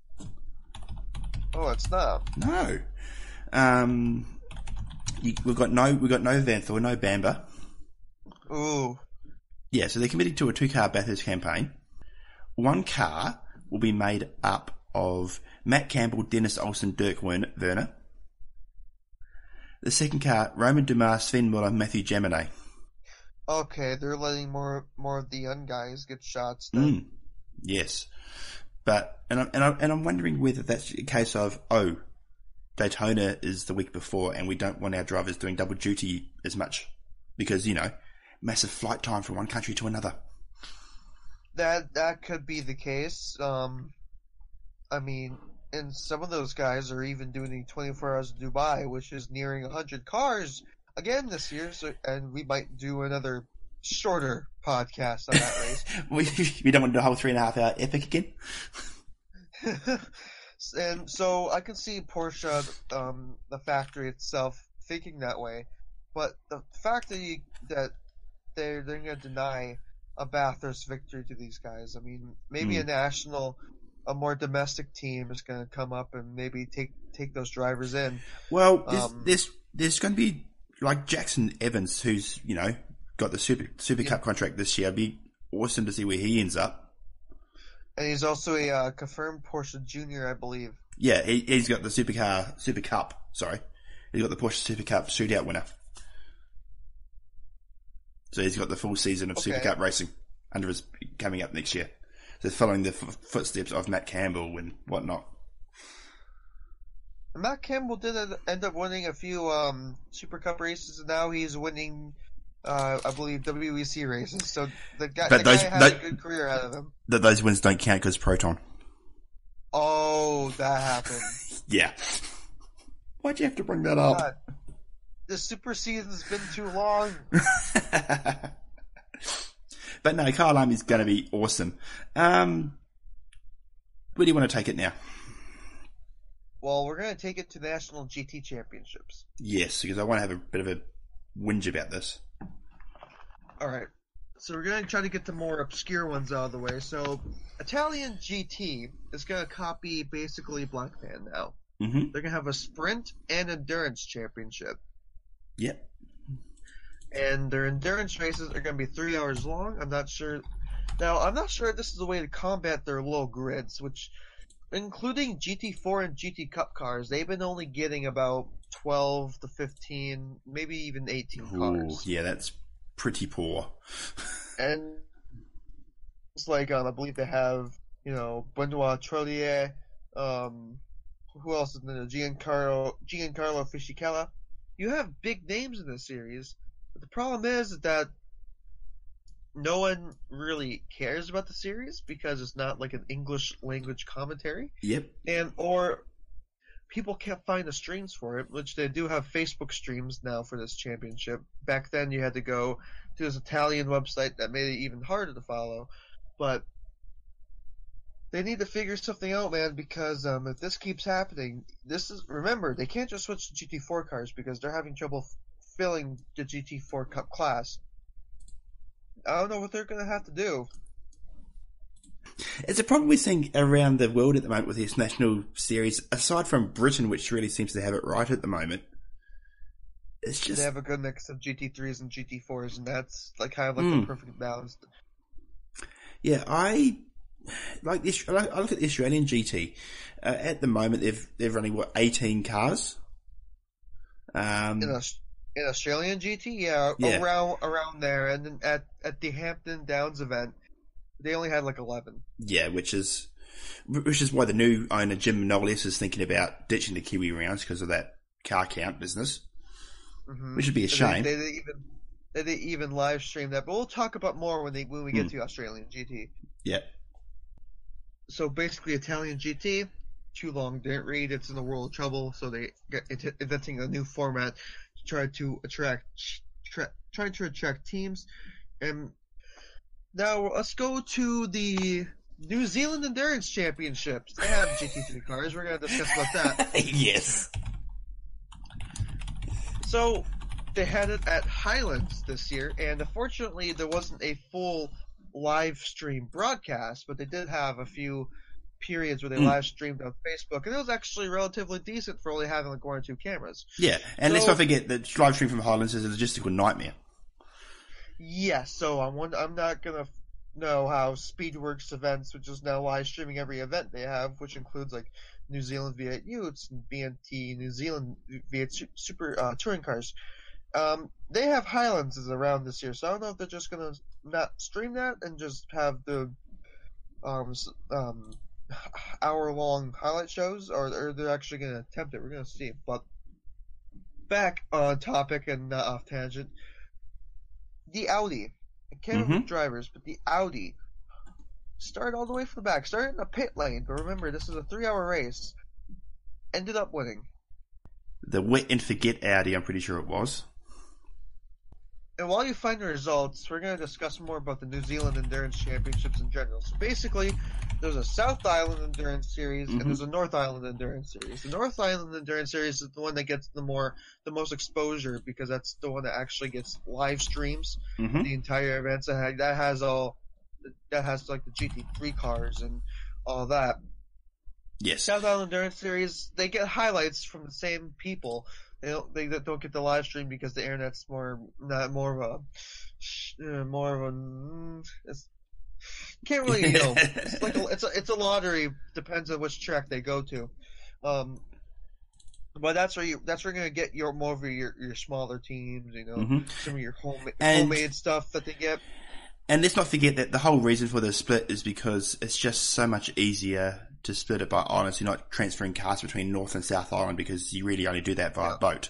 S3: Oh, it's not.
S4: No, um, you, we've got no we've got no Van Thor, no Bamba.
S3: Ooh.
S4: Yeah, so they're committing to a two-car Bathurst campaign. One car will be made up of Matt Campbell, Dennis Olsen, Dirk Werner. Werner. The second car, Roman Dumas, Sven Muller, Matthew Jaminet.
S3: Okay, they're letting more more of the young guys get shots then.
S4: Mm, yes, but and I'm and, I, and I'm wondering whether that's a case of oh, Daytona is the week before, and we don't want our drivers doing double duty as much because you know massive flight time from one country to another.
S3: That that could be the case. Um, I mean, and some of those guys are even doing the twenty-four hours of Dubai, which is nearing one hundred cars again this year. So, and we might do another shorter podcast on that race.
S4: we, we don't want to do a whole three and a half hour epic again.
S3: And so I can see Porsche, um, the factory itself, thinking that way. But the fact that you, that they're they're going to deny a Bathurst victory to these guys. I mean, maybe
S4: Mm.
S3: a national, a more domestic team is going to come up and maybe take take those drivers in.
S4: Well, there's
S3: Um,
S4: there's, there's going to be like Jackson Evans, who's you know got the Super Super
S3: Yeah.
S4: Cup contract this year. It'd be awesome to see where he ends up.
S3: And he's also a uh, confirmed Porsche Junior, I believe.
S4: Yeah, he, he's got the Supercar Super Cup. Sorry, he's got the Porsche Super Cup shootout winner. So he's got the full season of Super
S3: Okay.
S4: Cup racing. under his coming up next year. So following the f- footsteps of Matt Campbell and whatnot.
S3: Matt Campbell did end up winning a few um, Super Cup races, and now he's winning, uh, I believe, W E C races. So the guy,
S4: but
S3: the
S4: those,
S3: guy has
S4: those,
S3: a good career out of him.
S4: That those wins don't count because Proton.
S3: Oh, that happened.
S4: Yeah. Why'd you have to bring that up?
S3: God, the Super season's been too long.
S4: But no, Kyle Army's going to be awesome. Um, where do you want to take it now?
S3: Well, we're going to take it to National G T Championships.
S4: Yes, because I want to have a bit of a whinge about this.
S3: All right. So we're going to try to get the more obscure ones out of the way. So Italian G T is going to copy basically Black Fan now.
S4: Mm-hmm.
S3: They're going to have a sprint and endurance championship.
S4: Yep.
S3: And their endurance races are going to be three hours long. I'm not sure. Now, I'm not sure if this is a way to combat their low grids, which, including G T four and G T Cup cars, they've been only getting about twelve to fifteen, maybe even eighteen
S4: Ooh,
S3: cars.
S4: Yeah, that's pretty poor.
S3: And it's like, um, I believe they have, you know, Benoit Trottier, um, who else is in there? Giancarlo, Giancarlo Fisichella. You have big names in this series. But the problem is that no one really cares about the series because it's not like an English language commentary.
S4: Yep.
S3: And, or people can't find the streams for it, which they do have Facebook streams now for this championship. Back then you had to go to this Italian website that made it even harder to follow. But they need to figure something out, man, because um, if this keeps happening, this is, remember, they can't just switch to G T four cars because they're having trouble filling the G T four Cup class. I don't know what they're going to have to do.
S4: It's a problem we're seeing around the world at the moment with this national series, aside from Britain, which really seems to have it right at the moment. It's just...
S3: They have a good mix of G T threes and G T fours, and that's like kind of like
S4: mm.
S3: the perfect balance.
S4: Yeah, I like this. I look at the Australian G T. Uh, at the moment, they've they're running what eighteen cars. Um,
S3: in, a, in Australian G T, yeah,
S4: yeah,
S3: around around there, and then at at the Hampton Downs event, they only had like eleven.
S4: Yeah, which is which is why the new owner Jim Nolius is thinking about ditching the Kiwi rounds because of that car count business,
S3: mm-hmm.
S4: which would be a shame.
S3: They, they didn't even they didn't even live stream that, but we'll talk about more when they when we get
S4: mm.
S3: to Australian G T.
S4: Yeah.
S3: So basically, Italian G T, too long, didn't read. It's in the world of trouble, so they get inventing a new format to try to attract, tra- try to attract teams. And now let's go to the New Zealand Endurance Championships. They have G T three cars. We're going to discuss about that.
S4: Yes.
S3: So they had it at Highlands this year, and unfortunately, there wasn't a full live stream broadcast, but they did have a few periods where they mm. live streamed on Facebook, and it was actually relatively decent for only having like one or two cameras.
S4: Yeah, and
S3: so,
S4: let's not forget that live stream from Highlands is a logistical nightmare.
S3: Yes, so I'm one, I'm not gonna know how Speedworks events, which is now live streaming every event they have, which includes like New Zealand V eight Utes and B N T New Zealand V eight Super uh, touring cars. Um, they have Highlands is around this year, so I don't know if they're just gonna not stream that and just have the um um hour long highlight shows, or, or they're actually gonna attempt it. We're gonna see. But back on topic and not off tangent. The Audi, I can't remember
S4: mm-hmm.
S3: the drivers, but the Audi started all the way from the back, started in the pit lane. But remember, this is a three hour race. Ended up winning.
S4: The wet and forget Audi, I'm pretty sure it was.
S3: And while you find the results, we're going to discuss more about the New Zealand Endurance Championships in general. So basically, there's a South Island Endurance Series, mm-hmm. and there's a North Island Endurance Series. The North Island Endurance Series is the one that gets the more, the most exposure, because that's the one that actually gets live streams.
S4: Mm-hmm.
S3: The entire event, so that has all, that has like the G T three cars and all that.
S4: Yes.
S3: South Island Endurance Series, they get highlights from the same people. They don't, they don't get the live stream because the internet's more, not more of a, uh, more of a, mm, it's, can't really, you know, it's like a, it's a, it's a lottery, depends on which track they go to. Um, but that's where you, that's where you're gonna get your, more of your, your smaller teams, you know,
S4: mm-hmm.
S3: some of your home,
S4: and,
S3: homemade stuff that they get.
S4: And let's not forget that the whole reason for the split is because it's just so much easier to split it by islands. You're not transferring cars between North and South Island because you really only do that via
S3: Yeah.
S4: boat.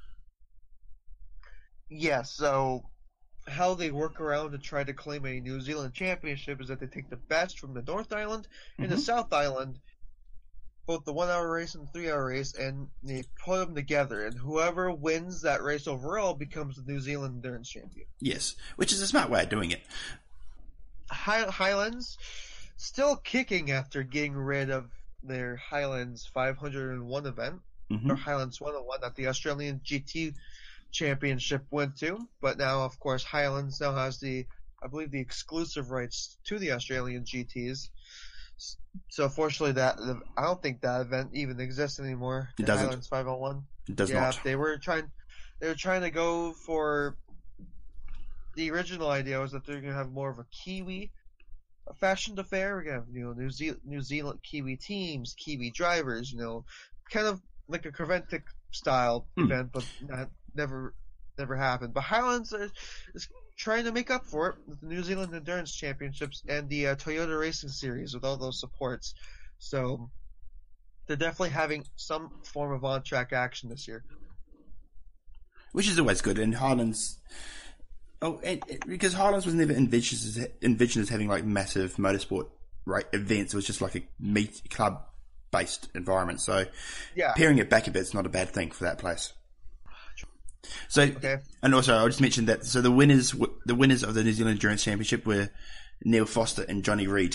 S3: Yeah, so how they work around to try to claim a New Zealand championship is that they take the best from the North Island and the
S4: Mhm.
S3: South Island, both the one-hour race and the three-hour race, and they put them together, and whoever wins that race overall becomes the New Zealand endurance champion.
S4: Yes, which is a smart way of doing it.
S3: High- Highlands still kicking after getting rid of their Highlands five hundred one event,
S4: hmm
S3: or Highlands one oh one that the Australian G T Championship went to, but now, of course, Highlands now has the, I believe, the exclusive rights to the Australian G Ts. So, fortunately, that I don't think that event even exists anymore.
S4: It
S3: the
S4: doesn't.
S3: Highlands five oh one.
S4: It does
S3: yeah,
S4: not.
S3: they were trying. They were trying to go for. The original idea was that they're gonna have more of a Kiwi fashion affair. We're gonna have, you know, New Zealand, New Zealand Kiwi teams, Kiwi drivers. You know, kind of like a Creventic style
S4: Hmm.
S3: event, but not never never happened. But Highlands is, is trying to make up for it with the New Zealand Endurance Championships and the uh, Toyota Racing Series with all those supports. So they're definitely having some form of on-track action this year.
S4: Which is always good. And Highlands, oh, and, and- because Highlands was never envisioned as, envisioned as having like massive motorsport right events. It was just like a meet club based environment. So
S3: Yeah.
S4: pairing it back a bit is not a bad thing for that place. So,
S3: Okay.
S4: and also I'll just mention that. So the winners, w- the winners of the New Zealand Endurance Championship were Neil Foster and Johnny Reid,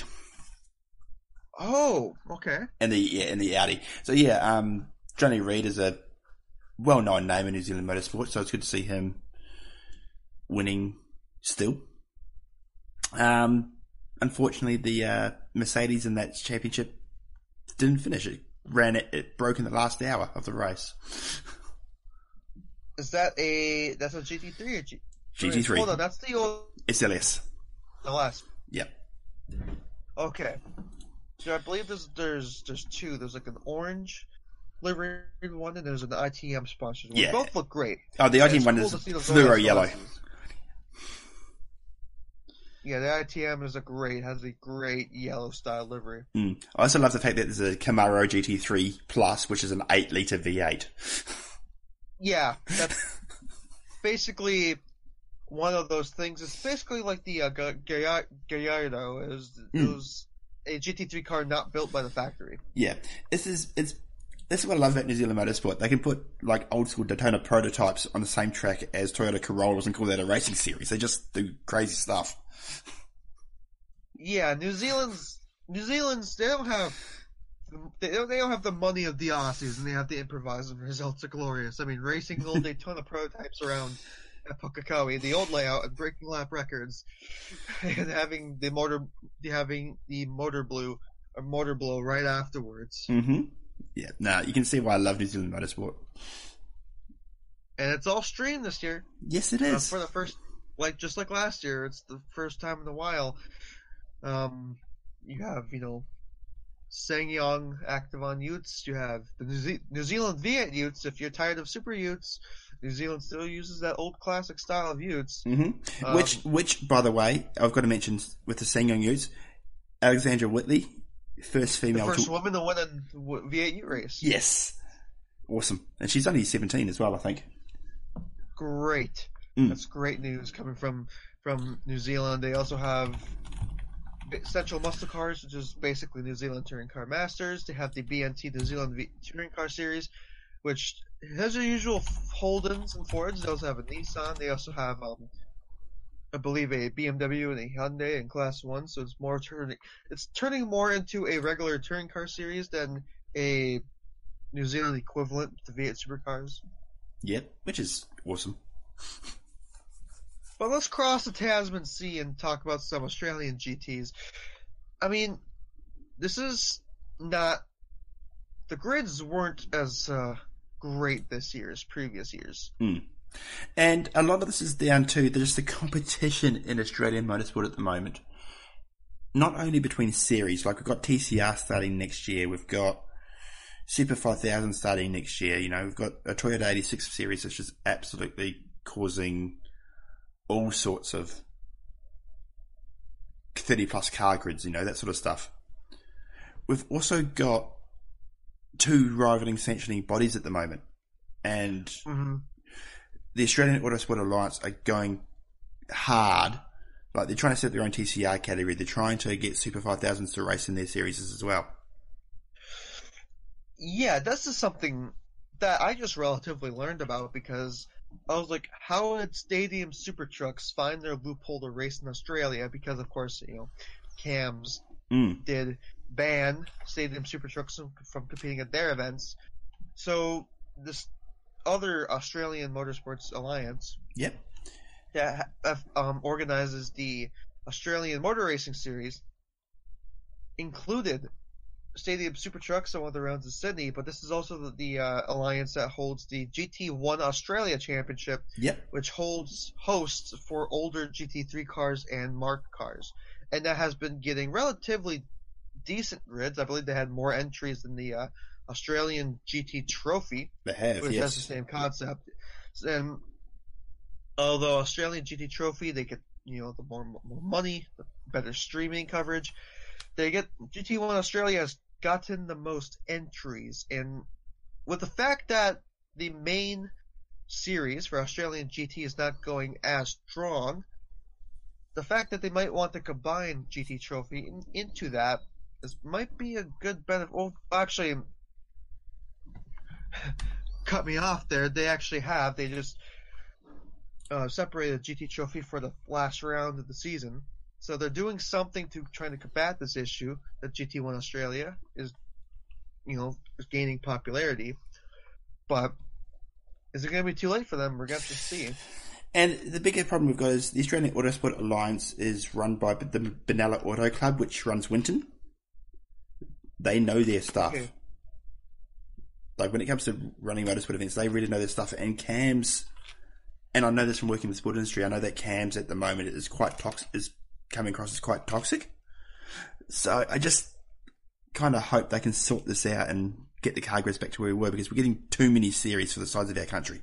S3: Oh, okay.
S4: and the yeah, and the Audi. So yeah, um, Johnny Reid is a well-known name in New Zealand motorsport, so it's good to see him winning still. Um, unfortunately, the uh, Mercedes in that championship didn't finish. It ran it, it broke in the last hour of the race.
S3: Is that a that's a G T three or G?
S4: G T three.
S3: Hold on, that's the old
S4: It's L S.
S3: L S.
S4: Yep.
S3: Okay. So I believe there's there's there's two. There's like an orange livery one and there's an I T M sponsored one.
S4: Yeah.
S3: Both look great.
S4: Oh, the I T M
S3: It's
S4: one
S3: cool
S4: is
S3: to see those
S4: fluoro
S3: L S
S4: yellow.
S3: glasses. Yeah, the I T M is a great has a great yellow style livery.
S4: Mm. I also love the fact that there's a Camaro G T three Plus, which is an eight litre V eight.
S3: Yeah, that's basically one of those things. It's basically like the uh, Ga- Ga- Gallardo. It was, it
S4: Mm.
S3: was a G T three car not built by the factory.
S4: Yeah, this is it's. This is what I love about New Zealand motorsport. They can put like old school Daytona prototypes on the same track as Toyota Corollas and call that a racing series. They just do crazy stuff.
S3: Yeah, New Zealand's New Zealand's they don't have they don't, they don't have the money of the Aussies, and they have to improvise, and the results are glorious. I mean, racing old Daytona prototypes around at Pukekohe, the old layout, and breaking lap records, and having the motor having the motor blue or motor blow right afterwards.
S4: Mm-hmm. Yeah, nah, you can see why I love New Zealand motorsport.
S3: And it's all streamed this year.
S4: Yes, it
S3: Uh,
S4: is.
S3: for the first, like just like last year, it's the first time in a while. Um, you have you know, SsangYong active on Utes. You have the New, Ze- New Zealand V eight Utes. If you're tired of Super Utes, New Zealand still uses that old classic style of Utes.
S4: Mm-hmm.
S3: Um,
S4: which, which, by the way, I've got to mention with the SsangYong Utes, Alexandra Whitley, first
S3: The
S4: female
S3: first
S4: to
S3: woman to win a w- V eight Ute race.
S4: yes, awesome, and she's only seventeen as well, I think.
S3: Great.
S4: Mm.
S3: That's great news coming from from New Zealand. They also have Central Muscle Cars, which is basically New Zealand Touring Car Masters. They have the B N T New Zealand v- Touring Car Series, which has their usual Holdens and Fords. They also have a Nissan. They also have, um, I believe, a B M W and a Hyundai in Class One. So it's more turning. It's turning more into a regular touring car series than a New Zealand equivalent to V eight supercars.
S4: Yep, which is awesome.
S3: But let's cross the Tasman Sea and talk about some Australian G Ts. I mean, this is not... The grids weren't as uh, great this year as previous years.
S4: Mm. And a lot of this is down to just the competition in Australian motorsport at the moment. Not only between series, like we've got T C R starting next year, we've got Super five thousand starting next year, you know, we've got a Toyota eighty-six series that's just absolutely causing all sorts of thirty plus car grids, you know, that sort of stuff. We've also got two rivaling sanctioning bodies at the moment, and
S3: Mm-hmm.
S4: the Australian Autosport Alliance are going hard. Like, they're trying to set their own T C R category. They're trying to get Super five thousands to race in their series as well.
S3: Yeah, this is something that I just relatively learned about because I was like, how did Stadium Super Trucks find their loophole to race in Australia? Because, of course, you know, CAMS
S4: Mm.
S3: did ban Stadium Super Trucks from competing at their events. So this other Australian Motorsports Alliance
S4: Yep.
S3: that um, organizes the Australian Motor Racing Series included Stadium Super Trucks on one of the rounds in Sydney, but this is also the, the uh, alliance that holds the G T one Australia Championship,
S4: Yep.
S3: which holds hosts for older G T three cars and Mark cars, and that has been getting relatively decent grids. I believe they had more entries than the uh, Australian G T Trophy,
S4: They have,
S3: which has the
S4: yes.
S3: same concept. And although Australian G T Trophy, they get, you know, the more, more money, the better streaming coverage. They get G T one Australia has gotten the most entries, and with the fact that the main series for Australian G T is not going as strong, the fact that they might want to combine G T Trophy in, into that is might be a good benefit. Well, actually, cut me off there. They actually have. They just uh, separated G T Trophy for the last round of the season. So they're doing something to try to combat this issue that G T one Australia is, you know, is gaining popularity. But is it going to be too late for them? We're going to have to see.
S4: And the bigger problem we've got is the Australian Autosport Alliance is run by the Benalla Auto Club, which runs Winton. They know their stuff.
S3: Okay.
S4: Like, when it comes to running motorsport events, they really know their stuff. And CAMS, and I know this from working in the sport industry, I know that CAMS at the moment is quite toxic, is coming across as quite toxic. So I just kind of hope they can sort this out and get the car grids back to where we were, because we're getting too many series for the size of our country.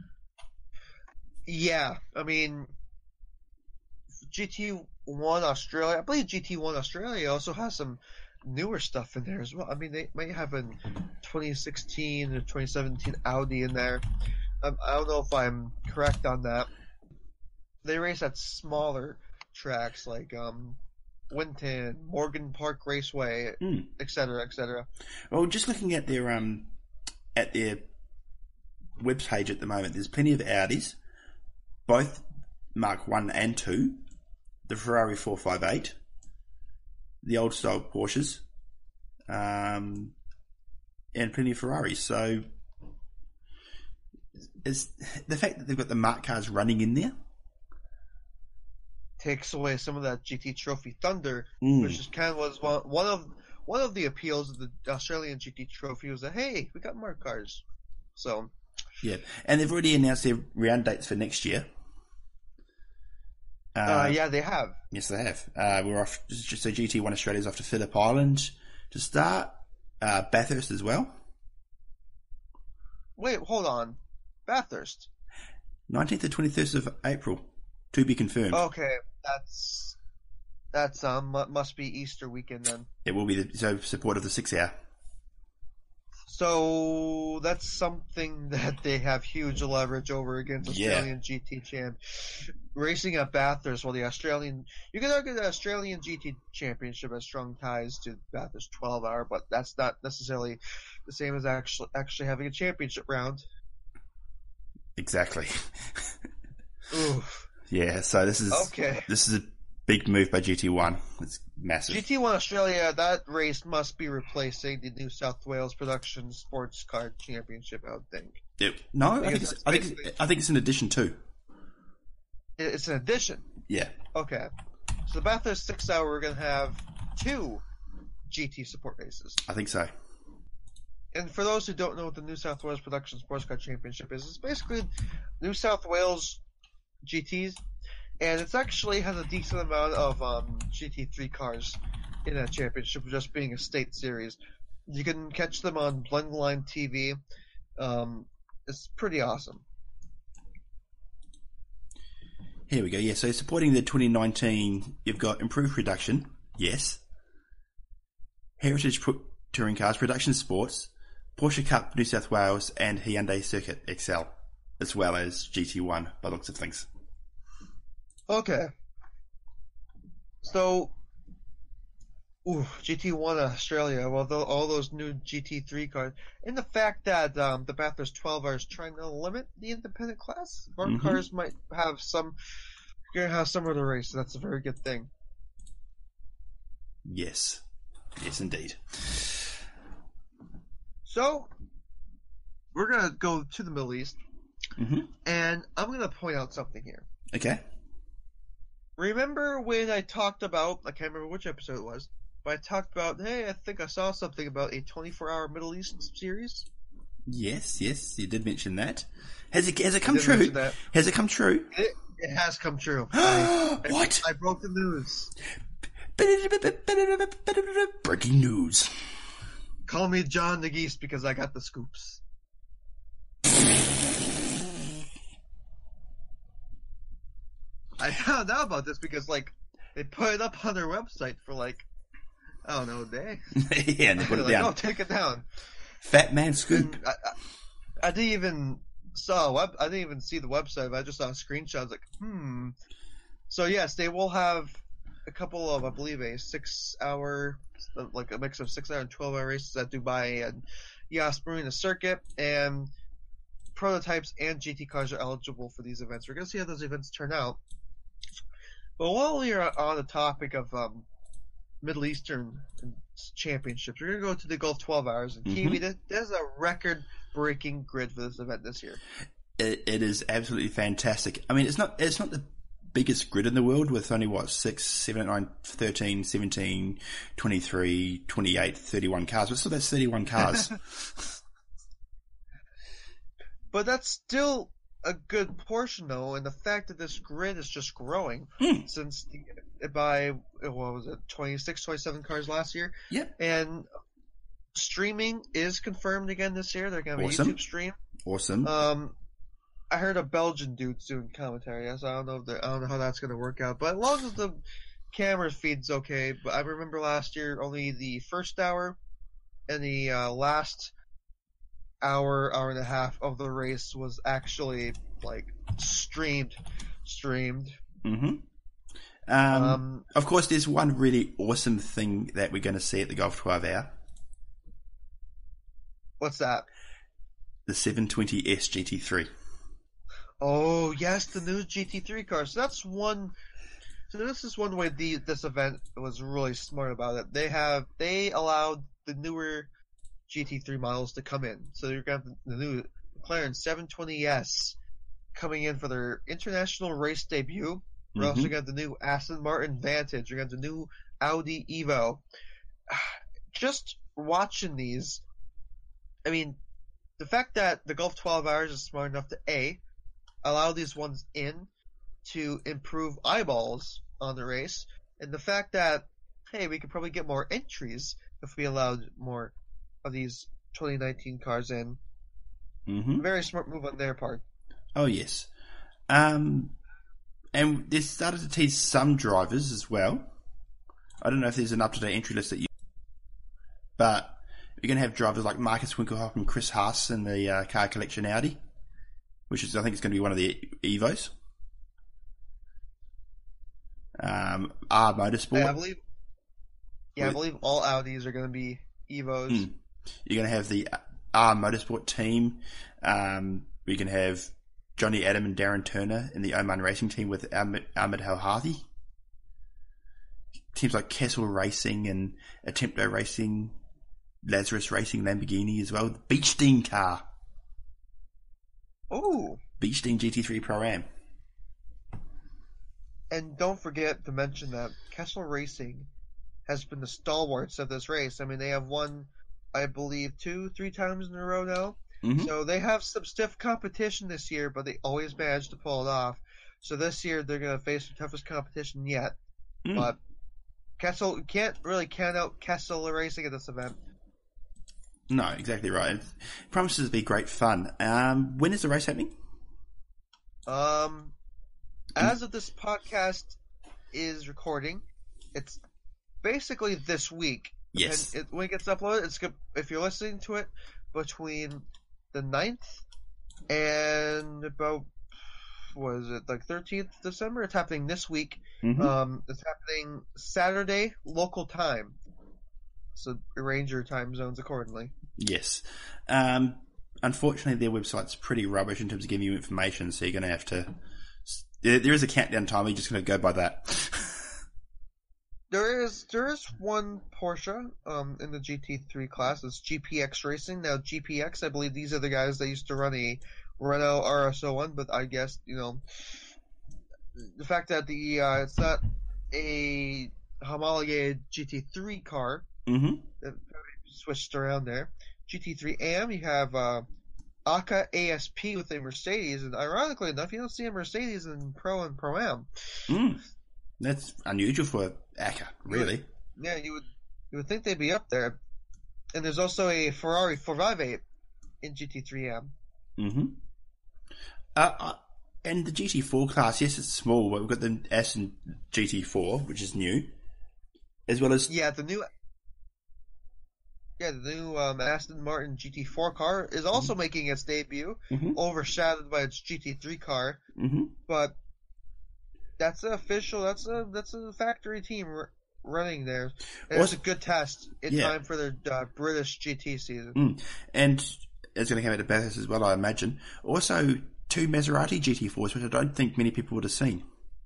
S3: Yeah, I mean, G T one Australia, I believe G T one Australia also has some newer stuff in there as well. I mean, they might have a twenty sixteen or twenty seventeen Audi in there. Um, I don't know if I'm correct on that. They race at smaller tracks like um, Winton, Morgan Park Raceway,
S4: Mm.
S3: et cetera, et cetera.
S4: Well, just looking at their um at their webpage at the moment, there's plenty of Audis, both Mark One and Two, the Ferrari four fifty-eight, the old style Porsches, um, and plenty of Ferraris. So, it's the fact that they've got the Mark cars running in there.
S3: Takes away some of that G T Trophy thunder,
S4: Mm.
S3: which is kind of was one, one of one of the appeals of the Australian G T Trophy was that, hey, we got more cars. So
S4: Yeah, and they've already announced their round dates for next year. Uh,
S3: uh, yeah, they have.
S4: Yes, they have. Uh, we're off. So G T one Australia's off to Phillip Island to start. Uh, Bathurst as well.
S3: Wait, hold on, Bathurst.
S4: nineteenth to twenty-first of April, to be confirmed.
S3: Okay, that's that's um mu- must be Easter weekend then.
S4: It will be the so support of the six hour.
S3: So that's something that they have huge leverage over against
S4: Yeah.
S3: Australian G T champ. Racing at Bathurst, well, the Australian, you can argue the Australian G T Championship has strong ties to Bathurst twelve hour, but that's not necessarily the same as actually actually having a championship round.
S4: Exactly.
S3: Oof.
S4: Yeah. So this is
S3: Okay.
S4: this is a big move by G T one. It's massive.
S3: G T one Australia, that race must be replacing the New South Wales Production Sports Car Championship, I would think.
S4: It- no, I think
S3: Because
S4: it's, I think
S3: basically-
S4: it's, I think it's an addition too.
S3: It- It's an addition.
S4: Yeah.
S3: Okay. So the Bathurst six hour, we're going to have two G T support races.
S4: I think so.
S3: And for those who don't know what the New South Wales Production Sports Car Championship is, it's basically New South Wales G Ts, and it's actually has a decent amount of um, G T three cars in that championship, just being a state series. You can catch them on Blendline T V. Um, it's pretty awesome.
S4: Here we go. Yeah, so supporting the twenty nineteen, you've got improved production. Yes. Heritage Touring Cars, Production Sports, Porsche Cup New South Wales, and Hyundai Circuit X L, as well as G T one, by the looks of things.
S3: Okay. So, ooh, G T one Australia, well, the, all those new G T three cars, and the fact that um, the Bathurst twelve R is trying to limit the independent class, more
S4: Mhm.
S3: cars might have some, you're going to have some of the race, so that's a very good thing.
S4: Yes. Yes, indeed.
S3: So, we're going to go to the Middle East,
S4: Mm-hmm.
S3: and I'm going to point out something here.
S4: Okay.
S3: Remember when I talked about, I can't remember which episode it was, but I talked about, hey, I think I saw something about a twenty-four hour Middle East series?
S4: Yes, yes, you did mention that. Has it has it
S3: I
S4: come
S3: did
S4: true?
S3: mention that.
S4: Has it come true?
S3: It, it has come true. I,
S4: What?
S3: I, I broke the news.
S4: Breaking news.
S3: Call me John the Geese because I got the scoops. I found out about this because, like, they put it up on their website for, like, I don't know, a day.
S4: Yeah, and they put it
S3: like,
S4: down.
S3: oh, take it down.
S4: Fat man scoop.
S3: And I, I, I didn't even saw a web, I didn't even see the website, but I just saw a screenshot. I was like, hmm. So yes, they will have a couple of, I believe, a six-hour, like a mix of six-hour and twelve-hour races at Dubai and Yas Marina Circuit, and prototypes and G T cars are eligible for these events. We're gonna see how those events turn out. But while we are on the topic of um, Middle Eastern championships, we're gonna go to the Gulf twelve hours, and
S4: Mm-hmm.
S3: Kiwi, there's a record-breaking grid for this event this year.
S4: It, it is absolutely fantastic. I mean, it's not it's not the biggest grid in the world with only, what, six, seven, eight, nine, thirteen, seventeen, twenty-three, twenty-eight, thirty-one cars. But still, that's thirty-one cars.
S3: But that's still a good portion, though, and the fact that this grid is just growing
S4: Mm.
S3: since the, by, what was it, twenty-six, twenty-seven cars last year.
S4: Yep.
S3: And streaming is confirmed again this year. They're going to have
S4: Awesome.
S3: a YouTube stream.
S4: Awesome.
S3: Um, I heard a Belgian dude's doing commentary, so I don't know if they're- I don't know how that's going to work out. But as long as the camera feed's okay, but I remember last year only the first hour and the uh, last hour, hour and a half of the race was actually like streamed, streamed.
S4: Mm-hmm. Um,
S3: Um,
S4: of course, there's one really awesome thing that we're going to see at the Gulf twelve hour.
S3: what's that?
S4: The seven twenty S G T three.
S3: Oh yes, the new G T three car. So that's one. So this is one way the this event was really smart about it. They have they allowed the newer G T three models to come in. So you're gonna have the new McLaren seven twenty S coming in for their international race debut. We're also
S4: Mhm.
S3: got the new Aston Martin Vantage. You got the new Audi Evo. Just watching these, I mean, the fact that the Gulf twelve hours is smart enough to A, allow these ones in to improve eyeballs on the race, and the fact that, hey, we could probably get more entries if we allowed more of these twenty nineteen cars in.
S4: Mm-hmm.
S3: Very smart move on their part.
S4: Oh, yes. Um, and they started to tease some drivers as well. I don't know if there's an up-to-date entry list that you... But you're going to have drivers like Marcus Winkelhoff and Chris Haas in the uh, car collection Audi, which is, I think, it's going to be one of the Evos. Um, R Motorsport.
S3: Yeah, I believe. Yeah, I
S4: With-
S3: believe all Audis are going to be Evos.
S4: Mm. You're going to have the R Motorsport team. Um, we can have Johnny Adam and Darren Turner in the Oman Racing team with Ahmed, Ahmed Al-Hadi. Teams like Kessel Racing and Attempto Racing, Lazarus Racing, Lamborghini as well. The Beechstein car.
S3: Ooh.
S4: Beechstein G T three Pro-Am.
S3: And don't forget to mention that Kessel Racing has been the stalwarts of this race. I mean, they have won, I believe, two, three times in a row now.
S4: Mm-hmm.
S3: So they have some stiff competition this year, but they always manage to pull it off. So this year they're going to face the toughest competition yet.
S4: Mm.
S3: But Kessel, you can't really count out Kessel Racing at this event.
S4: No, exactly right. It promises to be great fun. Um, when is the race happening?
S3: Um, as of this podcast is recording, it's basically this week.
S4: Yes.
S3: And it, when it gets uploaded, it's good. If you're listening to it between the ninth and about, what is it, like thirteenth of December, it's happening this week.
S4: Mm-hmm.
S3: Um, it's happening Saturday, local time. So arrange your time zones accordingly.
S4: Yes. Um, unfortunately, their website's pretty rubbish in terms of giving you information, so you're going to have to... There, there is a countdown time, you're just going to go by that.
S3: There is there is one Porsche um, in the G T three class. It's G P X Racing. Now, G P X, I believe these are the guys that used to run a Renault R S O one, but I guess, you know, the fact that the uh, it's not a homologated G T three car,
S4: Mm-hmm.
S3: that switched around there. G T three A M, you have uh, A K A A S P with a Mercedes, and ironically enough, you don't see a Mercedes in Pro and Pro-Am.
S4: Mm. That's unusual for A K A, really.
S3: Yeah, you would you would think they'd be up there. And there's also a Ferrari four fifty-eight in G T three M.
S4: Mm-hmm. Uh, uh, and the G T four class, yes, it's small, but we've got the S and G T four, which is new, as well as...
S3: Yeah, the new... Yeah, the new um, Aston Martin G T four car is also mm-hmm. making its debut,
S4: mm-hmm.
S3: overshadowed by its G T three car.
S4: Mm-hmm.
S3: But that's an official, that's a that's a factory team r- running there. And it's a good test in
S4: yeah.
S3: time for the uh, British G T season.
S4: Mm. And it's going to come out of Bathurst as well, I imagine. Also, two Maserati G T fours, which I don't think many people would have seen.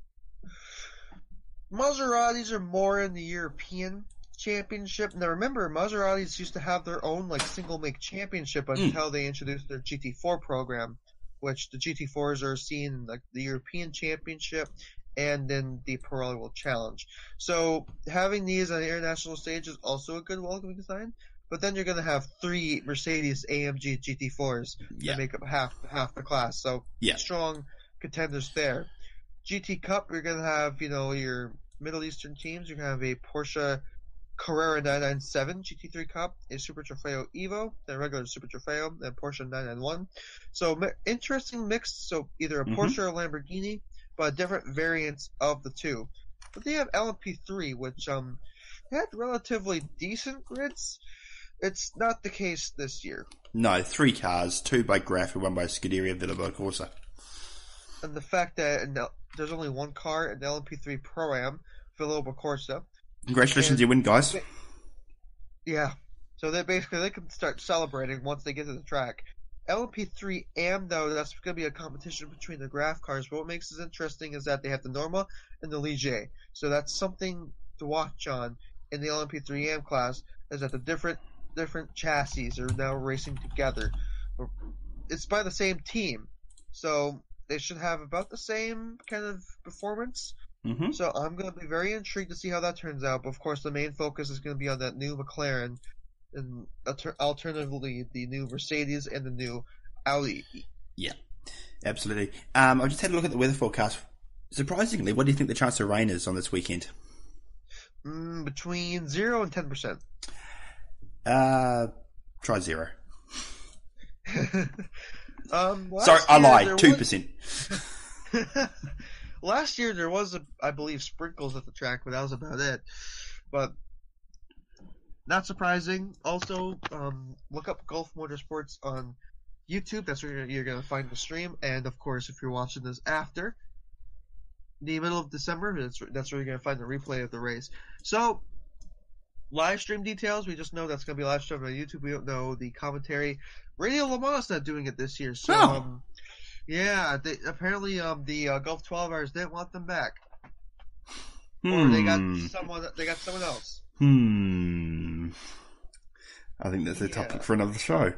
S3: Maseratis are more in the European Championship. Now remember, Maseratis used to have their own like single make championship until mm. they introduced their G T four program, which the G T fours are seen in like the European Championship and then the Pirelli World Challenge. So having these on the international stage is also a good welcoming sign. But then you're going to have three Mercedes A M G G T fours
S4: yeah.
S3: that make up half half the class. So
S4: yeah.
S3: strong contenders there. G T Cup, you're going to have, you know, your Middle Eastern teams. You're going to have a Porsche Carrera nine ninety-seven G T three Cup, a Super Trofeo Evo, a regular Super Trofeo, and Porsche nine ninety-one. So interesting mix. So either a mm-hmm. Porsche or a Lamborghini, but different variants of the two. But they have L M P three, which um had relatively decent grids. It's not the case this year.
S4: No, three cars, two by Graf and one by Scuderia Villa Corsa.
S3: And the fact that in the, there's only one car in the L M P three Pro-Am, Villa Corsa.
S4: Congratulations,
S3: and
S4: you win, guys.
S3: They, yeah. So they basically they can start celebrating once they get to the track. L M P three A M, though, that's going to be a competition between the Graf cars. But what makes this interesting is that they have the Norma and the Ligier. So that's something to watch on in the L M P three A M class, is that the different different chassis are now racing together. It's by the same team. So they should have about the same kind of performance.
S4: Mm-hmm.
S3: So I'm going to be very intrigued to see how that turns out. But of course, the main focus is going to be on that new McLaren, and alternatively the new Mercedes and the new Audi.
S4: Yeah, absolutely. Um, I just had a look at the weather forecast. Surprisingly, what do you think the chance of rain is on this weekend?
S3: Mm, between zero and ten percent.
S4: Uh, try zero.
S3: um,
S4: Sorry, I lied. Two percent.
S3: Last year there was, a, I believe, sprinkles at the track, but that was about it. But not surprising. Also, um, look up Gulf Motorsports on YouTube. That's where you're going to find the stream. And of course, if you're watching this after the middle of December, that's that's where you're going to find the replay of the race. So, live stream details, we just know that's going to be live streamed on YouTube. We don't know the commentary. Radio Le Mans not doing it this year, so.
S4: Oh.
S3: Um, Yeah, they, apparently um, the uh, Gulf twelve hours didn't want them back,
S4: hmm.
S3: or they got someone. They got someone else.
S4: Hmm. I think that's a
S3: yeah.
S4: topic for another show.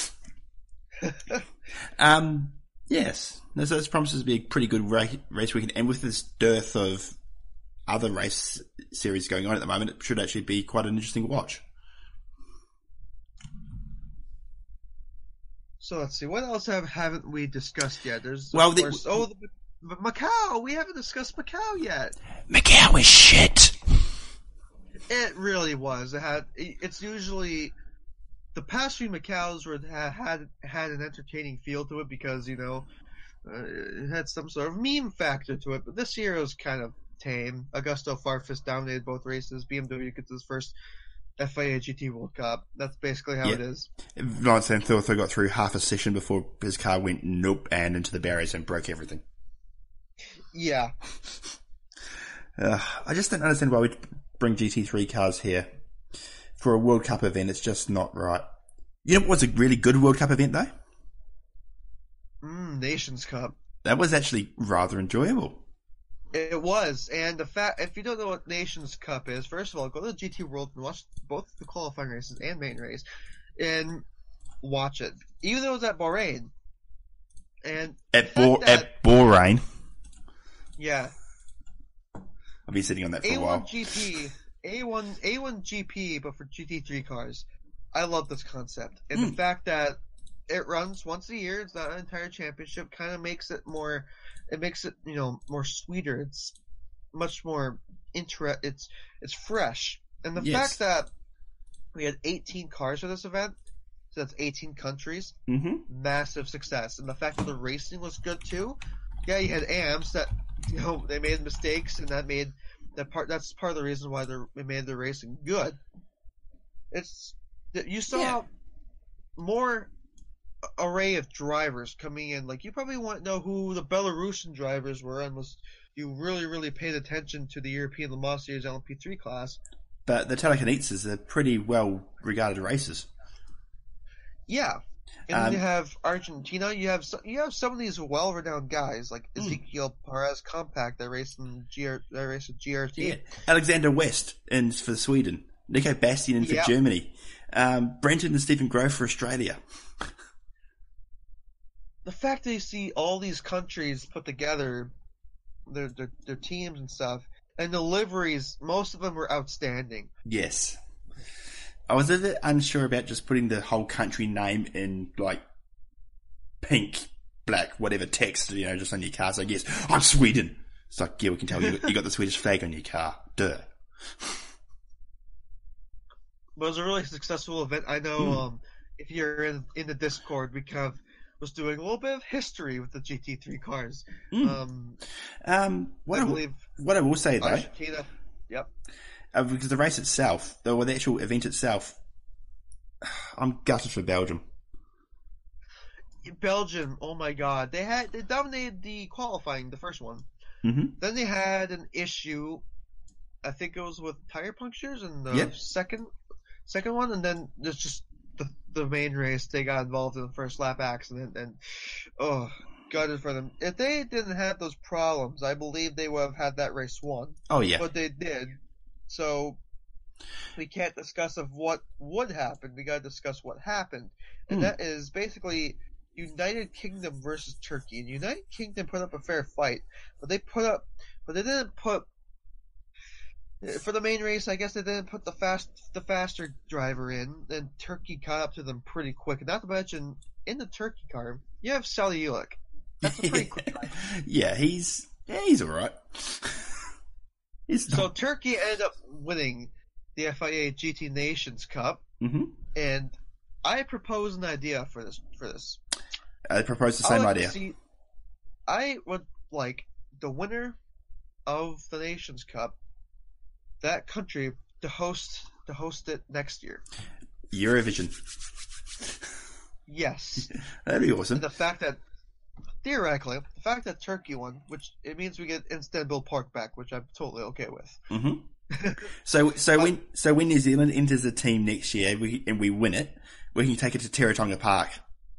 S4: um. Yes, this, this promises to be a pretty good race, race weekend, and with this dearth of other race series going on at the moment, it should actually be quite an interesting watch.
S3: So let's see. What else have haven't we discussed yet? There's
S4: well,
S3: of course, the, oh, the, the Macau. We haven't discussed Macau yet.
S4: Macau is shit.
S3: It really was. It had. It's usually the past few Macaus were had had an entertaining feel to it because you know uh, it had some sort of meme factor to it, but this year it was kind of tame. Augusto Farfus dominated both races. B M W gets his first F I A G T World Cup. That's basically how
S4: Yeah.
S3: it is.
S4: Lance Thorthor got through half a session before his car went nope and into the barriers and broke everything.
S3: Yeah.
S4: Uh, I just don't understand why we bring G T three cars here for a World Cup event. It's just not right. You know what was a really good World Cup event though?
S3: Mm, Nations Cup.
S4: That was actually rather enjoyable.
S3: It was, and the fact, if you don't know what Nations Cup is, first of all, go to the G T World and watch both the qualifying races and main race, and watch it. Even though it was at Bahrain, and
S4: At
S3: the
S4: Bo-
S3: fact that-
S4: at Bahrain,
S3: yeah,
S4: I've been sitting on that for a
S3: A
S4: while.
S3: one G P, A one A one G P, but for G T three cars. I love this concept, and
S4: Mm.
S3: the fact that it runs once a year, it's not an entire championship, kind of makes it more. It makes it, you know, more sweeter. It's much more inter. It's it's fresh, and the
S4: Yes.
S3: fact that we had eighteen cars for this event, so that's eighteen countries,
S4: Mm-hmm.
S3: massive success. And the fact that the racing was good too. Yeah, you had A M S that, you know, they made mistakes, and that made that part. That's part of the reason why they they made the racing good. It's you saw
S4: Yeah.
S3: more array of drivers coming in. Like, you probably want to know who the Belarusian drivers were, unless you really, really paid attention to the European Le Mans Series L M P three class.
S4: But the Telekinetses are pretty well regarded races.
S3: Yeah, and
S4: Um,
S3: then you have Argentina. You have some, you have some of these well-renowned guys like
S4: Mm.
S3: Ezekiel Perez Compact that raced in G R, that raced with G R T.
S4: Yeah. Alexander West in for Sweden. Nico Bastian in for
S3: Yeah.
S4: Germany. Um, Brenton and Stephen Grove for Australia.
S3: The fact that you see all these countries put together, their their, their teams and stuff, and the liveries, most of them were outstanding.
S4: Yes. I was a bit unsure about just putting the whole country name in, like, pink, black, whatever text, you know, just on your car. So, yes, I'm Sweden. It's like, yeah, we can tell you, you got the Swedish flag on your car. Duh.
S3: But it was a really successful event. I know
S4: Mm.
S3: um, if you're in in the Discord, we kind of was doing a little bit of history with the G T three cars.
S4: Mm.
S3: Um,
S4: Um, what
S3: I
S4: I,
S3: believe
S4: what I will say, though,
S3: Argentina. Yep.
S4: uh, because the race itself, the, or the actual event itself, I'm gutted for Belgium.
S3: Belgium, oh my god, they had they dominated the qualifying, the first one.
S4: Mm-hmm.
S3: Then they had an issue. I think it was with tire punctures in the
S4: Yep.
S3: second second one, and then there's just the the main race. They got involved in the first lap accident, and oh, gutted for them. If they didn't have those problems, I believe they would have had that race won.
S4: Oh, yeah.
S3: But they did. So we can't discuss of what would happen. We got to discuss what happened, and
S4: Hmm.
S3: that is basically United Kingdom versus Turkey. And United Kingdom put up a fair fight, but they put up, but they didn't put for the main race. I guess they didn't put the fast, the faster driver in. And Turkey caught up to them pretty quick. Not to mention, in the Turkey car, you have Sally Ulick. That's a pretty quick driver.
S4: Yeah, he's yeah, he's all right. He's
S3: So
S4: not.
S3: Turkey ended up winning the F I A G T Nations Cup,
S4: Mm-hmm.
S3: and I proposed an idea for this. For this,
S4: I proposed the
S3: I would
S4: same
S3: like to
S4: idea.
S3: see- I would like the winner of the Nations Cup, that country, to host to host it next year.
S4: Eurovision.
S3: Yes,
S4: That'd be awesome.
S3: and the fact that theoretically, the fact that Turkey won, which it means we get Istanbul Park back, which I'm totally okay with.
S4: Mm-hmm. So, so when so when New Zealand enters a team next year, we, and we win it, we can take it to Teretonga Park.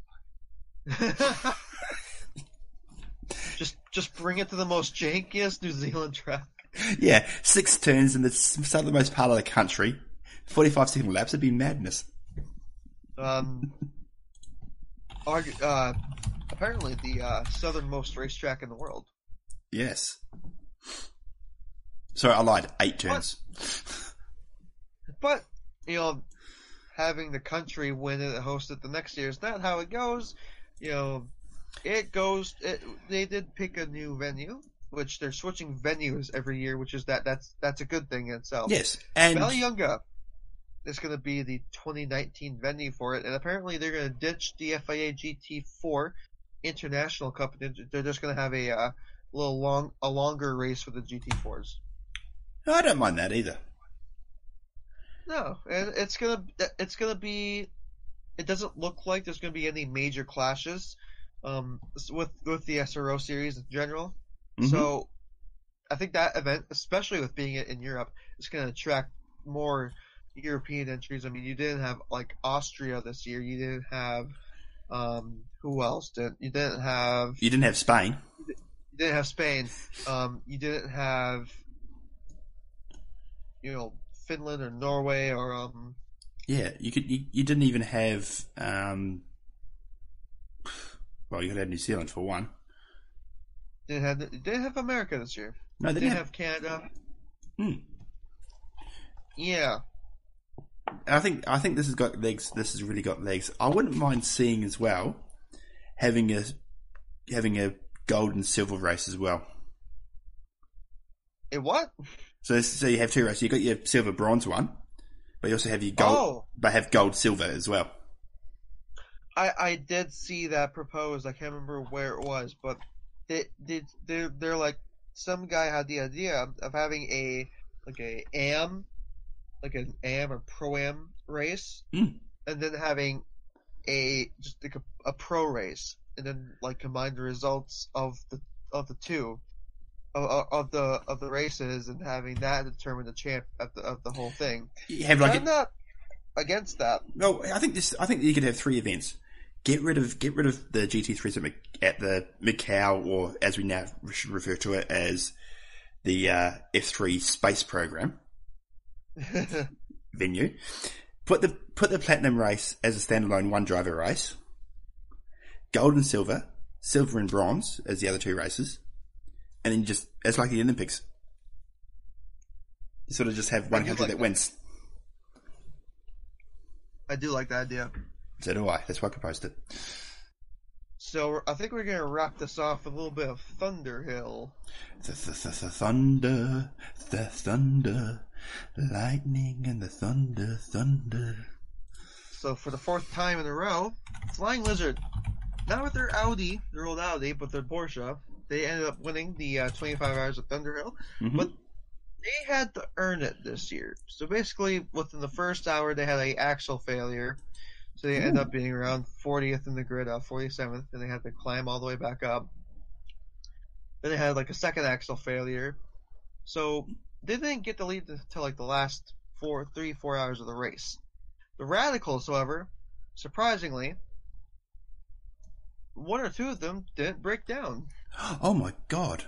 S3: just just bring it to the most jankiest New Zealand track.
S4: Yeah, six turns in the southernmost part of the country, forty-five second laps. It'd be madness.
S3: Um, argu- uh, apparently the uh, southernmost racetrack in the world.
S4: Yes. Sorry, I lied. Eight turns.
S3: But, you know, having the country win it and host it the next year is not how it goes. You know, it goes. It, they did pick a new venue, which they're switching venues every year, which is that that's that's a good thing in itself.
S4: Yes, and
S3: Valleyunga is going to be the twenty nineteen venue for it, and apparently they're going to ditch the F I A G T four international cup. They're just going to have a uh, little long, a longer race for the G T fours.
S4: No, I don't mind that either.
S3: No, and it's gonna it's gonna be. It doesn't look like there's gonna be any major clashes, um, with with the S R O series in general.
S4: Mm-hmm.
S3: So, I think that event, especially with being in Europe, is gonna attract more European entries. I mean, you didn't have like Austria this year. You didn't have, um, who else did? You didn't have.
S4: You didn't have Spain.
S3: You didn't have Spain. Um, you didn't have. You know. Finland or Norway or um
S4: yeah you could you, you didn't even have um well you could have New Zealand for one.
S3: Didn't have didn't have America this year.
S4: No, they
S3: didn't,
S4: didn't
S3: have, have Canada.
S4: Hmm.
S3: Yeah,
S4: I think I think this has got legs. This has really got legs. I wouldn't mind seeing as well having a having a gold and silver race as well.
S3: A what?
S4: So, so you have two races. You got your silver bronze one, but you also have your gold,
S3: oh.
S4: but have gold silver as well.
S3: I I did see that proposed. I can't remember where it was, but they did they they're like some guy had the idea of having a like a am like an am or pro am race,
S4: mm.
S3: and then having a just like a, a pro race, and then like combine the results of the of the two. Of, of the of the races and having that determine the champ of the of the whole thing.
S4: You have like
S3: I'm a, not against that.
S4: No, I think this. I think you could have three events. Get rid of get rid of the G T threes at, at the Macau, or as we now should refer to it as the uh, F three space program venue. Put the put the platinum race as a standalone one driver race. Gold and silver, silver and bronze as the other two races. And then just, it's like the Olympics. You sort of just have one country like that, that wins.
S3: I do like that idea.
S4: So do I. That's why I proposed it.
S3: So I think we're going to wrap this off with a little bit of Thunderhill.
S4: The, the, the, the thunder, the thunder, lightning and the thunder, thunder.
S3: So for the fourth time in a row, Flying Lizard, not with their Audi, their old Audi, but their Porsche. They ended up winning the uh, twenty-five hours of Thunderhill,
S4: mm-hmm.
S3: but they had to earn it this year. So basically, within the first hour, they had a axle failure, so they Ooh. ended up being around fortieth in the grid, uh, forty-seventh, and they had to climb all the way back up. Then they had like a second axle failure, so they didn't get the lead until like the last four, three, four hours of the race. The Radicals, however, surprisingly, one or two of them didn't break down.
S4: Oh my god.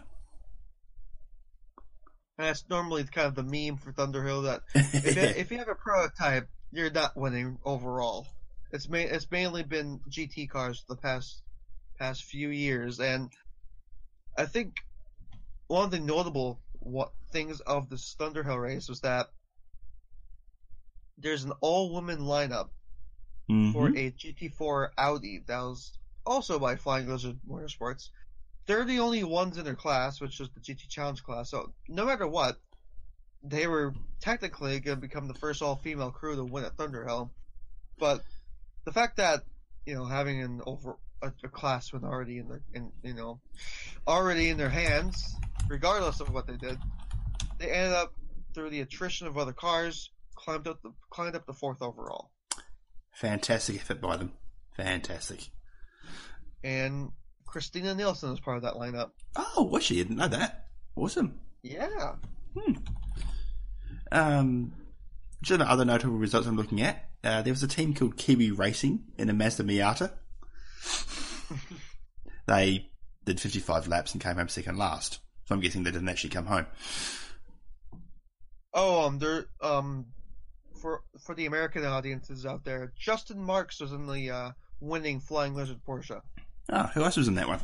S3: And that's normally kind of the meme for Thunderhill that if you, if you have a prototype, you're not winning overall. It's ma- it's mainly been G T cars for the past past few years, and I think one of the notable what things of this Thunderhill race was that there's an all-woman lineup
S4: mm-hmm.
S3: for a G T four Audi that was also by Flying Lizard Motorsports. They're the only ones in their class, which is the G T Challenge class. So no matter what, they were technically going to become the first all-female crew to win at Thunderhill. But the fact that, you know, having an over a, a class win already in their, in, you know, already in their hands, regardless of what they did, they ended up through the attrition of other cars, climbed up the climbed up the fourth overall.
S4: Fantastic effort by them. Fantastic.
S3: And Christina Nielsen was part of that lineup.
S4: Oh, was she? I didn't know that. Awesome.
S3: Yeah.
S4: Hmm. Um, just other notable results I'm looking at. Uh, there was a team called Kiwi Racing in a Mazda Miata. They did fifty-five laps and came home second last. So I'm guessing they didn't actually come home.
S3: Oh, um, they're, um, for for the American audiences out there, Justin Marks was in the uh, winning Flying Lizard Porsche.
S4: Oh, who else was in that one?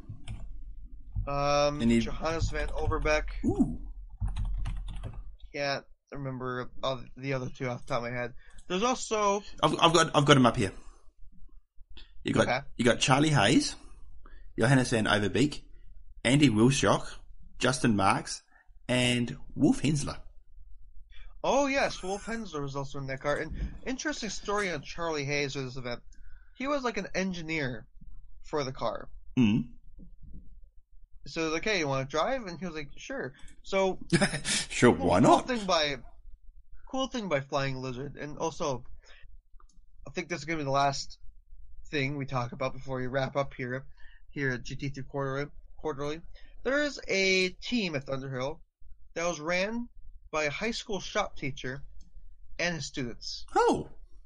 S3: Um,
S4: Any...
S3: Johannes van Overbeek.
S4: Ooh.
S3: I can't remember all the other two off the top of my head. There's also
S4: I've, I've got I've got him up here. You got
S3: okay.
S4: you got Charlie Hayes, Johannes van Overbeek, Andy Wilshock, Justin Marks, and Wolf Hensler.
S3: Oh yes, Wolf Hensler was also in that car. And interesting story on Charlie Hayes for this event. He was like an engineer for the car.
S4: Mm.
S3: So like, hey, you want to drive? And he was like, sure. So
S4: Sure,
S3: cool,
S4: why
S3: cool
S4: not?
S3: thing by cool thing by Flying Lizard, and also, I think this is gonna be the last thing we talk about before we wrap up here, here at G T three Quarterly. Quarterly, there is a team at Thunderhill that was ran by a high school shop teacher and his students.
S4: Oh.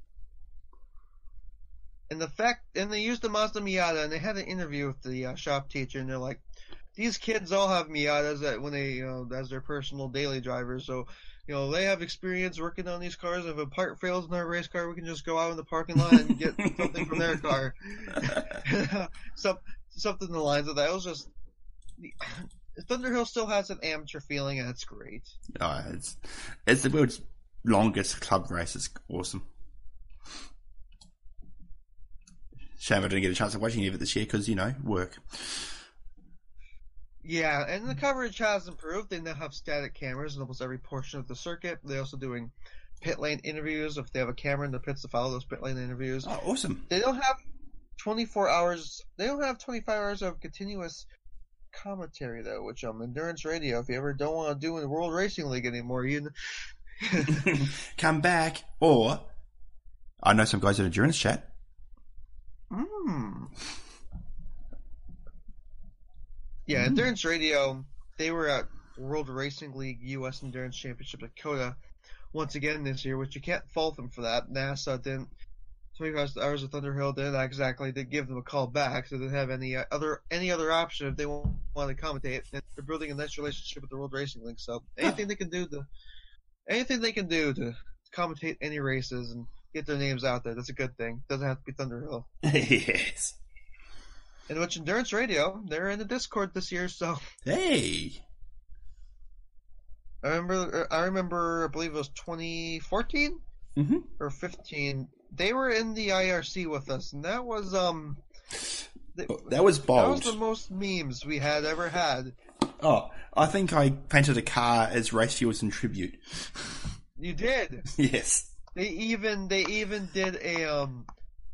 S3: And the fact, and they used the Mazda Miata, and they had an interview with the uh, shop teacher, and they're like, these kids all have Miatas that when they, you know, as their personal daily drivers, so, you know, they have experience working on these cars. If a part fails in our race car, we can just go out in the parking lot and get something from their car. Some, something in the lines of that. It was just, Thunderhill still has an amateur feeling, and it's great.
S4: Oh, it's, it's the world's longest club race. It's awesome. Shame I didn't get a chance of watching any of it this year because, you know, work.
S3: Yeah, and the coverage has improved. They now have static cameras in almost every portion of the circuit. They're also doing pit lane interviews if they have a camera in the pits to follow those pit lane interviews.
S4: Oh, awesome.
S3: They don't have twenty-four hours. They don't have twenty-five hours of continuous commentary, though, which um, Endurance Radio, if you ever don't want to do in the World Racing League anymore, you
S4: come back. Or, I know some guys at Endurance Chat.
S3: Mm. Yeah, mm. Endurance Radio, they were at World Racing League U S Endurance Championship at COTA once again this year, which you can't fault them for that. NASA didn't, twenty-five hours of Thunderhill didn't exactly did give them a call back, so they didn't have any other any other option if they want, want to commentate. And they're building a nice relationship with the World Racing League, so anything they can do to anything they can do to commentate any races and get their names out there, that's a good thing. Doesn't have to be Thunderhill.
S4: Yes.
S3: And which Endurance Radio, they're in the Discord this year, so
S4: hey.
S3: I remember. I remember. I believe it was twenty fourteen
S4: mm-hmm.
S3: or fifteen. They were in the I R C with us, and that was um. They,
S4: that was bold.
S3: That was the most memes we had ever had.
S4: Oh, I think I painted a car as Race Fuels in tribute.
S3: You did.
S4: Yes.
S3: They even they even did a um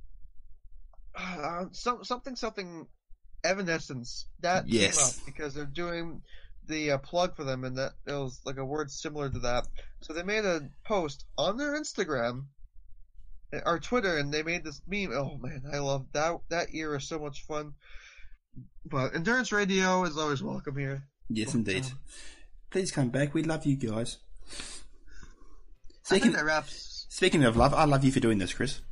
S3: uh, some something something Evanescence that
S4: yes.
S3: came up because they're doing the uh, plug for them, and that it was like a word similar to that. So they made a post on their Instagram or Twitter, and they made this meme. Oh man, I love that that era, so much fun. But Endurance Radio is always welcome here.
S4: Yes, indeed. Please come back. We love you guys.
S3: Speaking, I think that wraps.
S4: Speaking of love, I love you for doing this, Chris.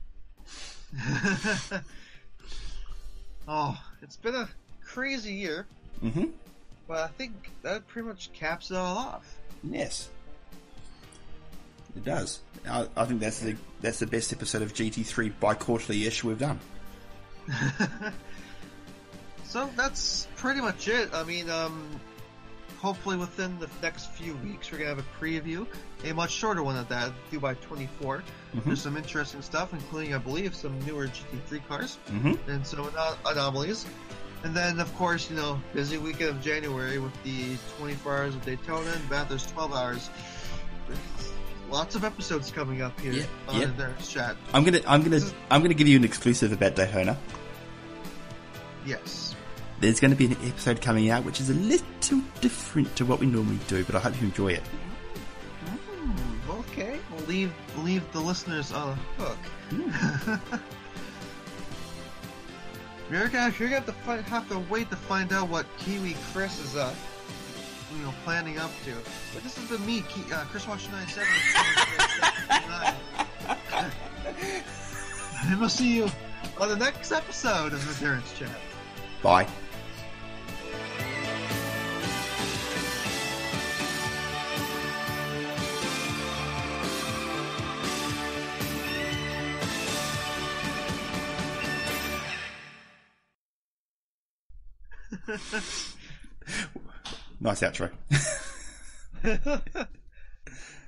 S3: Oh, it's been a crazy year.
S4: Mm-hmm.
S3: But I think that pretty much caps it all off.
S4: Yes. It does. I, I think that's the that's the best episode of G T three bi-quarterly-ish we've done.
S3: So that's pretty much it. I mean, um, hopefully within the next few weeks we're going to have a preview, a much shorter one at that, due by twenty-four. Mm-hmm. There's some interesting stuff, including, I believe, some newer G T three cars,
S4: mm-hmm.
S3: and some anom- anomalies. And then, of course, you know, busy weekend of January with the twenty-four hours of Daytona and Bathurst twelve hours. There's lots of episodes coming up here
S4: yep.
S3: on
S4: yep.
S3: Endurance Chat.
S4: I'm gonna, I'm gonna, is... I'm gonna give you an exclusive about Daytona.
S3: Yes.
S4: There's going to be an episode coming out which is a little different to what we normally do, but I hope you enjoy it.
S3: Mm, okay, we'll leave leave the listeners on a hook. Mm. You're gonna, you're gonna have to find, have to wait to find out what Kiwi Chris is uh you know planning up to. But this has been me, Ki- uh, Chris Watch ninety-seven. And we'll see you on the next episode of Endurance Chat.
S4: Bye. Nice outro.